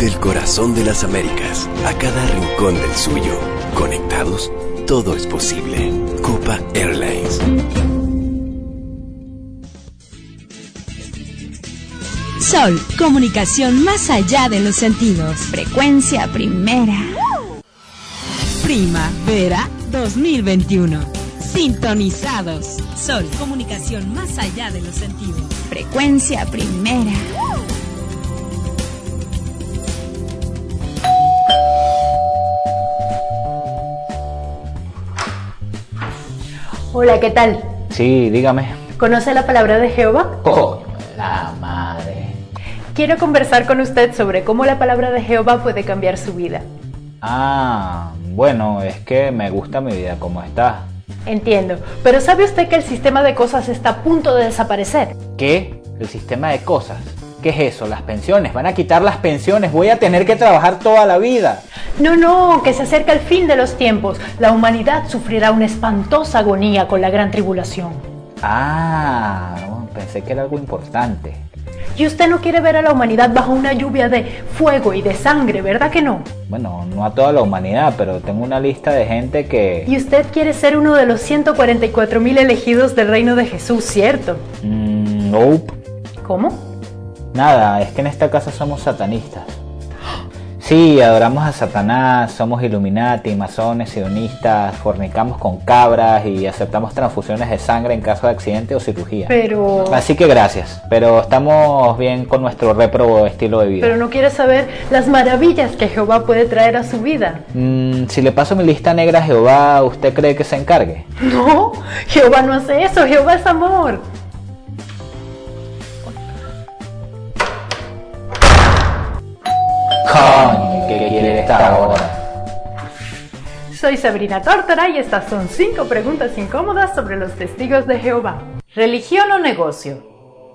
Del corazón de las Américas a cada rincón del suyo. Conectados, todo es posible. Copa Airlines. Sol, comunicación más allá de los sentidos. Frecuencia primera. Primavera dos mil veintiuno. Sintonizados. Sol, comunicación más allá de los sentidos. Frecuencia primera. Hola, ¿qué tal? Sí, dígame. ¿Conoce la palabra de Jehová? Oh, la madre. Quiero conversar con usted sobre cómo la palabra de Jehová puede cambiar su vida. Ah, bueno, es que me gusta mi vida como está. Entiendo, pero ¿sabe usted que el sistema de cosas está a punto de desaparecer? ¿Qué? ¿El sistema de cosas? ¿Qué es eso? ¿Las pensiones? ¿Van a quitar las pensiones? ¿Voy a tener que trabajar toda la vida? No, no, que se acerca el fin de los tiempos. La humanidad sufrirá una espantosa agonía con la gran tribulación. Ah, pensé que era algo importante. Y usted no quiere ver a la humanidad bajo una lluvia de fuego y de sangre, ¿verdad que no? Bueno, no a toda la humanidad, pero tengo una lista de gente que... Y usted quiere ser uno de los ciento cuarenta y cuatro mil elegidos del reino de Jesús, ¿cierto? Mm, nope. ¿Cómo? Nada, es que en esta casa somos satanistas. Sí, adoramos a Satanás, somos Illuminati, masones, sionistas, fornicamos con cabras y aceptamos transfusiones de sangre en caso de accidente o cirugía. Pero... Así que gracias, pero estamos bien con nuestro réprobo estilo de vida. Pero no quiere saber las maravillas que Jehová puede traer a su vida. Mm, si le paso mi lista negra a Jehová, ¿usted cree que se encargue? No, Jehová no hace eso, Jehová es amor. Coño, ¿qué quiere esta hora? Soy Sabrina Tórtora y estas son cinco preguntas incómodas sobre los testigos de Jehová. ¿Religión o negocio?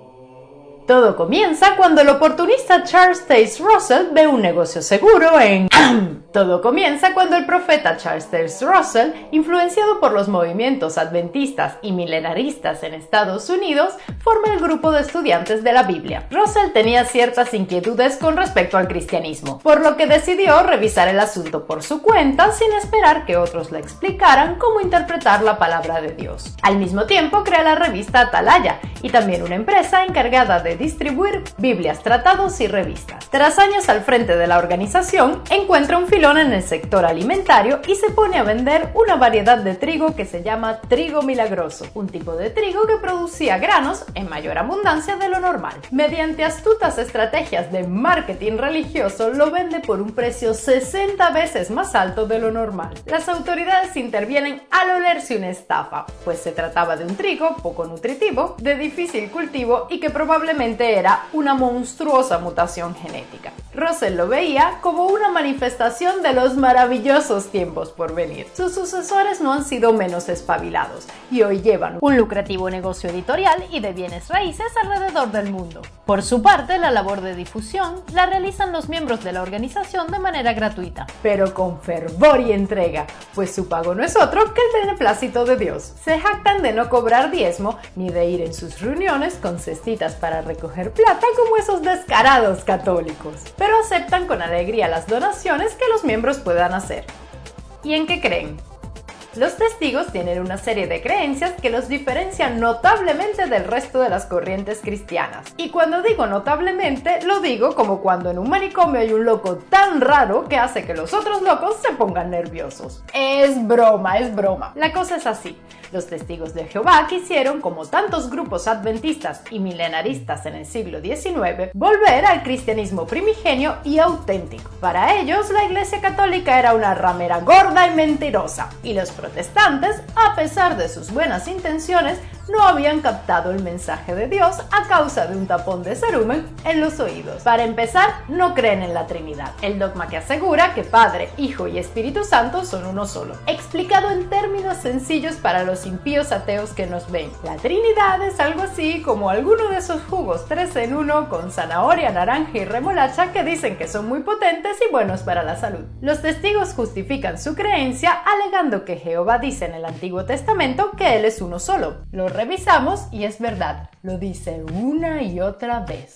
Todo comienza cuando el oportunista Charles Taze Russell ve un negocio seguro en... Todo comienza cuando el profeta Charles Taze Russell, influenciado por los movimientos adventistas y milenaristas en Estados Unidos, forma el grupo de estudiantes de la Biblia. Russell tenía ciertas inquietudes con respecto al cristianismo, por lo que decidió revisar el asunto por su cuenta sin esperar que otros le explicaran cómo interpretar la palabra de Dios. Al mismo tiempo crea la revista Atalaya y también una empresa encargada de distribuir Biblias, tratados y revistas. Tras años al frente de la organización, encuentra un filón en el sector alimentario y se pone a vender una variedad de trigo que se llama trigo milagroso, un tipo de trigo que producía granos en mayor abundancia de lo normal. Mediante astutas estrategias de marketing religioso, lo vende por un precio sesenta veces más alto de lo normal. Las autoridades intervienen al olerse una estafa, pues se trataba de un trigo poco nutritivo, de difícil cultivo y que probablemente era una monstruosa mutación genética. Russell lo veía como una manifestación de los maravillosos tiempos por venir. Sus sucesores no han sido menos espabilados y hoy llevan un lucrativo negocio editorial y de bienes raíces alrededor del mundo. Por su parte, la labor de difusión la realizan los miembros de la organización de manera gratuita, pero con fervor y entrega, pues su pago no es otro que el beneplácito de Dios. Se jactan de no cobrar diezmo ni de ir en sus reuniones con cestitas para recoger plata como esos descarados católicos, pero aceptan con alegría las donaciones que los miembros puedan hacer. ¿Y en qué creen? Los testigos tienen una serie de creencias que los diferencian notablemente del resto de las corrientes cristianas. Y cuando digo notablemente, lo digo como cuando en un manicomio hay un loco tan raro que hace que los otros locos se pongan nerviosos. Es broma, es broma. La cosa es así. Los testigos de Jehová quisieron, como tantos grupos adventistas y milenaristas en el siglo diecinueve, volver al cristianismo primigenio y auténtico. Para ellos, la Iglesia Católica era una ramera gorda y mentirosa, y los protestantes, a pesar de sus buenas intenciones, no habían captado el mensaje de Dios a causa de un tapón de cerumen en los oídos. Para empezar, no creen en la Trinidad, el dogma que asegura que Padre, Hijo y Espíritu Santo son uno solo. Explicado en términos sencillos para los impíos ateos que nos ven, la Trinidad es algo así como alguno de esos jugos tres en uno con zanahoria, naranja y remolacha que dicen que son muy potentes y buenos para la salud. Los testigos justifican su creencia alegando que Jehová dice en el Antiguo Testamento que Él es uno solo. Lo revisamos y es verdad, lo dice una y otra vez.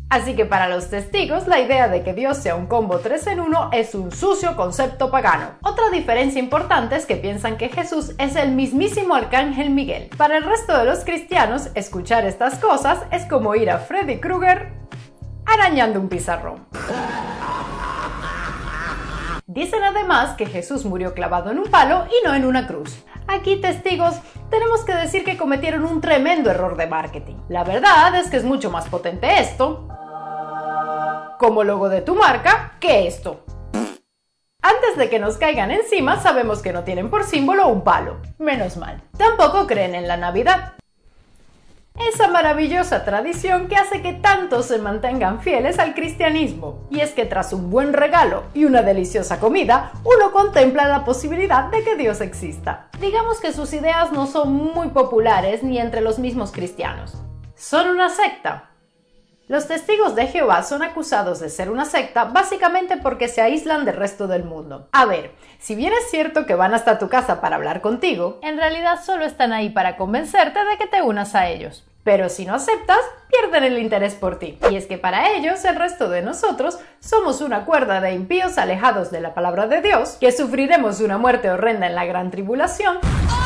Así que para los testigos, la idea de que Dios sea un combo tres en uno es un sucio concepto pagano. Otra diferencia importante es que piensan que Jesús es el mismísimo Arcángel Miguel. Para el resto de los cristianos, escuchar estas cosas es como ir a Freddy Krueger arañando un pizarrón. Dicen además que Jesús murió clavado en un palo y no en una cruz. Aquí, testigos, tenemos que decir que cometieron un tremendo error de marketing. La verdad es que es mucho más potente esto, como logo de tu marca, que esto. Antes de que nos caigan encima, sabemos que no tienen por símbolo un palo. Menos mal. Tampoco creen en la Navidad, esa maravillosa tradición que hace que tantos se mantengan fieles al cristianismo. Y es que tras un buen regalo y una deliciosa comida, uno contempla la posibilidad de que Dios exista. Digamos que sus ideas no son muy populares ni entre los mismos cristianos. Son una secta. Los testigos de Jehová son acusados de ser una secta básicamente porque se aíslan del resto del mundo. A ver, si bien es cierto que van hasta tu casa para hablar contigo, en realidad solo están ahí para convencerte de que te unas a ellos. Pero si no aceptas, pierden el interés por ti. Y es que para ellos, el resto de nosotros, somos una cuerda de impíos alejados de la palabra de Dios, que sufriremos una muerte horrenda en la gran tribulación,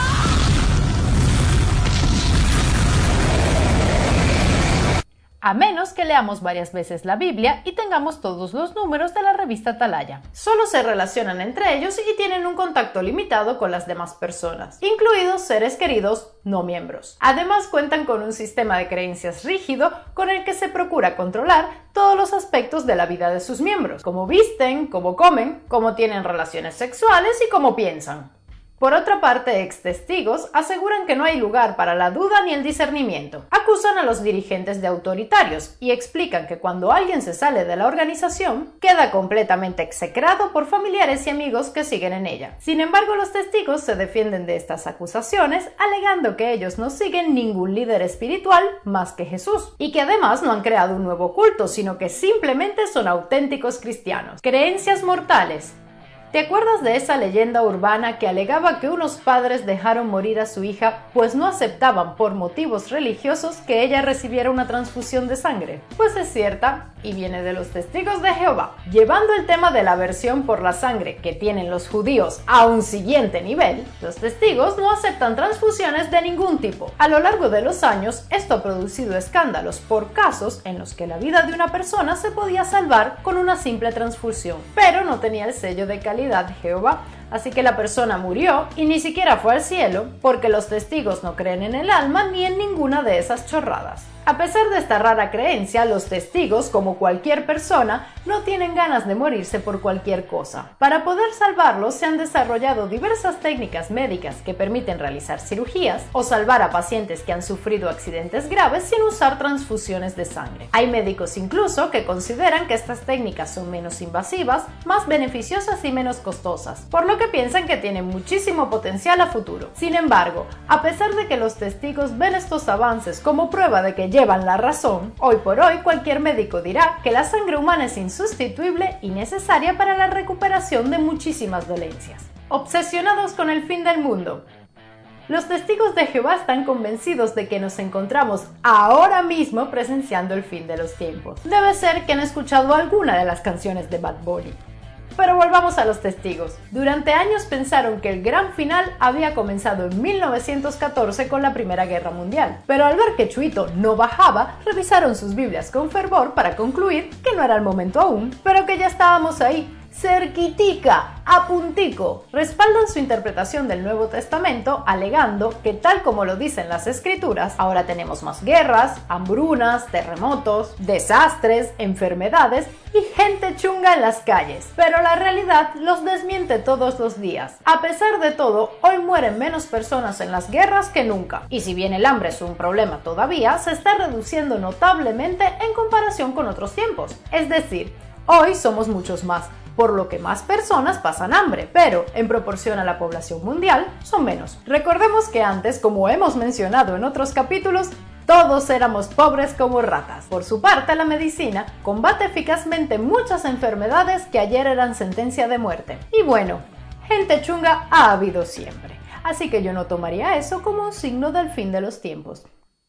a menos que leamos varias veces la Biblia y tengamos todos los números de la revista Atalaya. Solo se relacionan entre ellos y tienen un contacto limitado con las demás personas, incluidos seres queridos no miembros. Además, cuentan con un sistema de creencias rígido con el que se procura controlar todos los aspectos de la vida de sus miembros, cómo visten, cómo comen, cómo tienen relaciones sexuales y cómo piensan. Por otra parte, ex testigos aseguran que no hay lugar para la duda ni el discernimiento. Acusan a los dirigentes de autoritarios y explican que cuando alguien se sale de la organización, queda completamente execrado por familiares y amigos que siguen en ella. Sin embargo, los testigos se defienden de estas acusaciones, alegando que ellos no siguen ningún líder espiritual más que Jesús, y que además no han creado un nuevo culto, sino que simplemente son auténticos cristianos. Creencias mortales. ¿Te acuerdas de esa leyenda urbana que alegaba que unos padres dejaron morir a su hija pues no aceptaban por motivos religiosos que ella recibiera una transfusión de sangre? Pues es cierta y viene de los testigos de Jehová. Llevando el tema de la aversión por la sangre que tienen los judíos a un siguiente nivel, los testigos no aceptan transfusiones de ningún tipo. A lo largo de los años, esto ha producido escándalos por casos en los que la vida de una persona se podía salvar con una simple transfusión, pero no tenía el sello de calidad de Jehová, así que la persona murió y ni siquiera fue al cielo, porque los testigos no creen en el alma ni en ninguna de esas chorradas. A pesar de esta rara creencia, los testigos, como cualquier persona, no tienen ganas de morirse por cualquier cosa. Para poder salvarlos, se han desarrollado diversas técnicas médicas que permiten realizar cirugías o salvar a pacientes que han sufrido accidentes graves sin usar transfusiones de sangre. Hay médicos incluso que consideran que estas técnicas son menos invasivas, más beneficiosas y menos costosas, por lo que piensan que tienen muchísimo potencial a futuro. Sin embargo, a pesar de que los testigos ven estos avances como prueba de que llevan la razón, hoy por hoy cualquier médico dirá que la sangre humana es insustituible y necesaria para la recuperación de muchísimas dolencias. Obsesionados con el fin del mundo. Los testigos de Jehová están convencidos de que nos encontramos ahora mismo presenciando el fin de los tiempos. Debe ser que han escuchado alguna de las canciones de Bad Bunny. Pero volvamos a los testigos. Durante años pensaron que el gran final había comenzado en mil novecientos catorce con la Primera Guerra Mundial, pero al ver que Chuito no bajaba, revisaron sus Biblias con fervor para concluir que no era el momento aún, pero que ya estábamos ahí, cerquitica, a puntico. Respaldan su interpretación del Nuevo Testamento alegando que, tal como lo dicen las Escrituras, ahora tenemos más guerras, hambrunas, terremotos, desastres, enfermedades y gente chunga en las calles. Pero la realidad los desmiente todos los días. A pesar de todo, hoy mueren menos personas en las guerras que nunca. Y si bien el hambre es un problema todavía, se está reduciendo notablemente en comparación con otros tiempos. Es decir, hoy somos muchos más, por lo que más personas pasan hambre, pero en proporción a la población mundial son menos. Recordemos que antes, como hemos mencionado en otros capítulos, todos éramos pobres como ratas. Por su parte, la medicina combate eficazmente muchas enfermedades que ayer eran sentencia de muerte. Y bueno, gente chunga ha habido siempre, así que yo no tomaría eso como un signo del fin de los tiempos.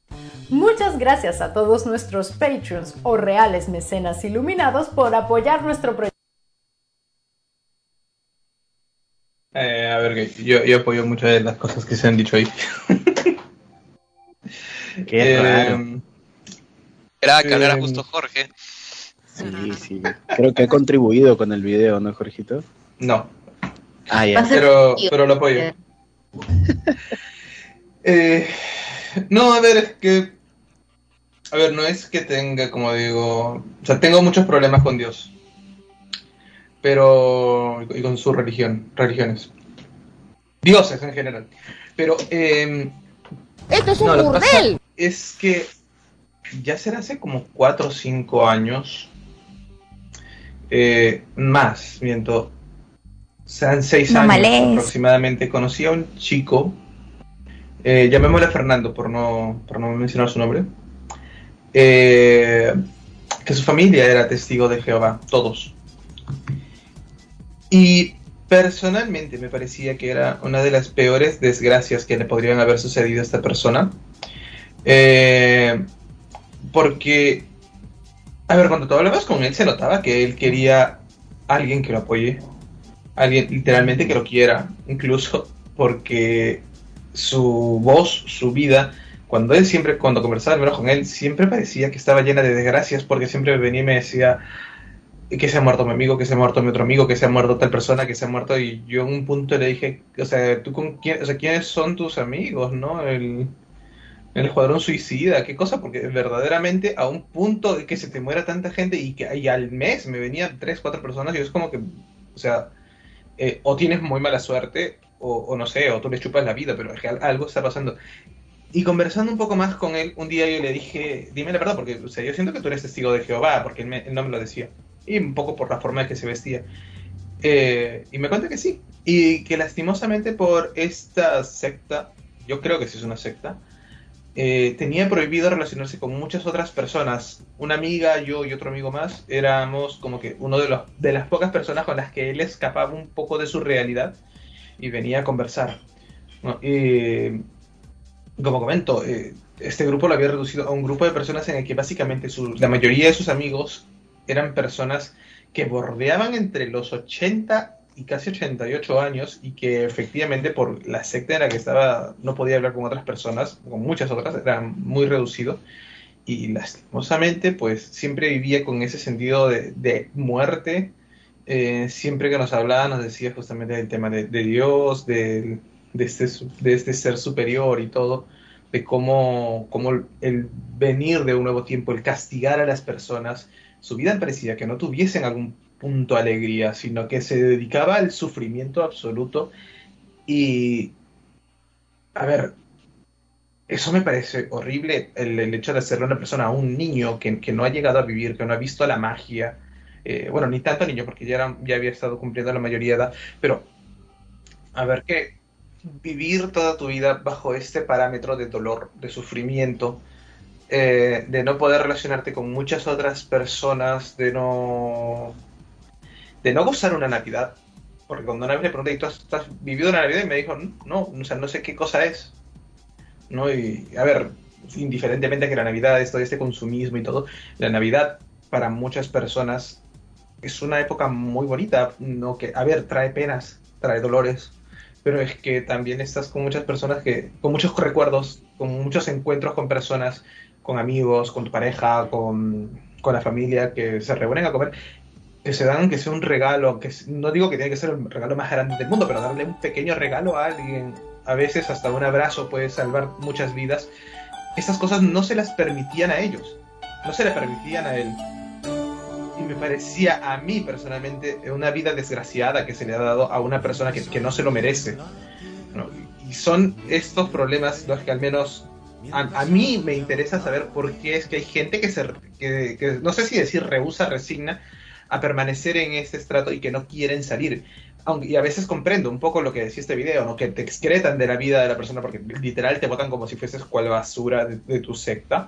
Muchas gracias a todos nuestros Patreons o reales mecenas iluminados por apoyar nuestro proyecto. Eh, a ver, que yo, yo apoyo muchas de las cosas que se han dicho ahí. Qué Eh, raro. Era que hablara eh, justo Jorge. Sí, sí. Creo que ha contribuido con el video, ¿no, Jorgito? No. Ah, ya. Pero, pero lo apoyo. Eh, no, a ver, es que... A ver, no es que tenga, como digo... O sea, tengo muchos problemas con Dios. Pero... Y con su religión, religiones. Dioses en general. Pero, eh... ¡Esto es un no, lo que pasa burdel! es que... Ya será hace como cuatro o cinco años... Eh, más, miento... Serán seis No años males. aproximadamente. Conocí a un chico... Eh, llamémosle Fernando por no, por no mencionar su nombre. Eh, que su familia era testigo de Jehová, todos. Y personalmente me parecía que era una de las peores desgracias que le podrían haber sucedido a esta persona. Eh, porque, a ver, cuando tú hablabas con él se notaba que él quería a alguien que lo apoye, alguien literalmente que lo quiera, incluso porque su voz, su vida, cuando él siempre, cuando conversaba al menos con él, siempre parecía que estaba llena de desgracias, porque siempre venía y me decía que se ha muerto mi amigo, que se ha muerto mi otro amigo, que se ha muerto tal persona, que se ha muerto, y yo en un punto le dije, o sea, ¿tú con quién, o sea, quiénes son tus amigos, no? El, el escuadrón suicida, qué cosa, porque verdaderamente a un punto de que se te muera tanta gente y que y al mes me venían tres, cuatro personas, y es como que, o sea, eh, o tienes muy mala suerte, o, o no sé, o tú le chupas la vida, pero es que algo está pasando. Y conversando un poco más con él, un día yo le dije, dime la verdad, porque o sea, yo siento que tú eres testigo de Jehová, porque él, me, él no me lo decía. Y un poco por la forma en que se vestía. Eh, y me cuenta que sí. Y que lastimosamente por esta secta, yo creo que sí es una secta, eh, tenía prohibido relacionarse con muchas otras personas. Una amiga, yo y otro amigo más, éramos como que uno de, los, de las pocas personas con las que él escapaba un poco de su realidad y venía a conversar, ¿no? Y como comento, eh, este grupo lo había reducido a un grupo de personas en el que básicamente su, la mayoría de sus amigos eran personas que bordeaban entre los ochenta y casi ochenta y ocho años y que efectivamente por la secta en la que estaba no podía hablar con otras personas, con muchas otras, era muy reducido y lastimosamente pues siempre vivía con ese sentido de, de muerte. Eh, siempre que nos hablaba nos decía justamente del tema de, de Dios, de, de, este, de este ser superior y todo, de cómo, cómo el venir de un nuevo tiempo, el castigar a las personas, su vida parecía que no tuviesen algún punto de alegría, sino que se dedicaba al sufrimiento absoluto. Y, a ver, eso me parece horrible, el, el hecho de hacerle a una persona, a un niño que, que no ha llegado a vivir, que no ha visto la magia. Eh, bueno, ni tanto niño, porque ya, era, ya había estado cumpliendo la mayoría de edad, pero a ver, que vivir toda tu vida bajo este parámetro de dolor, de sufrimiento, eh, de no poder relacionarte con muchas otras personas, de no de no gozar una Navidad, porque cuando una vez le pregunté, ¿tú has, has vivido una Navidad? Y me dijo, no, o sea, no sé qué cosa es, ¿no? Y a ver, indiferentemente de que la Navidad es todo este consumismo y todo, la Navidad para muchas personas es una época muy bonita, no que, a ver, trae penas, trae dolores, pero es que también estás con muchas personas que, con muchos recuerdos, con muchos encuentros con personas, con amigos, con tu pareja, con, con la familia, que se reúnen a comer, que se dan, que sea un regalo, que no digo que tiene que ser el regalo más grande del mundo, pero darle un pequeño regalo a alguien, a veces hasta un abrazo puede salvar muchas vidas. Estas cosas no se las permitían a ellos, no se le permitían a él. Y me parecía a mí personalmente una vida desgraciada que se le ha dado a una persona que, que no se lo merece, ¿no? Y son estos problemas los que al menos a, a mí me interesa saber por qué es que hay gente que se que, que no sé si decir rehúsa, resigna a permanecer en este estrato y que no quieren salir. Aunque, y a veces comprendo un poco lo que decía este video, ¿no? Que te excretan de la vida de la persona porque literal te botan como si fueses cual basura de, de tu secta.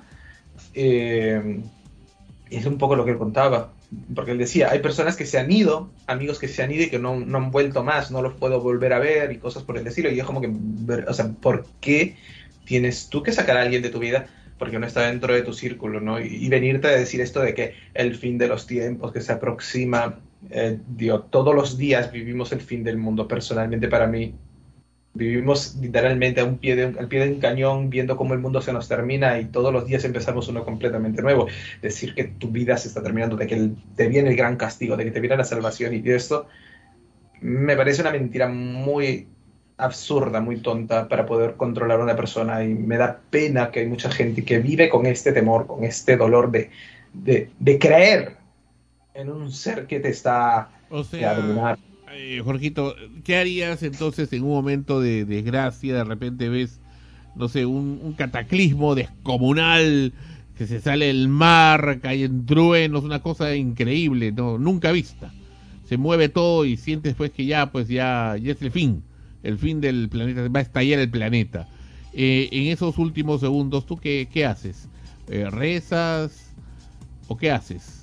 Eh, es un poco lo que él contaba, porque él decía, hay personas que se han ido, amigos que se han ido y que no, no han vuelto más, no los puedo volver a ver y cosas por el estilo, y es como que, o sea, ¿por qué tienes tú que sacar a alguien de tu vida porque no está dentro de tu círculo, ¿no? Y, y venirte a decir esto de que el fin de los tiempos, que se aproxima, eh, Dios, todos los días vivimos el fin del mundo. Personalmente, para mí, vivimos literalmente a un pie de un, al pie de un cañón, viendo cómo el mundo se nos termina y todos los días empezamos uno completamente nuevo. Decir que tu vida se está terminando, de que el, te viene el gran castigo, de que te viene la salvación y de esto, me parece una mentira muy absurda, muy tonta para poder controlar a una persona, y me da pena que hay mucha gente que vive con este temor, con este dolor de, de, de creer en un ser que te está o sea, dominar. Eh, Jorgito, ¿qué harías entonces en un momento de desgracia? De repente ves, no sé, un, un cataclismo descomunal, que se sale el mar, caen truenos, una cosa increíble, no, nunca vista. Se mueve todo y sientes pues que ya, pues ya, ya es el fin, el fin del planeta, va a estallar el planeta. Eh, en esos últimos segundos, ¿tú qué, qué haces? Eh, ¿Rezas o qué haces?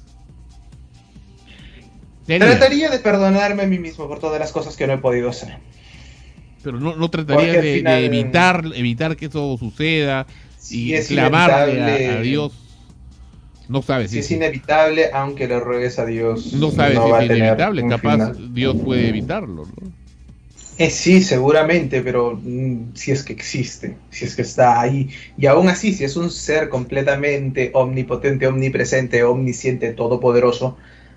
Trataría de perdonarme a mí mismo por todas las cosas que no he podido hacer. Pero no, no tratarías de, final, de evitar evitar que eso suceda y si clamarle a, a Dios. No sabes si, si es inevitable, aunque le ruegues a Dios. No sabes no si es inevitable, capaz final. Dios puede evitarlo, ¿no? Eh, sí, seguramente, pero mm, si es que existe, si es que está ahí. Y aún así, si es un ser completamente omnipotente, omnipresente, omnisciente, todopoderoso,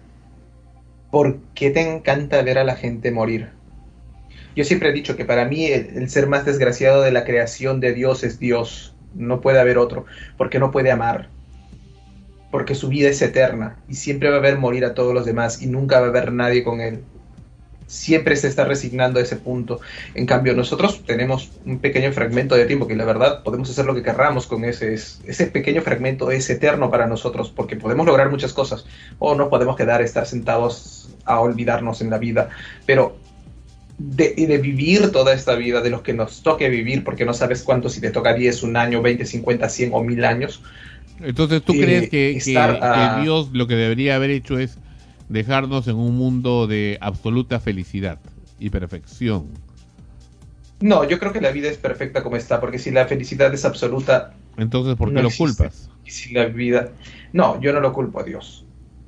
¿por qué te encanta ver a la gente morir? Yo siempre he dicho que para mí el, el ser más desgraciado de la creación de Dios es Dios. No puede haber otro, porque no puede amar. Porque su vida es eterna y siempre va a ver morir a todos los demás y nunca va a haber nadie con él. Siempre se está resignando a ese punto. En cambio, nosotros tenemos un pequeño fragmento de tiempo que la verdad podemos hacer lo que querramos con ese. Ese pequeño fragmento es eterno para nosotros porque podemos lograr muchas cosas o nos podemos quedar, estar sentados a olvidarnos en la vida. Pero de, de vivir toda esta vida, de los que nos toque vivir, porque no sabes cuánto, si te toca diez, un año, veinte, cincuenta, cien o mil años. Entonces, ¿tú eh, crees que, que, a... que Dios lo que debería haber hecho es dejarnos en un mundo de absoluta felicidad y perfección? No, yo creo que la vida es perfecta como está, porque si la felicidad es absoluta... Entonces, ¿por qué no lo existe. culpas? Y si la vida... No, yo no lo culpo a Dios.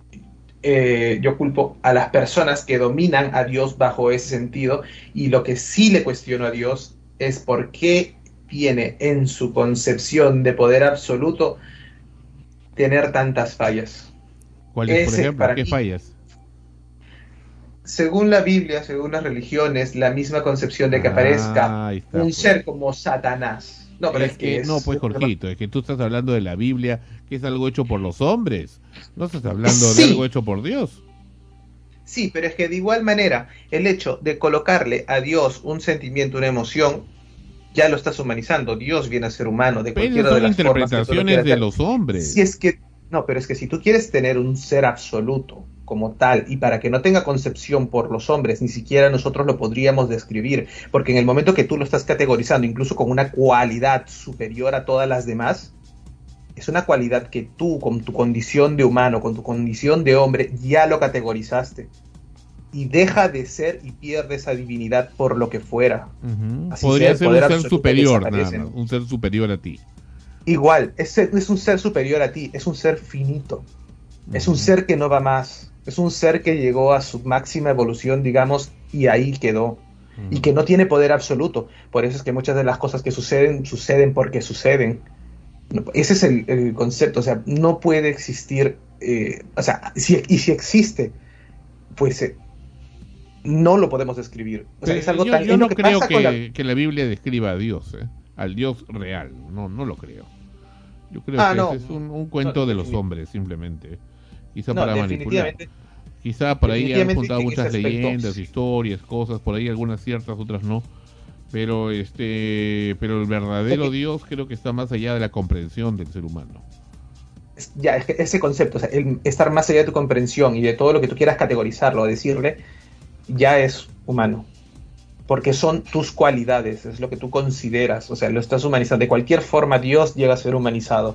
Eh, yo culpo a las personas que dominan a Dios bajo ese sentido, y lo que sí le cuestiono a Dios es por qué tiene en su concepción de poder absoluto tener tantas fallas. ¿Cuáles, por ejemplo? ¿Qué mí, fallas? Según la Biblia, según las religiones, la misma concepción de que ah, aparezca está, un pues. ser como Satanás. No, pero es, es que, que es no, pues Jorgito, es que tú estás hablando de la Biblia, que es algo hecho por los hombres. No estás hablando sí. de algo hecho por Dios. Sí, pero es que de igual manera, el hecho de colocarle a Dios un sentimiento, una emoción, ya lo estás humanizando. Dios viene a ser humano de pero cualquiera son de las interpretaciones formas de los hombres. Si es que No, pero es que si tú quieres tener un ser absoluto como tal, y para que no tenga concepción por los hombres, ni siquiera nosotros lo podríamos describir, porque en el momento que tú lo estás categorizando, incluso con una cualidad superior a todas las demás, es una cualidad que tú, con tu condición de humano, con tu condición de hombre, ya lo categorizaste. Y deja de ser y pierde esa divinidad por lo que fuera. Uh-huh. Así Podría ser un ser superior, nada más, un ser superior a ti. Igual, es, es un ser superior a ti, es un ser finito, uh-huh. es un ser que no va más, es un ser que llegó a su máxima evolución, digamos, y ahí quedó, uh-huh. y que no tiene poder absoluto. Por eso es que muchas de las cosas que suceden, suceden porque suceden. Ese es el, el concepto, o sea, no puede existir, eh, o sea, si, y si existe, pues eh, no lo podemos describir. O sea, es algo yo, tan, yo no que creo pasa que, con la... que la Biblia describa a Dios, eh, al Dios real, no, no lo creo. Yo creo ah, que no. es un, un cuento no, de los hombres, simplemente. Quizá no, para manipular. Quizá por ahí han juntado muchas leyendas, historias, cosas, por ahí algunas ciertas, otras no. Pero este, pero el verdadero okay. Dios creo que está más allá de la comprensión del ser humano. Ya, es que ese concepto, o sea, el estar más allá de tu comprensión y de todo lo que tú quieras categorizarlo o decirle, ya es humano. Porque son tus cualidades, es lo que tú consideras, o sea, lo estás humanizando. De cualquier forma, Dios llega a ser humanizado.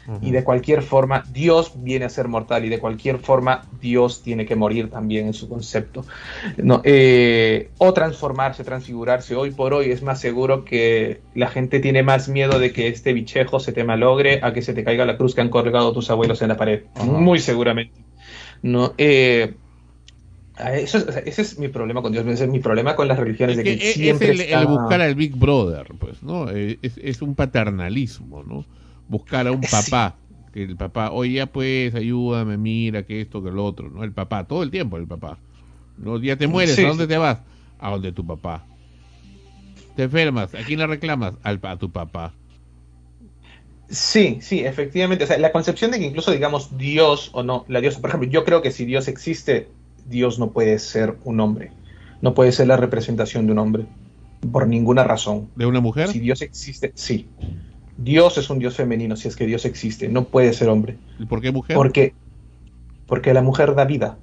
Uh-huh. Y de cualquier forma, Dios viene a ser mortal y de cualquier forma Dios tiene que morir también en su concepto. No, eh, o transformarse, transfigurarse. Hoy por hoy es más seguro que la gente tiene más miedo de que este bichejo se te malogre a que se te caiga la cruz que han colgado tus abuelos en la pared. Uh-huh. Muy seguramente. No, eh, eso, o sea, ese es mi problema con Dios, ese es mi problema con las religiones. Es de que, que siempre es el, está... el buscar al Big Brother, pues, ¿no? Es, es un paternalismo, ¿no? Buscar a un papá, sí. Que el papá, oye, ya pues, ayúdame, mira, que esto, que lo otro, ¿no? El papá, todo el tiempo el papá. ¿No? Ya te mueres, sí, ¿a dónde sí. te vas? A donde tu papá. Te enfermas, ¿a quién le reclamas? Al, a tu papá. Sí, sí, efectivamente. O sea, la concepción de que incluso, digamos, Dios o no, la diosa, por ejemplo, yo creo que si Dios existe, Dios no puede ser un hombre. No puede ser la representación de un hombre. Por ninguna razón. ¿De una mujer? Si Dios existe, sí. Dios es un Dios femenino, si es que Dios existe. No puede ser hombre. ¿Y por qué mujer? Porque, porque la mujer da vida.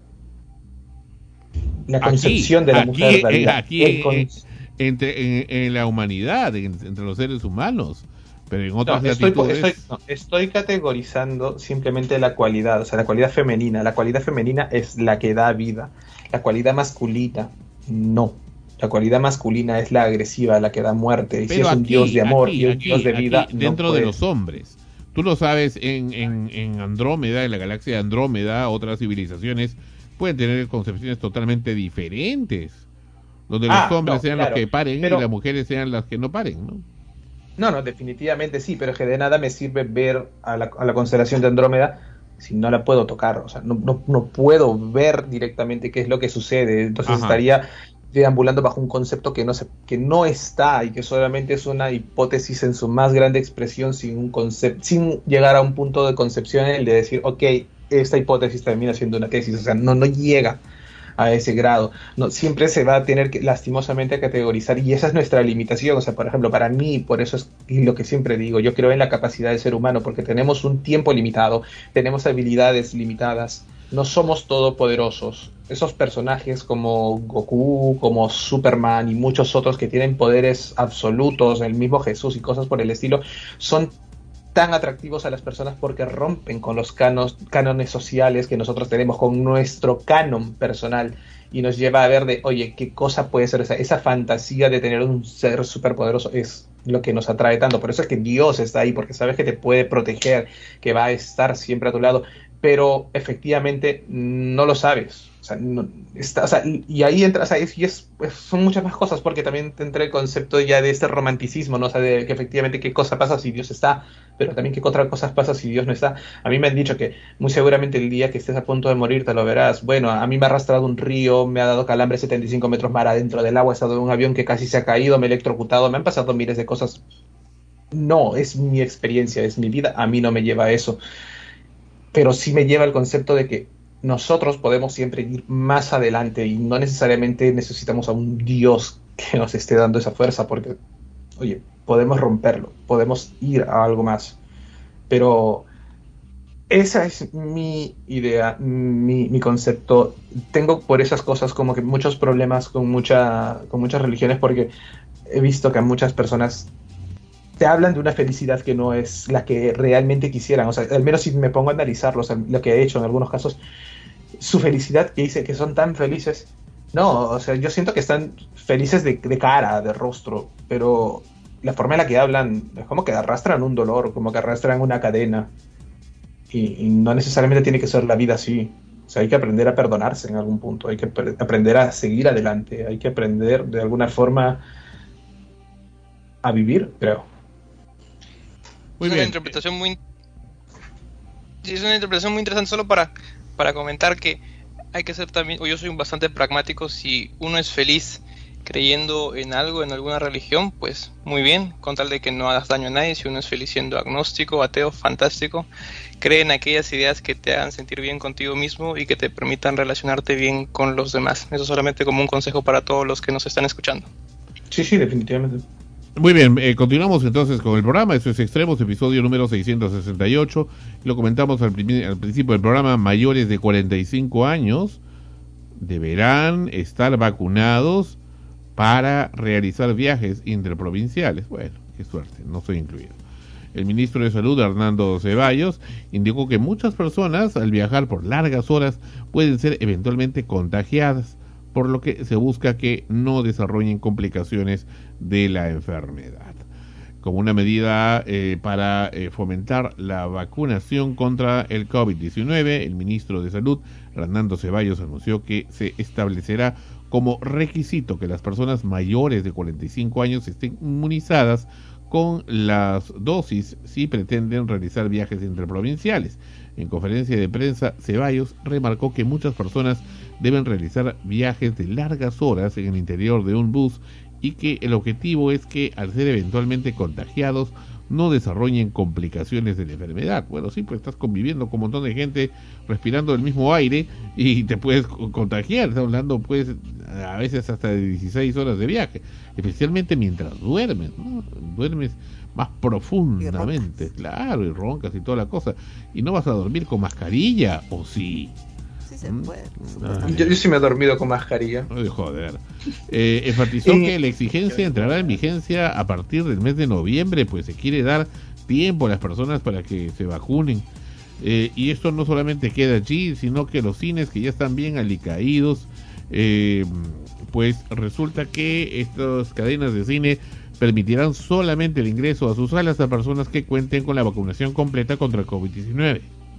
La concepción aquí, de la aquí, mujer da vida. Aquí, aquí con... en, entre, en, en la humanidad, en, entre los seres humanos. Pero en otras no, estoy, latitudes... estoy, no, estoy categorizando simplemente la cualidad, o sea, la cualidad femenina. La cualidad femenina es la que da vida. La cualidad masculina, no. La cualidad masculina es la agresiva, la que da muerte. Y si es un aquí, dios de amor aquí, y un aquí, dios de vida, aquí, dentro no de puede. los hombres. Tú lo sabes, en, en, en Andrómeda, en la galaxia de Andrómeda, otras civilizaciones pueden tener concepciones totalmente diferentes. Donde Ah, los hombres no, sean claro, los que paren pero- y las mujeres sean las que no paren, ¿no? No, no, definitivamente sí, pero es que de nada me sirve ver a la, a la constelación de Andrómeda si no la puedo tocar. O sea, no, no, no puedo ver directamente qué es lo que sucede. Entonces Ajá. estaría deambulando bajo un concepto que no se, que no está y que solamente es una hipótesis en su más grande expresión sin un concepto, sin llegar a un punto de concepción en el de decir, ok, esta hipótesis termina siendo una tesis. O sea, no, no llega a ese grado. No, siempre se va a tener que lastimosamente categorizar y esa es nuestra limitación. O sea, por ejemplo, para mí, por eso es lo que siempre digo, yo creo en la capacidad del ser humano porque tenemos un tiempo limitado, tenemos habilidades limitadas, no somos todopoderosos. Esos personajes como Goku, como Superman y muchos otros que tienen poderes absolutos, el mismo Jesús y cosas por el estilo, son tan atractivos a las personas porque rompen con los canos, cánones sociales que nosotros tenemos, con nuestro canon personal, y nos lleva a ver de, oye, qué cosa puede ser esa, esa fantasía de tener un ser superpoderoso es lo que nos atrae tanto. Por eso es que Dios está ahí, porque sabes que te puede proteger, que va a estar siempre a tu lado, pero efectivamente no lo sabes. O sea, no, está, o sea, y ahí entras, o sea, es, y es, pues, son muchas más cosas, porque también te entra el concepto ya de este romanticismo, ¿no? O sea, de que efectivamente qué cosa pasa si Dios está, pero también qué otras cosas pasa si Dios no está. A mí me han dicho que muy seguramente el día que estés a punto de morir te lo verás. Bueno, a mí me ha arrastrado un río, me ha dado calambre setenta y cinco metros mar adentro del agua, he estado en un avión que casi se ha caído, me he electrocutado, me han pasado miles de cosas. No, es mi experiencia, es mi vida, a mí no me lleva a eso. Pero sí me lleva el concepto de que nosotros podemos siempre ir más adelante y no necesariamente necesitamos a un Dios que nos esté dando esa fuerza, porque, oye, podemos romperlo, podemos ir a algo más. Pero esa es mi idea, mi, mi concepto. Tengo por esas cosas como que muchos problemas con, mucha, con muchas religiones, porque he visto que a muchas personas te hablan de una felicidad que no es la que realmente quisieran. O sea, al menos si me pongo a analizarlo, o sea, lo que he hecho en algunos casos, su felicidad, que dice que son tan felices, no, o sea, yo siento que están felices de, de cara, de rostro, pero la forma en la que hablan es como que arrastran un dolor, como que arrastran una cadena, y, y no necesariamente tiene que ser la vida así. O sea, hay que aprender a perdonarse en algún punto, hay que pre- aprender a seguir adelante, hay que aprender de alguna forma a vivir, creo. Muy es bien. Una interpretación muy sí, es una interpretación muy interesante, solo para, para comentar que hay que ser también, o yo soy bastante pragmático. Si uno es feliz creyendo en algo, en alguna religión, pues muy bien, con tal de que no hagas daño a nadie. Si uno es feliz siendo agnóstico, ateo, fantástico. Cree en aquellas ideas que te hagan sentir bien contigo mismo y que te permitan relacionarte bien con los demás. Eso solamente como un consejo para todos los que nos están escuchando. Sí, sí, definitivamente. Muy bien, eh, continuamos entonces con el programa. Esto es Extremos, episodio número seiscientos sesenta y ocho. Lo comentamos al, prim- al principio del programa. Mayores de cuarenta y cinco años deberán estar vacunados para realizar viajes interprovinciales. Bueno, qué suerte, no soy incluido. El ministro de Salud, Hernando Ceballos, indicó que muchas personas al viajar por largas horas pueden ser eventualmente contagiadas, por lo que se busca que no desarrollen complicaciones de la enfermedad. Como una medida eh, para eh, fomentar la vacunación contra el COVID diecinueve, el ministro de Salud, Hernando Ceballos, anunció que se establecerá como requisito que las personas mayores de cuarenta y cinco años estén inmunizadas con las dosis si pretenden realizar viajes interprovinciales. En conferencia de prensa, Ceballos remarcó que muchas personas deben realizar viajes de largas horas en el interior de un bus y que el objetivo es que al ser eventualmente contagiados no desarrollen complicaciones de la enfermedad. Bueno, sí, pues estás conviviendo con un montón de gente respirando el mismo aire y te puedes contagiar. Estamos hablando pues a veces hasta de dieciséis horas de viaje, especialmente mientras duermes, ¿no? Duermes más profundamente, y claro, y roncas y toda la cosa. Y no vas a dormir con mascarilla, ¿o sí? Sí se puede. Yo, yo sí me he dormido con mascarilla. Ay, joder. Eh, enfatizó que la exigencia entrará en vigencia a partir del mes de noviembre, pues se quiere dar tiempo a las personas para que se vacunen. Eh, y esto no solamente queda allí, sino que los cines que ya están bien alicaídos, eh, pues resulta que estas cadenas de cine permitirán solamente el ingreso a sus salas a personas que cuenten con la vacunación completa contra el COVID diecinueve.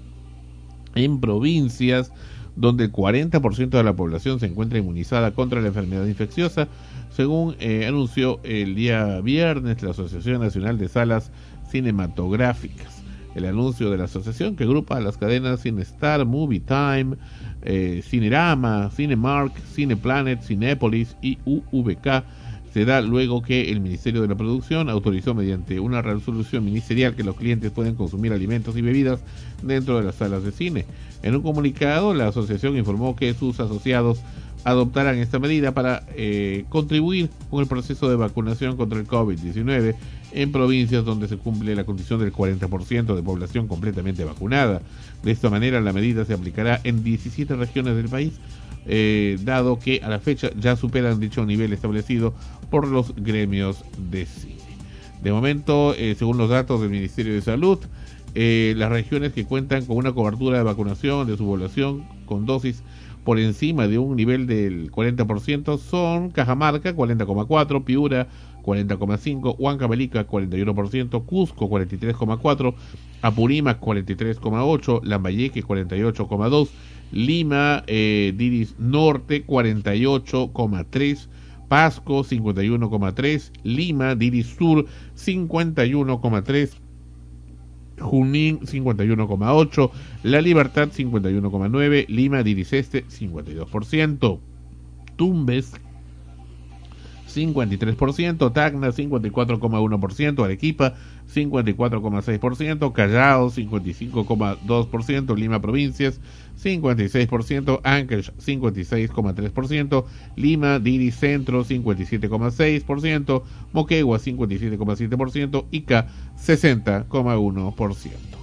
En provincias donde el cuarenta por ciento de la población se encuentra inmunizada contra la enfermedad infecciosa, según eh, anunció el día viernes la Asociación Nacional de Salas Cinematográficas. El anuncio de la asociación, que agrupa a las cadenas CineStar, Movie Time, eh, Cinerama, Cinemark, Cineplanet, Cinépolis y U V K, se da luego que el Ministerio de la Producción autorizó mediante una resolución ministerial que los clientes pueden consumir alimentos y bebidas dentro de las salas de cine. En un comunicado, la asociación informó que sus asociados adoptarán esta medida para eh, contribuir con el proceso de vacunación contra el COVID diecinueve en provincias donde se cumple la condición del cuarenta por ciento de población completamente vacunada. De esta manera, la medida se aplicará en diecisiete regiones del país, eh, dado que a la fecha ya superan dicho nivel establecido por los gremios de cine. De momento, eh, según los datos del Ministerio de Salud, eh, las regiones que cuentan con una cobertura de vacunación de su población con dosis por encima de un nivel del cuarenta por ciento son Cajamarca, cuarenta coma cuatro por ciento, Piura, cuarenta coma cinco por ciento, Huancavelica, cuarenta y uno por ciento, Cusco, cuarenta y tres coma cuatro por ciento, Apurímac, cuarenta y tres coma ocho por ciento, Lambayeque, cuarenta y ocho coma dos por ciento, Lima, eh, Diris Norte, cuarenta y ocho coma tres por ciento, Pasco, cincuenta y uno coma tres por ciento, Lima, Diris Sur, cincuenta y uno coma tres por ciento, Junín, cincuenta y uno coma ocho por ciento, La Libertad, cincuenta y uno coma nueve por ciento, Lima, Diris Este, cincuenta y dos por ciento, Tumbes, cincuenta y tres por ciento, Tacna, cincuenta y cuatro coma uno por ciento, Arequipa, cincuenta y cuatro coma seis por ciento, Callao, cincuenta y cinco coma dos por ciento, Lima Provincias, cincuenta y seis por ciento, Ancash, cincuenta y seis coma tres por ciento, Lima, Diri Centro, cincuenta y siete coma seis por ciento, Moquegua, cincuenta y siete coma siete por ciento, Ica, sesenta coma uno por ciento.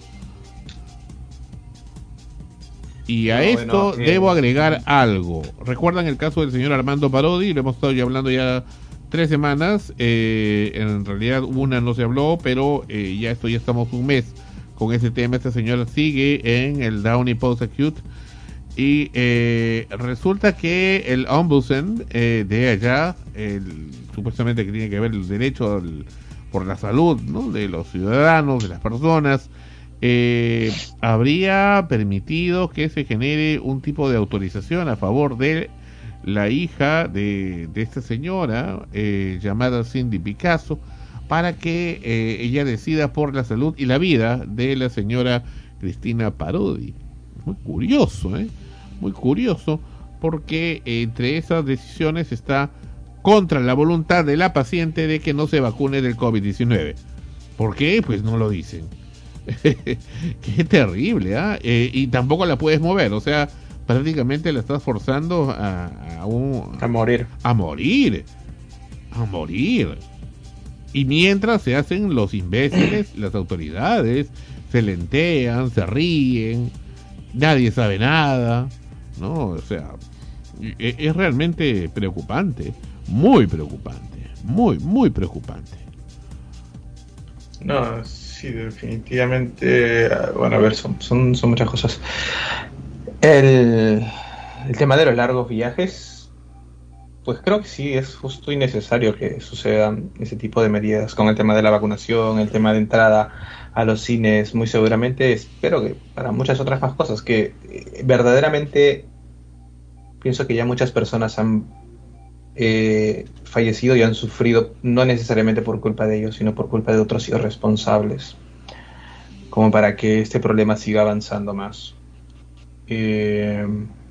Y a No, esto bueno, eh. debo agregar algo. ¿Recuerdan el caso del señor Armando Parodi? Lo hemos estado ya hablando ya tres semanas. Eh, en realidad una no se habló, pero eh, ya esto ya estamos un mes con ese tema. Esta señora sigue en el Downey Post Acute y eh, resulta que el ombudsman eh, de allá, el, supuestamente que tiene que ver el derecho al, por la salud, ¿no?, de los ciudadanos, de las personas, eh, habría permitido que se genere un tipo de autorización a favor de la hija de, de esta señora eh, llamada Cindy Picasso, para que eh, ella decida por la salud y la vida de la señora Cristina Parodi. Muy curioso, ¿eh? Muy curioso, porque eh, entre esas decisiones está contra la voluntad de la paciente de que no se vacune del COVID diecinueve. ¿Por qué? Pues no lo dicen. Qué terrible, ¿ah? ¿eh? Y tampoco la puedes mover, o sea, prácticamente la estás forzando a, a, un, a morir. A morir. A morir. Y mientras se hacen los imbéciles, las autoridades se lentean, se ríen, nadie sabe nada, ¿no? O sea, es, es realmente preocupante, muy preocupante, muy, muy preocupante. No, sí. Sí, definitivamente. Bueno, a ver, son, son, son muchas cosas. El, el tema de los largos viajes, pues creo que sí, es justo y necesario que sucedan ese tipo de medidas con el tema de la vacunación, el tema de entrada a los cines, muy seguramente, espero que para muchas otras más cosas, que eh, verdaderamente pienso que ya muchas personas han eh, fallecido y han sufrido, no necesariamente por culpa de ellos, sino por culpa de otros irresponsables, como para que este problema siga avanzando más. Eh,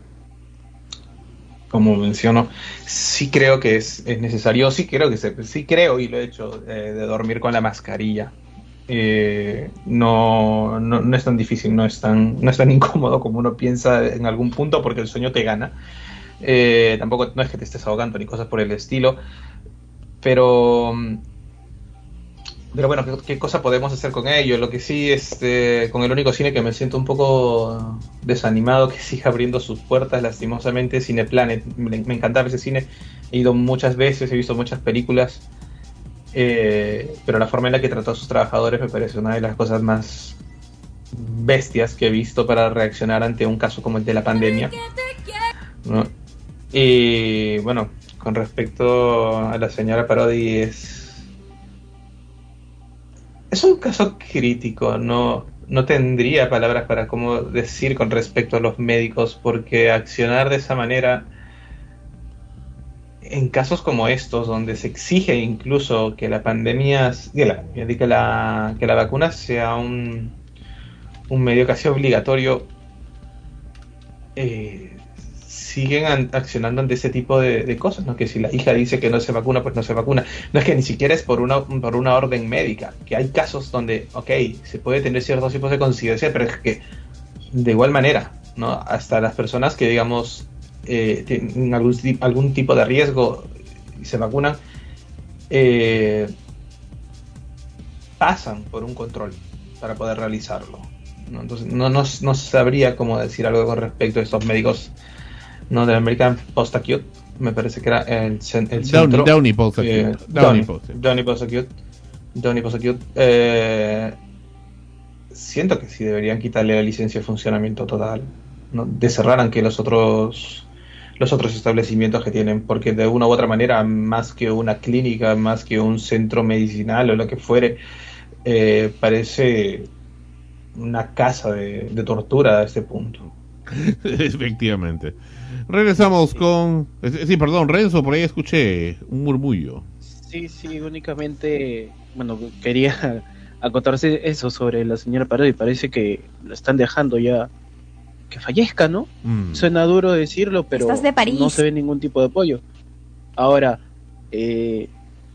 como menciono, sí creo que es, es necesario, sí creo que se, sí creo y lo he hecho, eh, de dormir con la mascarilla. Eh, no, no, no es tan difícil, no es tan, no es tan incómodo como uno piensa en algún punto, porque el sueño te gana. Eh, tampoco no es que te estés ahogando ni cosas por el estilo, pero pero bueno, ¿qué, qué cosa podemos hacer con ello? Lo que sí, este, con el único cine que me siento un poco desanimado que siga abriendo sus puertas, lastimosamente, Cineplanet. Me, me encantaba ese cine, he ido muchas veces, he visto muchas películas, eh, pero la forma en la que trató a sus trabajadores me parece una de las cosas más bestias que he visto para reaccionar ante un caso como el de la pandemia, ¿no? Y bueno, con respecto a la señora Parodi, es es un caso crítico. No, no tendría palabras para cómo decir con respecto a los médicos, porque accionar de esa manera en casos como estos, donde se exige incluso que la pandemia, que la, que la, que la vacuna sea un, un medio casi obligatorio, eh, siguen an- accionando ante ese tipo de, de cosas, ¿no? Que si la hija dice que no se vacuna, pues no se vacuna. No es que ni siquiera es por una, por una orden médica, que hay casos donde, ok, se puede tener ciertos tipos de conciencia, pero es que de igual manera, ¿no? Hasta las personas que, digamos, eh, tienen algún, algún tipo de riesgo y se vacunan, eh, pasan por un control para poder realizarlo, ¿no? Entonces no, no, no sabría cómo decir algo con respecto a estos médicos, no, del American Post Acute, me parece que era el, el centro. Downey, Downey Post Acute. Eh, Downey Downey, Post. Downey Post Acute. Downey Post Acute. Eh, siento que sí deberían quitarle la licencia de funcionamiento total, ¿no? De cerrar aunque los otros los otros establecimientos que tienen, porque de una u otra manera, más que una clínica, más que un centro medicinal o lo que fuere, eh, parece una casa de, de tortura a este punto. Efectivamente. Regresamos con... Sí, perdón, Renzo, por ahí escuché un murmullo. Sí, sí, únicamente, bueno, quería acotarse eso sobre la señora Parodi. Parece que la están dejando ya que fallezca, ¿no? Mm. Suena duro decirlo, pero Estás de París. No se ve ningún tipo de apoyo. Ahora, eh,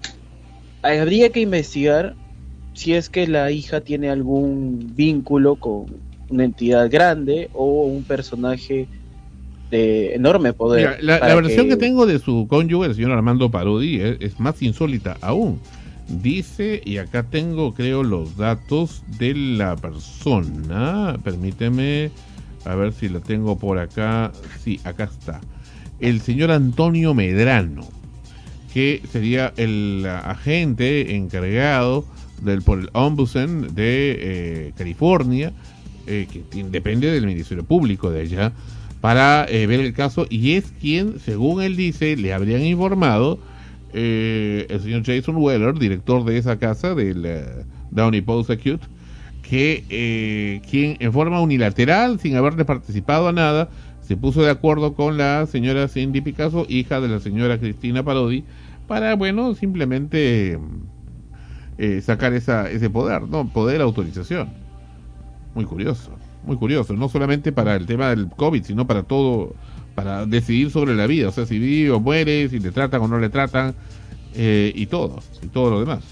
habría que investigar si es que la hija tiene algún vínculo con una entidad grande o un personaje de enorme poder. Mira, la, la versión que... que tengo de su cónyuge, el señor Armando Parodi, es, es más insólita aún. Dice, y acá tengo, creo, los datos de la persona. Permíteme, a ver si la tengo por acá. Sí, acá está. El señor Antonio Medrano, que sería el agente encargado del, por el Ombudsman de eh, California, eh, que tiene, depende del Ministerio Público de allá, para eh, ver el caso, y es quien, según él dice, le habrían informado eh, el señor Jason Weller, director de esa casa, del uh, Downey Post Acute, que eh, quien en forma unilateral, sin haberle participado a nada, se puso de acuerdo con la señora Cindy Picasso, hija de la señora Cristina Parodi, para, bueno, simplemente eh, sacar esa, ese poder, ¿no? Poder autorización. Muy curioso. Muy curioso, no solamente para el tema del COVID, sino para todo, para decidir sobre la vida, o sea, si vive o muere, si le tratan o no le tratan, eh, y todo, y todo lo demás.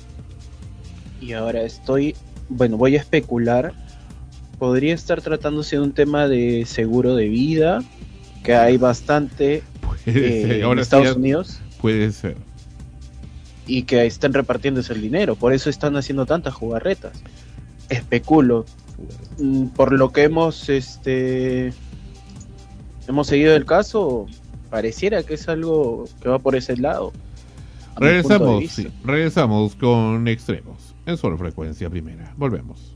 Y ahora estoy, bueno, voy a especular, podría estar tratándose de un tema de seguro de vida, que hay bastante eh, en Estados sí, Unidos. Puede ser. Y que están repartiéndose el dinero, por eso están haciendo tantas jugarretas. Especulo. Por lo que hemos este hemos seguido el caso, pareciera que es algo que va por ese lado. Regresamos, sí, regresamos con Extremos. en Sol Frecuencia Primera. Volvemos.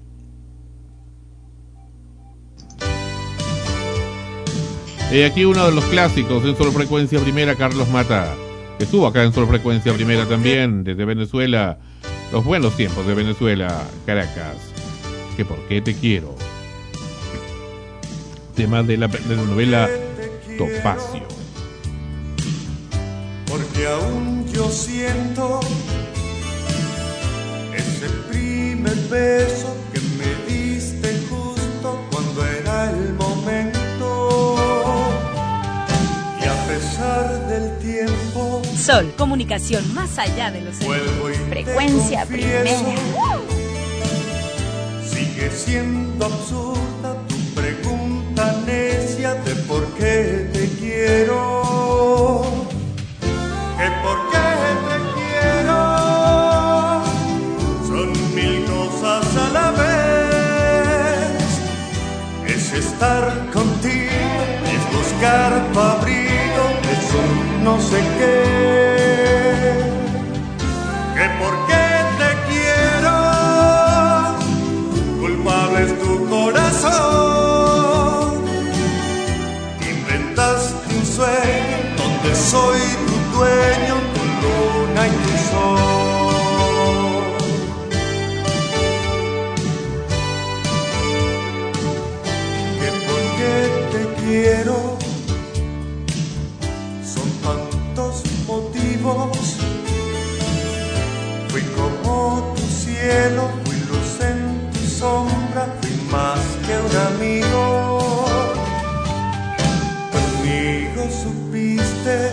Y aquí uno de los clásicos en Sol Frecuencia Primera, Carlos Mata. Estuvo acá en Sol Frecuencia Primera también, desde Venezuela. Los buenos tiempos de Venezuela, Caracas. Que por qué te quiero. Tema de la, de la novela Topacio. Porque aún yo siento ese primer beso que me diste justo cuando era el momento. Y a pesar del tiempo, Sol, comunicación más allá de los vuelvo y frecuencia te confieso, primera. sigue siendo absurda tu pregunta necia de por qué te quiero. Que por qué te quiero son mil cosas a la vez. Es estar contigo, es buscar tu abrigo, es un no sé qué. Que por qué te quiero, culpable es tu corazón. Inventaste un sueño donde soy tu dueño, tu luna y tu sol. Que por qué te quiero son tantos motivos. Fui como tu cielo, fui luz en tu sombra, fui más que un amigo. Conmigo supiste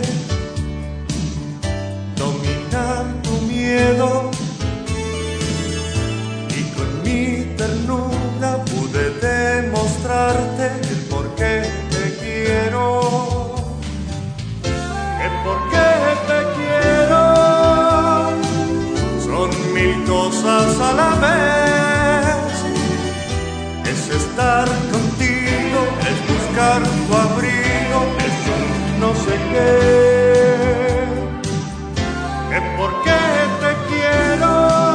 dominar tu miedo y con mi ternura pude demostrarte el por qué te quiero. Que por qué te quiero son mil cosas a la vez. Es estar contigo, es buscar tu abrigo, es un no sé qué. Que por qué te quiero,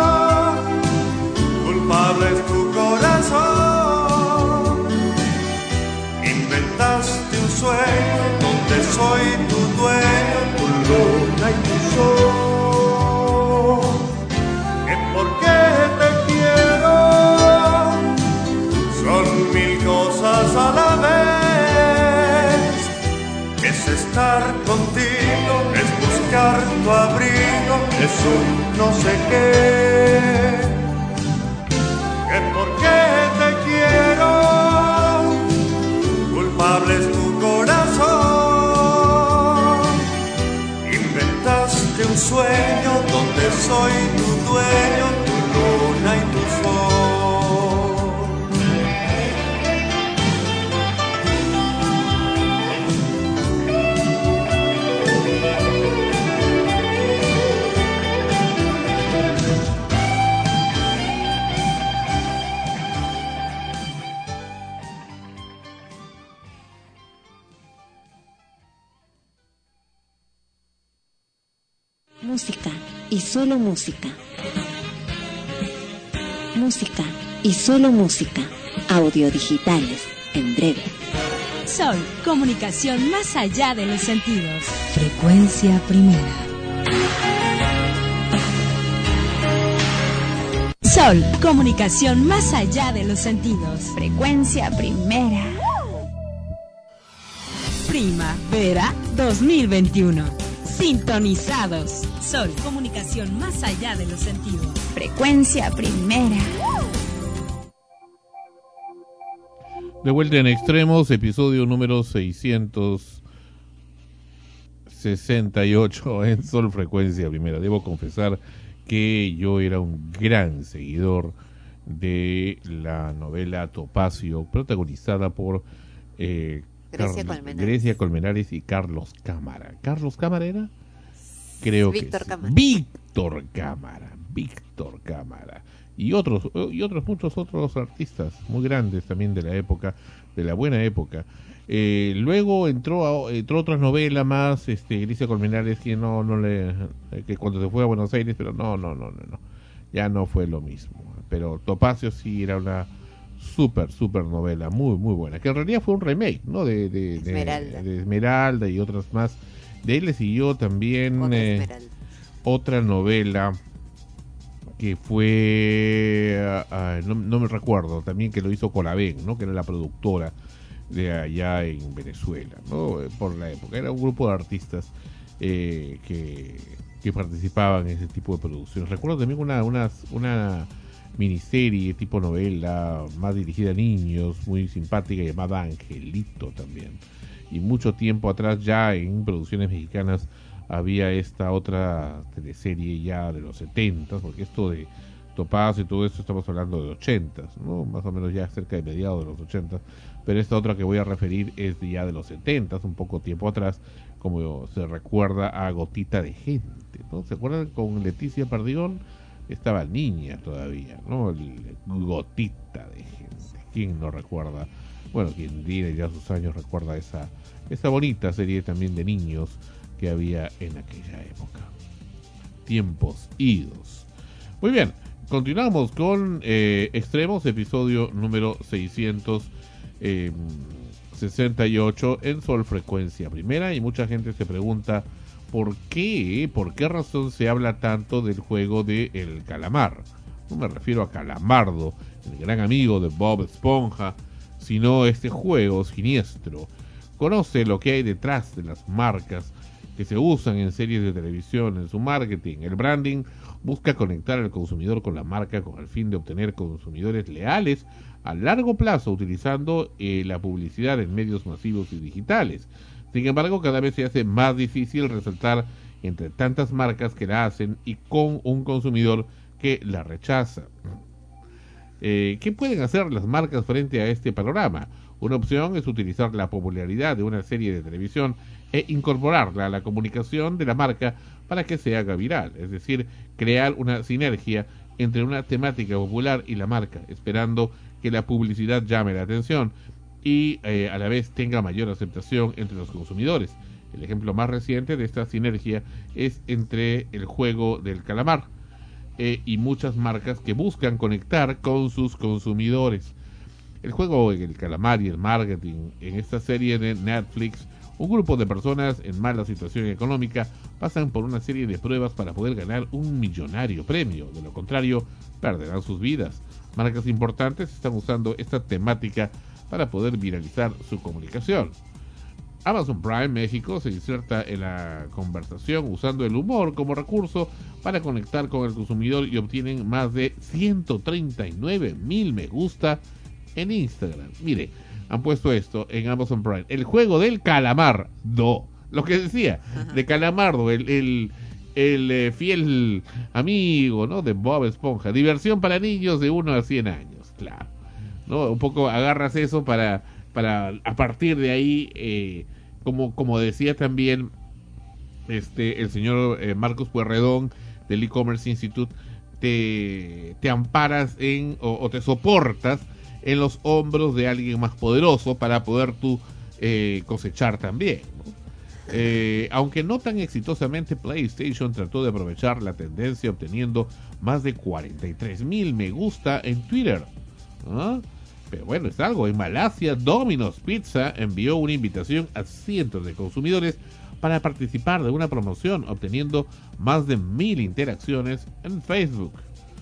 culpable es tu corazón. Inventaste un sueño donde soy tu dueño, tu luna y tu sol. Que por qué te quiero son mil cosas a la vez. Es estar contigo, es buscar tu abrigo, es un no sé qué. Que por qué te quiero, culpable es tu corazón. Inventaste un sueño donde soy tu dueño, tu luna y tu sol. Música y solo música. Música y solo música. Audio digitales en breve. Sol, comunicación más allá de los sentidos. Frecuencia primera. Sol, comunicación más allá de los sentidos. Frecuencia primera. Primavera dos mil veintiuno. Sintonizados. Sol, comunicación más allá de los sentidos. Frecuencia primera. De vuelta en Extremos, episodio número seiscientos sesenta y ocho en Sol Frecuencia Primera. Debo confesar que yo era un gran seguidor de la novela Topacio, protagonizada por eh, Grecia Carlos, Colmenares. Grecia Colmenares y Carlos Cámara. ¿Carlos Cámara era? Creo Víctor que sí. Cámara. Víctor Cámara. Víctor Cámara. Y otros, y otros, muchos otros artistas muy grandes también de la época, de la buena época. Eh, luego entró a, entró otra novela más, este, Grecia Colmenares, que no, no le, que cuando se fue a Buenos Aires, pero no, no, no, no, no. ya no fue lo mismo. Pero Topacio sí era una súper, súper novela, muy, muy buena, que en realidad fue un remake, ¿no? De, de, de, Esmeralda. de Esmeralda y otras más. De ahí le siguió también Otra eh, Esmeralda. otra novela que fue, ah, ah, no, no me recuerdo, también que lo hizo Colaben, ¿no? Que era la productora de allá en Venezuela, ¿no? Eh, Por la época, era un grupo de artistas eh, que, que participaban en ese tipo de producciones. Recuerdo también una, una, una miniserie tipo novela, más dirigida a niños, muy simpática, llamada Angelito también. Y mucho tiempo atrás, ya en producciones mexicanas, había esta otra teleserie ya de los setentas, porque esto de Topaz y todo esto estamos hablando de ochentas, ¿no? Más o menos ya cerca de mediados de los ochentas, pero esta otra que voy a referir es de ya de los setentas, un poco tiempo atrás, como se recuerda a Gotita de Gente, ¿no? ¿Se acuerdan con Leticia Perdigón? Estaba niña todavía, ¿no? El Gotita de Gente, ¿quién no recuerda? Bueno, quien tiene ya sus años recuerda esa, esa bonita serie también de niños que había en aquella época. Tiempos idos. Muy bien, continuamos con eh, Extremos, episodio número seiscientos sesenta y ocho en Sol Frecuencia Primera, y mucha gente se pregunta ¿por qué? ¿Por qué razón se habla tanto del juego de El Calamar? No me refiero a Calamardo, el gran amigo de Bob Esponja, sino este juego siniestro. Conoce lo que hay detrás de las marcas que se usan en series de televisión, en su marketing. El branding busca conectar al consumidor con la marca con el fin de obtener consumidores leales a largo plazo, utilizando eh, la publicidad en medios masivos y digitales. Sin embargo, cada vez se hace más difícil resaltar entre tantas marcas que la hacen y con un consumidor que la rechaza. Eh, ¿Qué pueden hacer las marcas frente a este panorama? Una opción es utilizar la popularidad de una serie de televisión e incorporarla a la comunicación de la marca para que se haga viral, es decir, crear una sinergia entre una temática popular y la marca, esperando que la publicidad llame la atención y eh, a la vez tenga mayor aceptación entre los consumidores. El ejemplo más reciente de esta sinergia es entre el juego del calamar eh, y muchas marcas que buscan conectar con sus consumidores. El juego del calamar y el marketing. En esta serie de Netflix, un grupo de personas en mala situación económica pasan por una serie de pruebas para poder ganar un millonario premio. De lo contrario, perderán sus vidas. Marcas importantes están usando esta temática para poder viralizar su comunicación. Amazon Prime México se inserta en la conversación usando el humor como recurso para conectar con el consumidor y obtienen más de ciento treinta y nueve mil me gusta en Instagram. Mire, han puesto esto en Amazon Prime. El juego del calamar, no. Lo que decía, de Calamardo, el, el, el eh, fiel amigo, ¿no? De Bob Esponja. Diversión para niños de uno a cien años, claro. ¿No? Un poco agarras eso para, para a partir de ahí, eh, como, como decía también este el señor eh, Marcos Pueyrredón del E-Commerce Institute, te, te amparas en o, o te soportas en los hombros de alguien más poderoso para poder tú eh, cosechar también, ¿no? Eh, aunque no tan exitosamente, PlayStation trató de aprovechar la tendencia obteniendo más de cuarenta y tres mil me gusta en Twitter, ¿ah? Pero bueno, es algo. En Malasia, Domino's Pizza envió una invitación a cientos de consumidores para participar de una promoción, obteniendo más de mil interacciones en Facebook.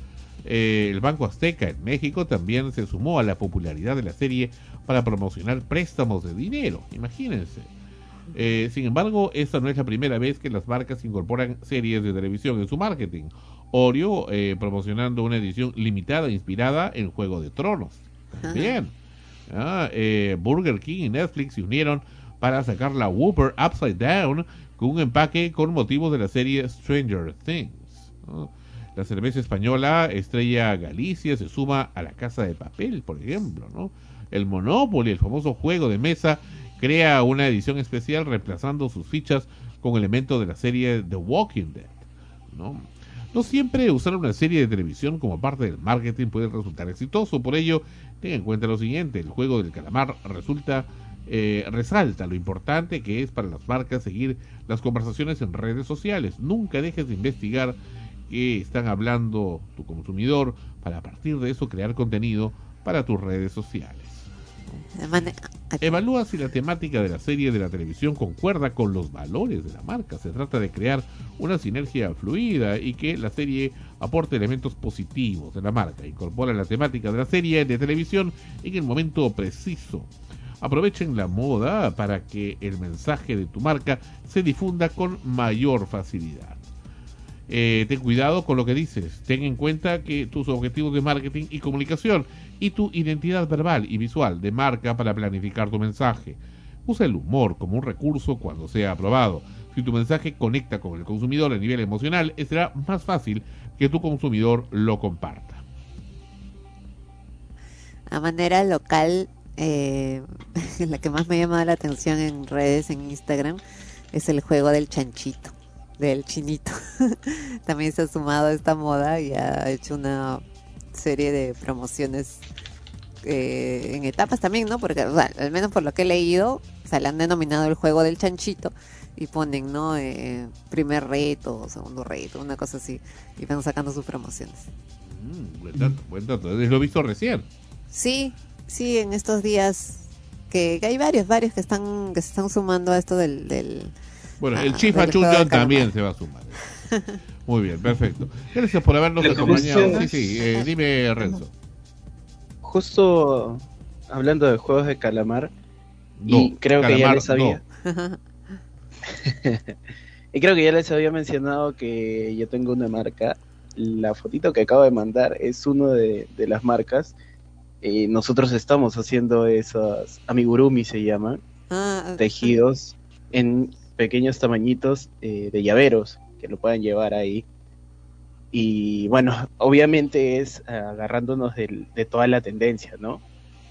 Eh, el Banco Azteca en México también se sumó a la popularidad de la serie para promocionar préstamos de dinero, imagínense. Eh, sin embargo, esta no es la primera vez que las marcas incorporan series de televisión en su marketing. Oreo eh, promocionando una edición limitada inspirada en Juego de Tronos. Bien. Ah, eh, Burger King y Netflix se unieron para sacar la Whopper Upside Down con un empaque con motivos de la serie Stranger Things. ¿No? La cerveza española Estrella Galicia se suma a la Casa de Papel, por ejemplo, ¿no? El Monopoly, el famoso juego de mesa, crea una edición especial reemplazando sus fichas con elementos de la serie The Walking Dead, ¿no? No siempre usar una serie de televisión como parte del marketing puede resultar exitoso. Por ello, ten en cuenta lo siguiente: el juego del calamar resulta eh, resalta lo importante que es para las marcas seguir las conversaciones en redes sociales. Nunca dejes de investigar qué están hablando tu consumidor, para a partir de eso crear contenido para tus redes sociales. Evalúa si la temática de la serie de la televisión concuerda con los valores de la marca. Se trata de crear una sinergia fluida y que la serie aporte elementos positivos de la marca. Incorpora la temática de la serie de televisión en el momento preciso. Aprovechen la moda para que el mensaje de tu marca se difunda con mayor facilidad. Eh, ten cuidado con lo que dices. Ten en cuenta que tus objetivos de marketing y comunicación y tu identidad verbal y visual de marca para planificar tu mensaje. Usa el humor como un recurso cuando sea aprobado. Si tu mensaje conecta con el consumidor a nivel emocional, será más fácil que tu consumidor lo comparta. A manera local, eh, la que más me ha llamado la atención en redes, en Instagram, es el juego del chanchito, del chinito. También se ha sumado a esta moda y ha hecho una serie de promociones eh, en etapas también, ¿no? Porque, o sea, al menos por lo que he leído, o sea, le han denominado el juego del chanchito y ponen, ¿no? Eh, primer reto, segundo reto, una cosa así, y van sacando sus promociones. Mm, buen dato, buen dato. ¿Lo he visto recién? Sí, sí, en estos días que, que hay varios, varios que están que se están sumando a esto del... del bueno, a, el Chifa Chunchon también se va a sumar. Muy bien, perfecto. Gracias por habernos acompañado. Sí, sí, eh, dime, Renzo. Justo hablando de juegos de calamar, no, y creo calamar, que ya les había... No. y creo que ya les había mencionado que yo tengo una marca. La fotito que acabo de mandar es uno de, de las marcas. Y nosotros estamos haciendo esos amigurumi, se llaman, Ah, tejidos en pequeños tamañitos eh, de llaveros que lo puedan llevar ahí. Y bueno, obviamente es uh, agarrándonos del, de toda la tendencia, ¿no?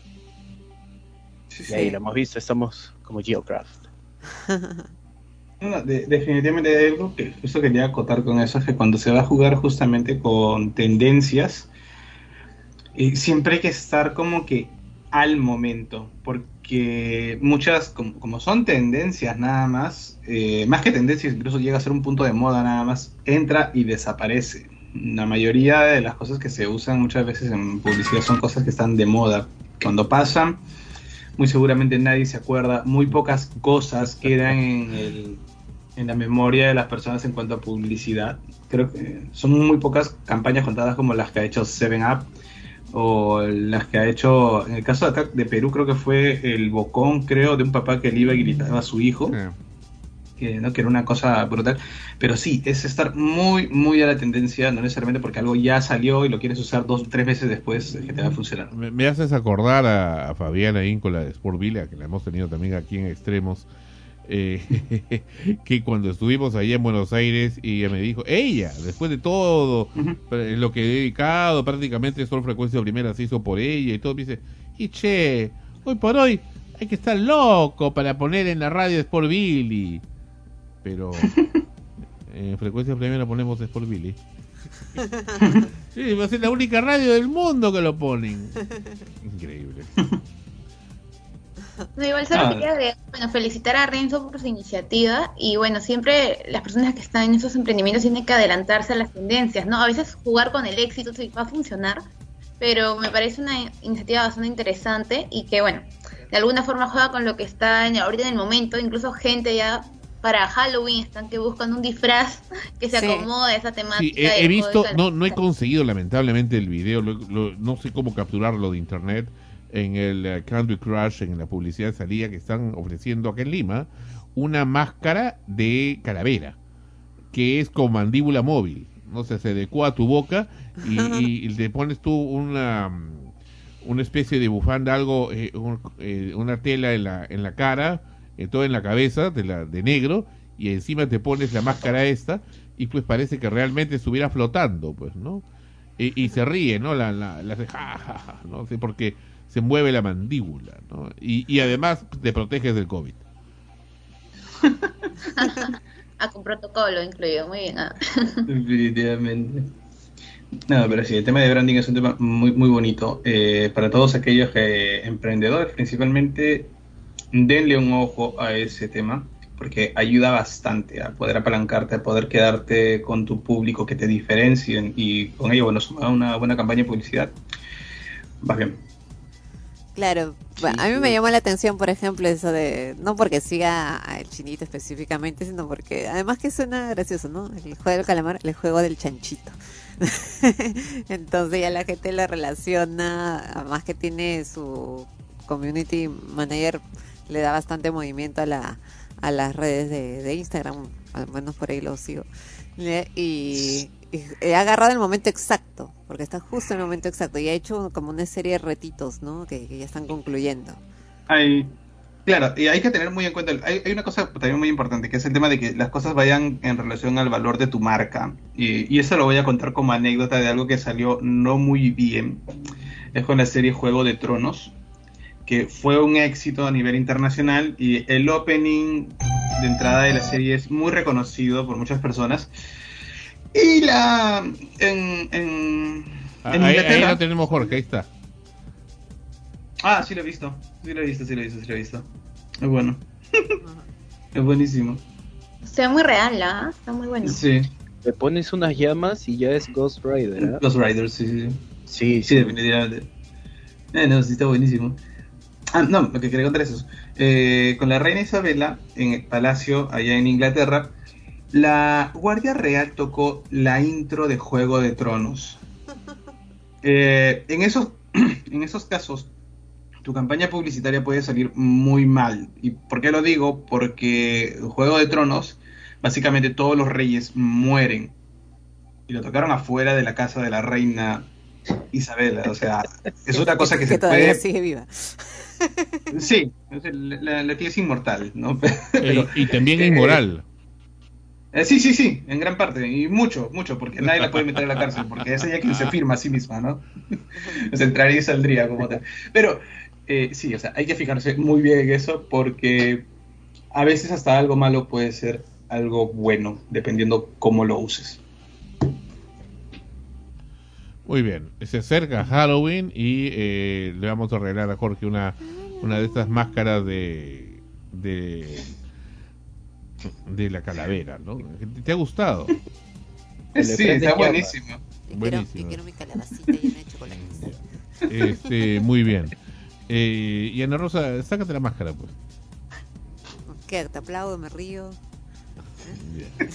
Sí, y ahí sí. lo hemos visto, estamos como Geocraft. No, de- definitivamente hay algo que justo quería acotar con eso, es que cuando se va a jugar justamente con tendencias, eh, siempre hay que estar como que al momento, porque muchas, como, como son tendencias nada más, eh, más que tendencias, incluso llega a ser un punto de moda nada más, entra y desaparece. La mayoría de las cosas que se usan muchas veces en publicidad son cosas que están de moda. Cuando pasan, muy seguramente nadie se acuerda, muy pocas cosas quedan en el, en la memoria de las personas en cuanto a publicidad. Creo que son muy pocas campañas contadas como las que ha hecho seven up o las que ha hecho, en el caso de acá de Perú, creo que fue el bocón, creo, de un papá que le iba y gritaba a su hijo, que, ¿no? que era una cosa brutal. Pero sí, es estar muy, muy a la tendencia, no necesariamente porque algo ya salió y lo quieres usar dos, tres veces después que te va a funcionar. Me, me haces acordar a, a Fabiana Íncola de Sport Villa, que la hemos tenido también aquí en Extremos, eh, que cuando estuvimos allá en Buenos Aires y ella me dijo, ella, después de todo uh-huh. lo que he dedicado, prácticamente Sol Frecuencia Primera se hizo por ella y todo, me dice, y che, hoy por hoy hay que estar loco para poner en la radio Sport Billy, pero en Frecuencia Primera ponemos Sport Billy. Sí, va a ser la única radio del mundo que lo ponen. Increíble. No, igual solo Ah. quería agregar, bueno, felicitar a Renzo por su iniciativa y bueno, siempre las personas que están en esos emprendimientos tienen que adelantarse a las tendencias, ¿no? A veces jugar con el éxito sí va a funcionar, pero me parece una iniciativa bastante interesante y que bueno, de alguna forma juega con lo que está en, ahorita en el momento, incluso gente ya para Halloween están que buscan un disfraz que se Sí. acomode a esa temática. Sí, he, de he juego visto, de no no he calamar. conseguido lamentablemente el video, lo- lo- no sé cómo capturarlo de internet. En el eh, Candy Crush, en la publicidad salía que están ofreciendo acá en Lima una máscara de calavera que es con mandíbula móvil, no sé, se adecua a tu boca y, y le pones tú una una especie de bufanda, algo, eh, un- eh, una tela en la en la cara, eh, todo en la cabeza de la de negro, y encima te pones la máscara esta y pues parece que realmente estuviera flotando, pues, ¿no? Y, y se ríe, ¿no? La, la, la hace ja, ja, ja, no sé, porque se mueve la mandíbula, ¿no? Y, y además te proteges del COVID. Ah, con protocolo incluido, muy bien. ah. Definitivamente. No, pero sí, el tema de branding es un tema muy muy bonito. Eh, para todos aquellos que, emprendedores, principalmente, denle un ojo a ese tema. porque ayuda bastante a poder apalancarte, a poder quedarte con tu público, que te diferencien, y con ello, bueno, suma una buena campaña de publicidad. Va bien. Claro, bueno, a mí me llamó la atención, por ejemplo, eso de, no porque siga al Chinito específicamente, sino porque además que suena gracioso, ¿no? El juego del calamar, el juego del chanchito. Entonces ya la gente lo relaciona, además que tiene su community manager, le da bastante movimiento a la a las redes de, de Instagram, al menos por ahí lo sigo. Y, y he agarrado el momento exacto, porque está justo en el momento exacto, y ha hecho como una serie de retitos, ¿no? Que, que ya están concluyendo. Hay, claro, y hay que tener muy en cuenta, hay, hay una cosa también muy importante, que es el tema de que las cosas vayan en relación al valor de tu marca. Y, y eso lo voy a contar como anécdota de algo que salió no muy bien. Es con la serie Juego de Tronos, que fue un éxito a nivel internacional, y el opening de entrada de la serie es muy reconocido por muchas personas. Y la... En, en, Ah, en ahí, Inglaterra... ahí lo tenemos, Jorge, ahí está. Ah, sí lo he visto, sí lo he visto, sí lo he visto, sí lo he visto. Es bueno. Es buenísimo. Se ve muy real, ¿ah? Está muy bueno. Sí. Le pones unas llamas y ya es Ghost Rider, ¿eh? Ghost Rider, sí, sí. Sí, sí, definitivamente. Eh, no, sí está buenísimo. Ah, no, lo que quería contar es eso. Eh, con la reina Isabela, en el palacio allá en Inglaterra, la Guardia Real tocó la intro de Juego de Tronos. Eh, en esos, en esos casos, tu campaña publicitaria puede salir muy mal. ¿Y por qué lo digo? Porque Juego de Tronos, básicamente todos los reyes mueren. Y lo tocaron afuera de la casa de la reina Isabela. O sea, es otra cosa que, que se todavía puede... sigue viva. Sí, la, la tía es inmortal, ¿no? Pero, y, y también inmoral. Eh, sí, sí, sí, en gran parte, y mucho, mucho, porque nadie la puede meter a la cárcel, porque es ella quien se firma a sí misma, ¿no? Se entraría y saldría como tal. Pero, eh, sí, o sea, hay que fijarse muy bien en eso, porque a veces hasta algo malo puede ser algo bueno, dependiendo cómo lo uses. Muy bien, se acerca Halloween y eh, le vamos a regalar a Jorge una, una de estas máscaras de, de de la calavera, ¿no? ¿Te ha gustado? Sí, está buenísimo. Yo quiero, Buenísimo. yo quiero mi calabacita llena de chocolate. Este, muy bien. Eh, y Ana Rosa, sácate la máscara, pues. ¿Qué? Te aplaudo, me río. Bien.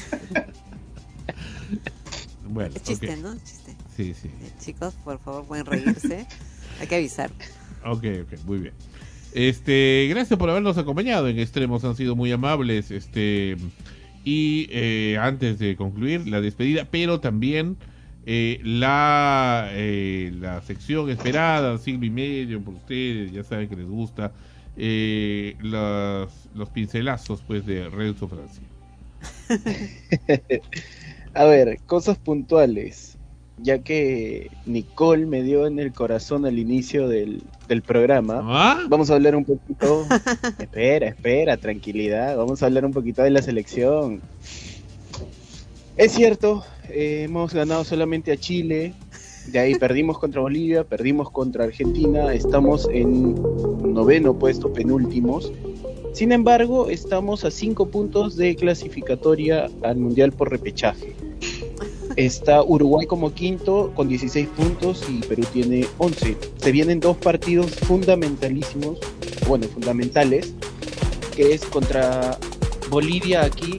Bueno, Es chiste, okay. ¿no? Chiste. Sí, sí. Eh, chicos, por favor, pueden reírse. Hay que avisar. Ok, ok, muy bien. Este, gracias por habernos acompañado en Extremos, han sido muy amables. Este, y eh, antes de concluir la despedida, pero también eh, la eh, la sección esperada, siglo y medio por ustedes, ya saben que les gusta, eh, los, los pincelazos pues de Renzo Francia. A ver, cosas puntuales, ya que Nicole me dio en el corazón al inicio del, del programa. ¿Ah? Vamos a hablar un poquito. espera, espera, tranquilidad. Vamos a hablar un poquito de la selección. Es cierto, eh, hemos ganado solamente a Chile. De ahí perdimos contra Bolivia, perdimos contra Argentina. Estamos en noveno puesto, penúltimos. Sin embargo, estamos a cinco puntos de clasificatoria al Mundial por repechaje. Está Uruguay como quinto con dieciséis puntos y Perú tiene once. Se vienen dos partidos fundamentalísimos, bueno, fundamentales, que es contra Bolivia aquí.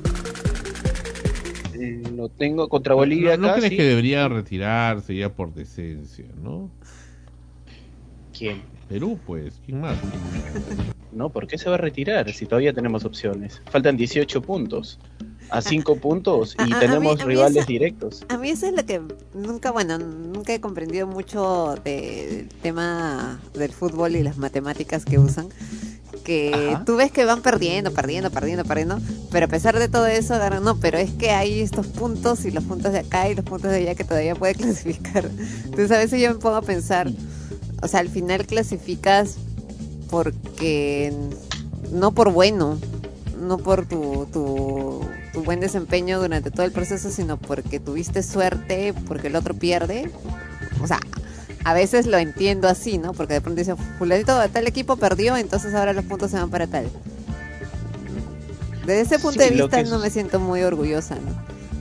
Eh, lo tengo contra Bolivia ¿No, no acá. crees sí. que debería retirarse ya por decencia, no? ¿Quién? Perú, pues. ¿Quién más? No, ¿por qué se va a retirar si todavía tenemos opciones? Faltan dieciocho puntos. A cinco puntos y A- a- a tenemos mí- a mí rivales esa- directos. A mí eso es lo que nunca, bueno, nunca he comprendido mucho del tema del fútbol y las matemáticas que usan. Que Ajá. tú ves que van perdiendo, perdiendo, perdiendo, perdiendo, pero a pesar de todo eso agarran, no, pero es que hay estos puntos y los puntos de acá y los puntos de allá que todavía puede clasificar. Entonces a veces yo me pongo a pensar, o sea, al final clasificas porque no por bueno, no por tu, tu, tu buen desempeño durante todo el proceso, sino porque tuviste suerte, porque el otro pierde. O sea, a veces lo entiendo así, ¿no? Porque de pronto dice, fulanito, tal equipo perdió, entonces ahora los puntos se van para tal. Desde ese punto Sí, de lo vista que no es- me siento muy orgullosa, ¿no?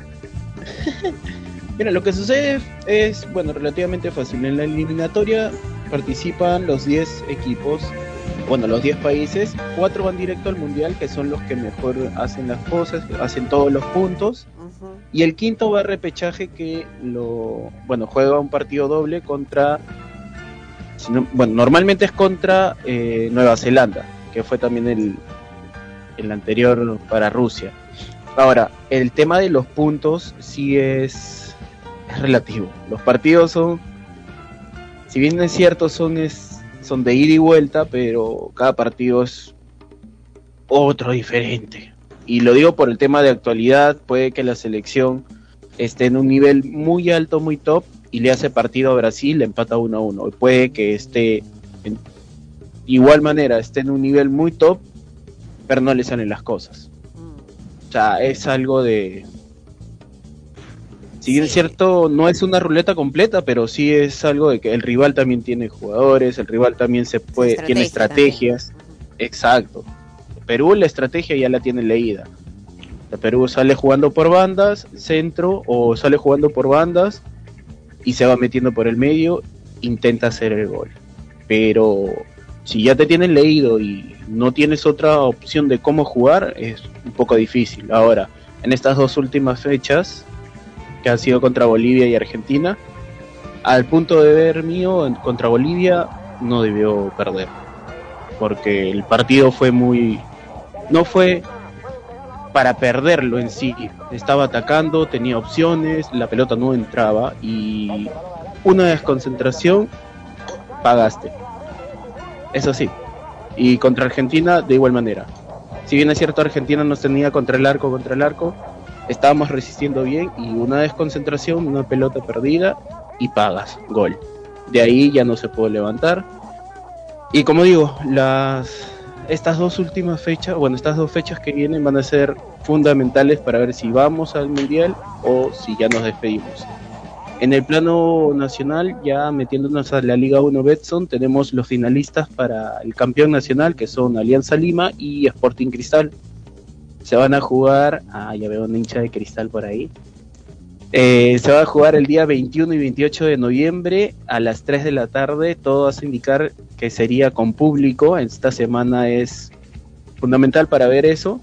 Mira, lo que sucede es, bueno, relativamente fácil. En la eliminatoria participan los diez equipos, bueno, los diez países, cuatro van directo al mundial, que son los que mejor hacen las cosas, hacen todos los puntos, y el quinto va a repechaje que lo, bueno, juega un partido doble contra, si no- bueno, normalmente es contra eh, Nueva Zelanda, que fue también el, el anterior para Rusia. Ahora, el tema de los puntos sí es, es relativo. Los partidos son, si bien es cierto, son, es, son de ida y vuelta, pero cada partido es otro diferente. Y lo digo por el tema de actualidad, puede que la selección esté en un nivel muy alto, muy top, y le hace partido a Brasil, le empata uno a uno. Puede que esté, en igual manera, esté en un nivel muy top, pero no le salen las cosas. O sea, es algo de... Si bien es cierto, no es una ruleta completa, pero sí es algo de que el rival también tiene jugadores, el rival también se puede, Estrategia tiene estrategias. Exacto. Perú la estrategia ya la tiene leída. El Perú sale jugando por bandas, centro, o sale jugando por bandas y se va metiendo por el medio, intenta hacer el gol. Pero si ya te tienen leído y no tienes otra opción de cómo jugar, es un poco difícil. Ahora, en estas dos últimas fechas, que han sido contra Bolivia y Argentina, al punto de ver mío, en- contra Bolivia no debió perder, porque el partido fue muy... no fue para perderlo en sí, estaba atacando, tenía opciones, la pelota no entraba y una desconcentración, pagaste. Eso sí, y contra Argentina de igual manera. Si bien es cierto, Argentina nos tenía contra el arco, contra el arco, estábamos resistiendo bien y una desconcentración, una pelota perdida y pagas, gol. De ahí ya no se puede levantar. Y como digo, las estas dos últimas fechas, bueno, estas dos fechas que vienen van a ser fundamentales para ver si vamos al Mundial o si ya nos despedimos. En el plano nacional, ya metiéndonos a la Liga uno Betson, tenemos los finalistas para el campeón nacional, que son Alianza Lima y Sporting Cristal. Se van a jugar, ah, ya veo un hincha de Cristal por ahí. Eh, se va a jugar el día veintiuno y veintiocho de noviembre a las tres de la tarde. Todo hace indicar que sería con público. Esta semana es fundamental para ver eso.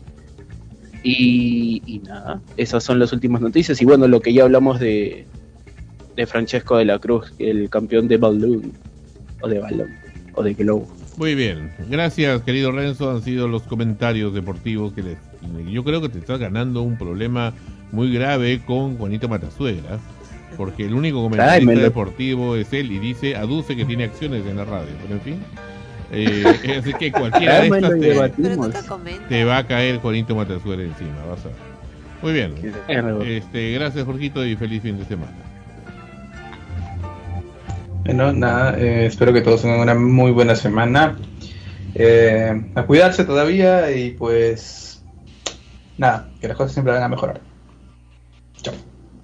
Y, y nada, esas son las últimas noticias. Y bueno, lo que ya hablamos de, de Francesco de la Cruz, el campeón de balloon, o de balón, o de globo. Muy bien, gracias querido Renzo, han sido los comentarios deportivos que les... Yo creo que te estás ganando un problema muy grave con Juanito Matasuegra, porque el único comentarista Ay, me lo- deportivo es él y dice, aduce que tiene acciones en la radio, pero en fin. Eh, así que cualquiera de Ay, me estas lo te, debatimos. te va a caer Juanito Matasuegra encima, vas a ver. Muy bien, este, gracias Jorgito y feliz fin de semana. Bueno, nada, eh, espero que todos tengan una muy buena semana. Eh, a cuidarse todavía y pues nada, que las cosas siempre van a mejorar. Chao.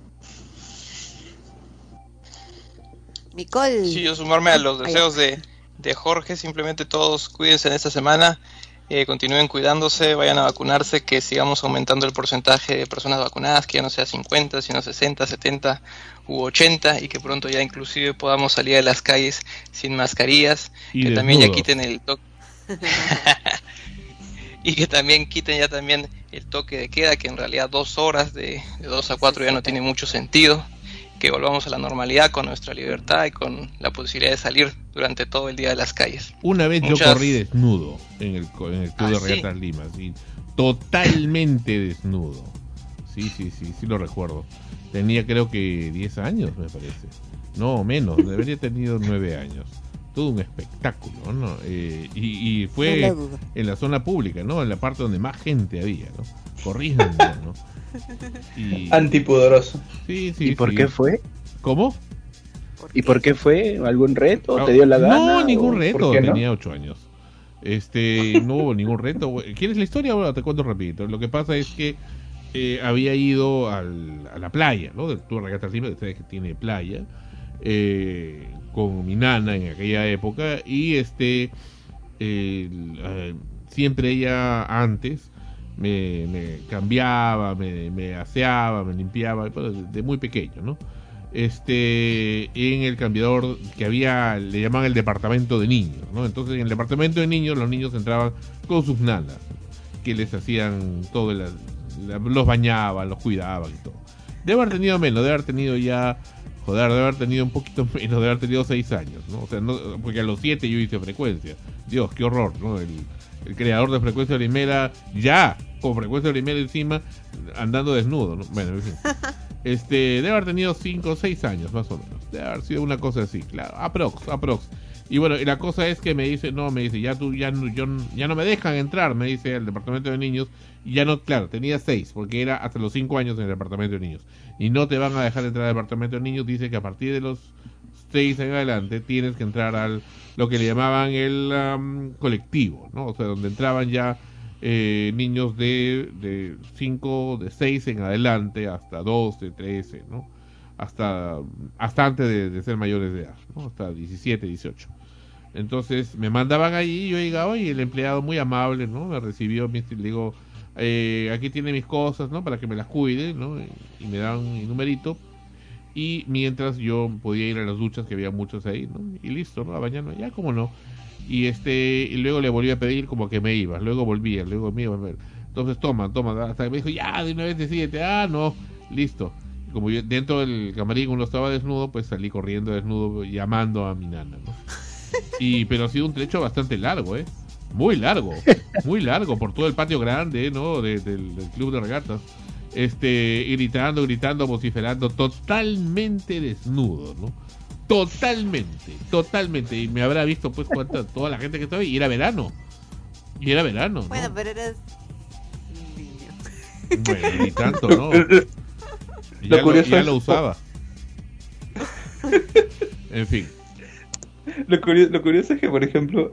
Nicole. Sí, yo sumarme a los Ay, deseos de, de Jorge, simplemente todos cuídense en esta semana, eh, continúen cuidándose, vayan a vacunarse, que sigamos aumentando el porcentaje de personas vacunadas, que ya no sea cincuenta, sino sesenta, setenta u ochenta, y que pronto ya inclusive podamos salir a las calles sin mascarillas, Y que también ya desnudos. quiten el toque. Y que también quiten ya también el toque de queda, que en realidad dos horas de, de dos a cuatro ya no tiene mucho sentido, que volvamos a la normalidad con nuestra libertad y con la posibilidad de salir durante todo el día de las calles. Una vez Muchas- yo corrí desnudo en el, co- en el Club ¿Ah, de sí? Regatas Lima, sí, totalmente desnudo. Sí, sí, sí, sí lo recuerdo. Tenía creo que diez años, me parece. No, menos, debería haber tenido nueve años. Todo un espectáculo, ¿no? Eh, y, y fue No lo dudo. en la zona pública, ¿no? En la parte donde más gente había, ¿no? Corriendo, ¿no? Y... Antipudoroso. Sí, sí, ¿Y por sí. qué fue? ¿Cómo? ¿Y por qué fue? ¿Algún reto? No, ¿Te dio la gana? No, ningún ¿O reto, por qué no? tenía ocho años. Este, no hubo ningún reto. ¿Quieres la historia? Bueno, te cuento rapidito. Lo que pasa es que eh, había ido al, a la playa, ¿no? Del Club de Regatas Lima, ustedes que tiene playa, eh, con mi nana en aquella época, y este, eh, eh, siempre ella antes me, me cambiaba, me, me aseaba, me limpiaba, bueno, de, de muy pequeño, ¿no? Este, en el cambiador que había, le llamaban el departamento de niños, ¿no? Entonces en el departamento de niños los niños entraban con sus nanas, que les hacían todo, la, la, los bañaban, los cuidaban y todo. Debe haber tenido menos, debe haber tenido ya, joder, debe haber tenido un poquito menos, debe haber tenido seis años, ¿no? O sea, no, porque a los siete yo hice Frecuencia. Dios, qué horror, ¿no? El, el creador de Frecuencia Primera, ya, con Frecuencia Primera encima, andando desnudo, ¿no? Bueno, en fin. Este, debe haber tenido cinco o seis años, más o menos. Debe haber sido una cosa así, claro, aprox, aprox. Y bueno, y la cosa es que me dice, no, me dice, ya tú, ya no, yo, ya no me dejan entrar, me dice, al departamento de niños. Y ya no, claro, tenía seis, porque era hasta los cinco años en el departamento de niños. Y no te van a dejar entrar al departamento de niños. Dice que a partir de los seis en adelante tienes que entrar al, lo que le llamaban el um, colectivo, ¿no? O sea, donde entraban ya eh, niños de, de cinco, de seis en adelante, hasta doce, trece, ¿no? Hasta, hasta antes de, de ser mayores de edad, ¿no? Hasta diecisiete, dieciocho. Entonces me mandaban allí y yo llegaba y el empleado muy amable, ¿no? Me recibió, me, le digo, eh, aquí tiene mis cosas, ¿no? Para que me las cuide, ¿no? Y me dan mi numerito. Y mientras yo podía ir a las duchas, que había muchas ahí, ¿no? Y listo, ¿no? A bañarme, ya como no. Y este y luego le volví a pedir como que me iba, luego volvía, luego me iba a ver. Entonces toma, toma, hasta que me dijo, ya, de una vez decídete, ah, no, listo. Y como yo dentro del camarín uno estaba desnudo, pues salí corriendo desnudo llamando a mi nana, ¿no? Y pero ha sido un trecho bastante largo, ¿eh? Muy largo, muy largo, por todo el patio grande, ¿no? De, del, del club de regatas. Este, gritando, gritando, vociferando, totalmente desnudo, ¿no? Totalmente, totalmente. Y me habrá visto, pues, cuánta, toda la gente que estaba ahí. Y era verano. Y era verano, ¿no? Bueno, pero eres niño. Bueno, ni tanto, ¿no? Y ya, lo, lo, ya lo usaba. En fin. Lo curioso, lo curioso es que, por ejemplo,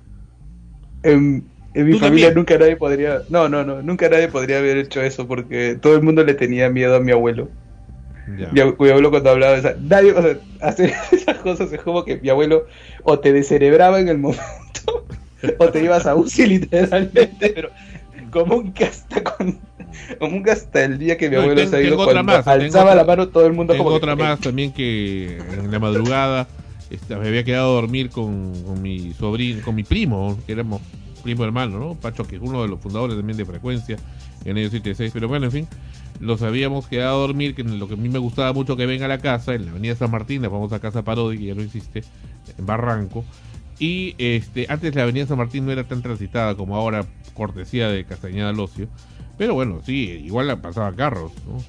en, en mi ¿Tú familia también? nunca nadie podría... No, no, no. Nunca nadie podría haber hecho eso porque todo el mundo le tenía miedo a mi abuelo. Ya. Mi, ab- mi abuelo cuando hablaba, o sea, nadie, o sea, hacer esas cosas es como que mi abuelo o te descerebraba en el momento o te ibas a U C I literalmente, pero común que hasta con, común que hasta el día que mi No, abuelo ten- se ha ido, tengo otra cuando más, tengo alzaba otra- la mano todo el mundo Tengo como otra que, más también, que en la madrugada este, me había quedado a dormir con, con mi sobrino, con mi primo, que éramos primo hermano, ¿no? Pacho, que es uno de los fundadores también de Frecuencia en el setenta y seis, pero bueno, en fin, los habíamos quedado a dormir, que lo que a mí me gustaba mucho que venga a la casa, en la avenida San Martín, la famosa casa Parodi, que ya no existe, en Barranco, y este antes la avenida San Martín no era tan transitada como ahora, cortesía de Castañeda al Ocio, pero bueno, sí, igual la pasaban carros, ¿no?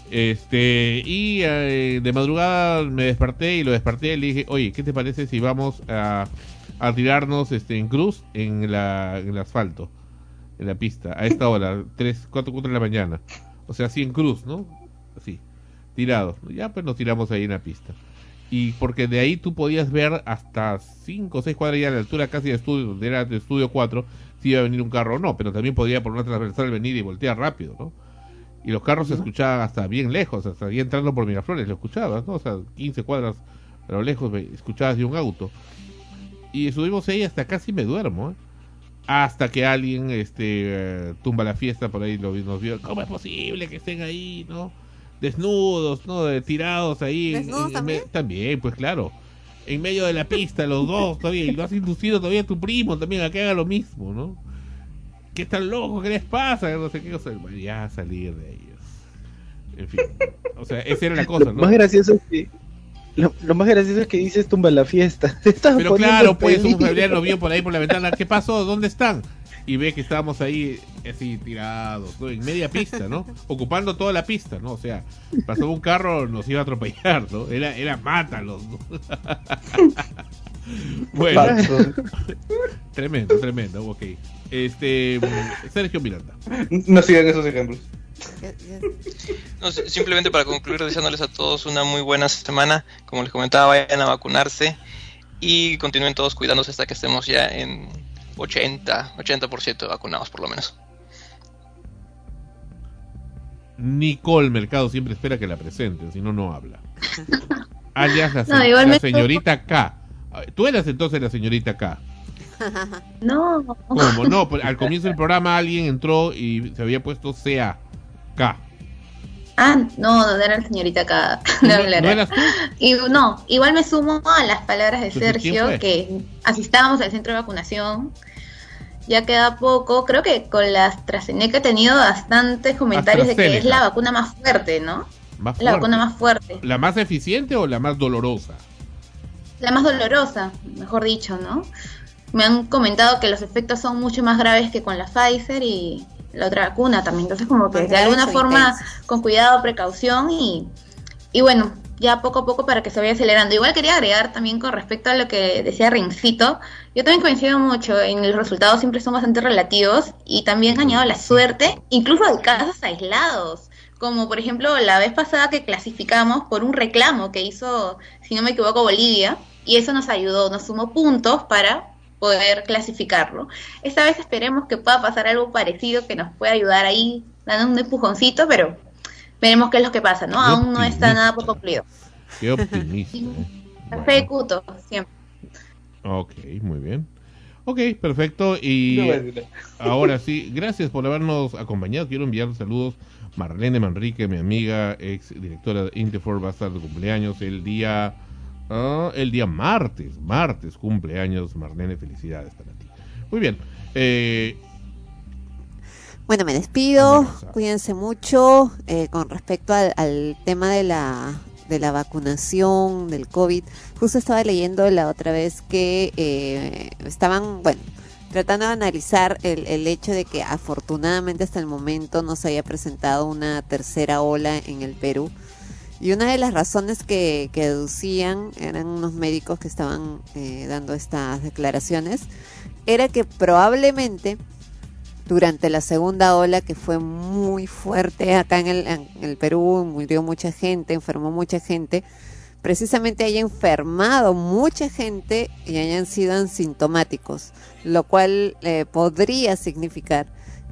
Este, y eh, de madrugada me desperté y lo desperté y le dije, oye, ¿qué te parece si vamos a, a tirarnos este, en cruz en, la, en el asfalto, en la pista, a esta hora, tres, cuatro, cuatro de la mañana? O sea, así en cruz, ¿no? Así, tirados. Ya pues nos tiramos ahí en la pista. Y porque de ahí tú podías ver hasta cinco o seis cuadras ya a la altura casi de estudio, donde era de estudio cuatro, si iba a venir un carro o no, pero también podía por una transversal venir y voltear rápido, ¿no? Y los carros se escuchaban hasta bien lejos, hasta ahí entrando por Miraflores, lo escuchabas, ¿no? O sea, quince cuadras a lo lejos escuchabas de un auto. Y subimos ahí hasta casi me duermo, ¿eh? Hasta que alguien este eh, tumba la fiesta por ahí, lo, nos vio. ¿Cómo es posible que estén ahí, no? Desnudos, ¿no? De, tirados ahí. ¿Desnudos en- en también? me- también, pues claro. En medio de la pista, los dos todavía. Y lo has inducido todavía a tu primo también a que haga lo mismo, ¿no? ¿Qué tan loco? ¿Qué les pasa? No sé qué. O sea, bueno, ya salir de ellos. En fin. O sea, esa era la cosa, Lo ¿no? más gracioso es que lo, lo más gracioso es que dices tumba la fiesta. Te estás Pero poniendo claro, en pues un peligro. familiar nos vio por ahí por la ventana. ¿Qué pasó? ¿Dónde están? Y ve que estábamos ahí así tirados, ¿no? En media pista, ¿no? Ocupando toda la pista, ¿no? O sea, pasó un carro, nos iba a atropellar, ¿no? Era, era mátalos, ¿no? Bueno, tremendo, tremendo, ok. Este, Sergio Miranda. No sigan esos ejemplos. No, si- simplemente para concluir, deseándoles a todos una muy buena semana. Como les comentaba, vayan a vacunarse y continúen todos cuidándose hasta que estemos ya en ochenta por ciento vacunados por lo menos. Nicole Mercado siempre espera que la presenten, si no, no habla. Alias la, se- No, igualmente- la señorita K. Tú eras entonces la señorita K. No. ¿Cómo? No, pues, al comienzo del programa alguien entró y se había puesto C A K. Ah, no, no era la señorita K. No, ¿No, no era. ¿no eras tú? Y, no, igual me sumo a las palabras de Entonces, ¿quién Sergio, fue? que asistábamos al centro de vacunación. Ya queda poco. Creo que con la AstraZeneca he tenido bastantes comentarios de que es AstraZeneca. la vacuna más fuerte, ¿no? Más La fuerte. vacuna más fuerte. ¿La más eficiente o la más dolorosa? La más dolorosa, mejor dicho, ¿no? Me han comentado que los efectos son mucho más graves que con la Pfizer y la otra vacuna también. Entonces, como que Más de alguna graves o forma, intensas. con cuidado, precaución y, y bueno, ya poco a poco para que se vaya acelerando. Igual quería agregar también con respecto a lo que decía Rincito. Yo también coincido mucho en los resultados, siempre son bastante relativos y también añado la suerte, incluso de casos aislados. Como por ejemplo la vez pasada que clasificamos por un reclamo que hizo, si no me equivoco, Bolivia, y eso nos ayudó, nos sumó puntos para poder clasificarlo. Esta vez esperemos que pueda pasar algo parecido que nos pueda ayudar ahí, dando un empujoncito, pero veremos qué es lo que pasa, ¿no? Qué Aún no está optimista. nada por concluido. Qué optimista. ¿eh? Fe de Cuto, siempre. Ok, muy bien. Ok, perfecto. Y No voy a decirle. ahora sí, gracias por habernos acompañado. Quiero enviar saludos. Marlene Manrique, mi amiga, ex directora de Interfor, va a estar de cumpleaños el día ah, el día martes. Martes, cumpleaños. Marlene, felicidades para ti. Muy bien. Eh, Bueno, me despido, cuídense mucho. Eh, con respecto al, al tema de la de la vacunación del COVID, justo estaba leyendo la otra vez que eh, estaban, bueno, tratando de analizar el, el hecho de que afortunadamente hasta el momento no se haya presentado una tercera ola en el Perú. Y una de las razones que, que deducían, eran unos médicos que estaban eh, dando estas declaraciones, era que probablemente durante la segunda ola, que fue muy fuerte acá en el, en el Perú, murió mucha gente, enfermó mucha gente, precisamente haya enfermado mucha gente y hayan sido asintomáticos, lo cual eh, podría significar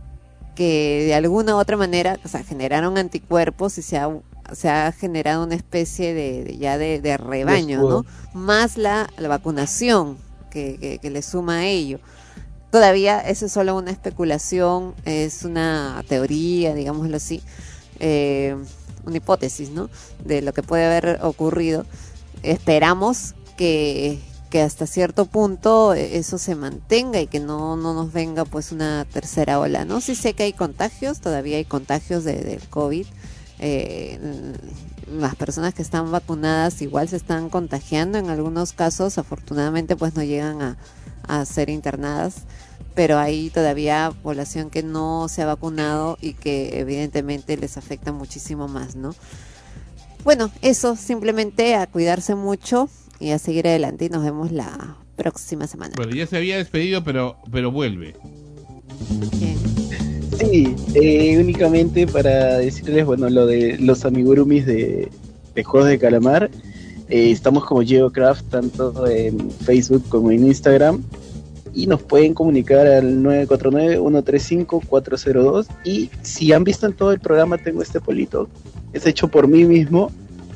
que de alguna u otra manera, o sea, generaron anticuerpos y se ha, se ha generado una especie de, de ya de, de rebaño, ¿no? Más la, la vacunación que, que, que le suma a ello. Todavía eso es solo una especulación, es una teoría, digámoslo así, eh, una hipótesis, ¿no? De lo que puede haber ocurrido. Esperamos que, que hasta cierto punto eso se mantenga y que no, no nos venga pues una tercera ola, ¿no? Sí sé que hay contagios, todavía hay contagios de, del COVID. Eh, las personas que están vacunadas igual se están contagiando en algunos casos, afortunadamente pues no llegan a, a ser internadas, pero hay todavía población que no se ha vacunado y que evidentemente les afecta muchísimo más, ¿no? Bueno, eso, simplemente a cuidarse mucho y a seguir adelante y nos vemos la próxima semana. bueno, ya se había despedido, pero, pero vuelve. Bien. Sí, eh, únicamente para decirles, bueno, lo de los amigurumis de, de Juegos de Calamar. Eh, estamos como GeoCraft tanto en Facebook como en Instagram. Y nos pueden comunicar al nueve cuatro nueve, uno tres cinco, cuatro cero dos. Y si han visto en todo el programa, tengo este polito. Es hecho por mí mismo.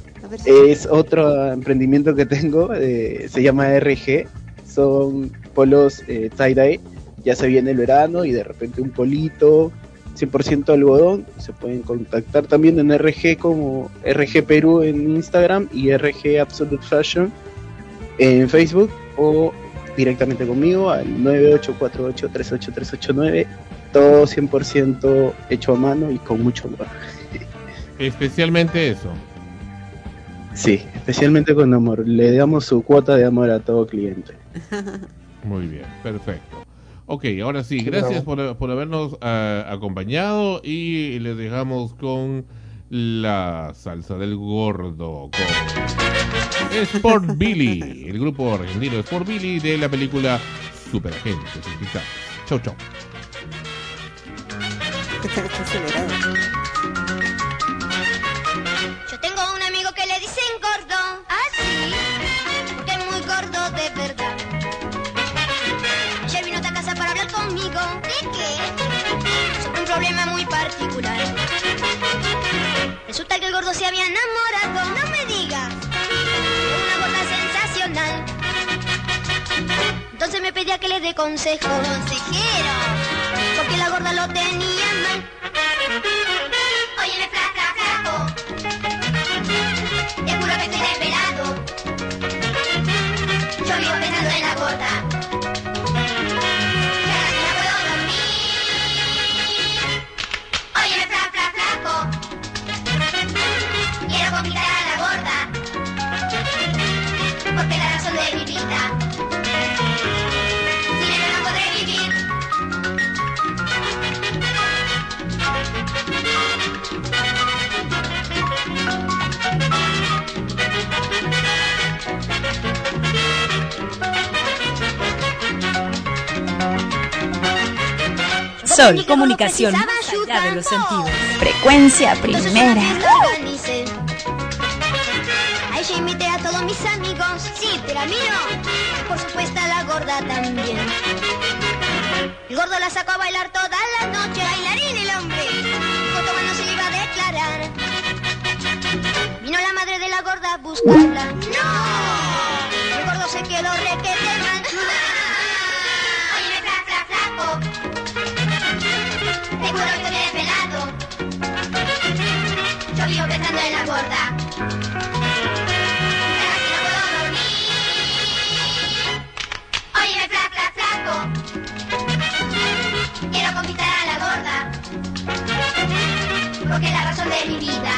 Es otro emprendimiento que tengo. Eh, se llama R G. Son polos eh, tie-dye. Ya se viene el verano y de repente un polito cien por ciento algodón. Se pueden contactar también en R G como R G Perú en Instagram y R G Absolute Fashion en Facebook, o directamente conmigo al nueve ocho cuatro ocho, tres ocho tres ocho nueve. Todo cien por ciento hecho a mano y con mucho amor. Especialmente eso. Sí, especialmente con amor. Le damos su cuota de amor a todo cliente. Muy bien, perfecto. Ok, ahora sí, gracias por, por habernos uh, acompañado y les dejamos con la salsa del gordo con Sport Billy, el grupo argentino Sport Billy de la película Super Agente. Chau, chau. Yo tengo un amigo que le dicen gordo. ¿Ah, sí? Porque es muy gordo de verdad. Ayer vino a esta casa para hablar conmigo. ¿De qué? Sobre un problema muy particular. Resulta que el gordo se había enamorado. No me digas. De una gorda sensacional. Entonces me pedía que le dé consejo. Consejero. Porque la gorda lo tenía mal. Óyeme, flaca, flaco. Te juro que estoy desvelado. Yo vivo pensando en la gorda. Y ahora sí no puedo dormir. Óyeme, flaca, flaca, flaco. Quiero conquistar a la gorda. Porque es la razón de mi vida. Sin ella no podré vivir. Sol, comunicación más allá de los sentidos. Frecuencia primera. A ella invité a todos mis amigos. Sí, pero a mí no. Por supuesto a la gorda también. El gordo la sacó a bailar toda la noche. Bailarín el hombre. Justo cuando se le iba a declarar, vino la madre de la gorda a buscarla. ¡No! El gordo se quedó requete mal. Óyeme, fla, fla, flaco. Te juro que estoy desvelado. Yo vivo pensando en la gorda. Ahora sí no puedo dormir. Óyeme, fla, fla, flaco. Quiero conquistar a la gorda. Porque es la razón de mi vida.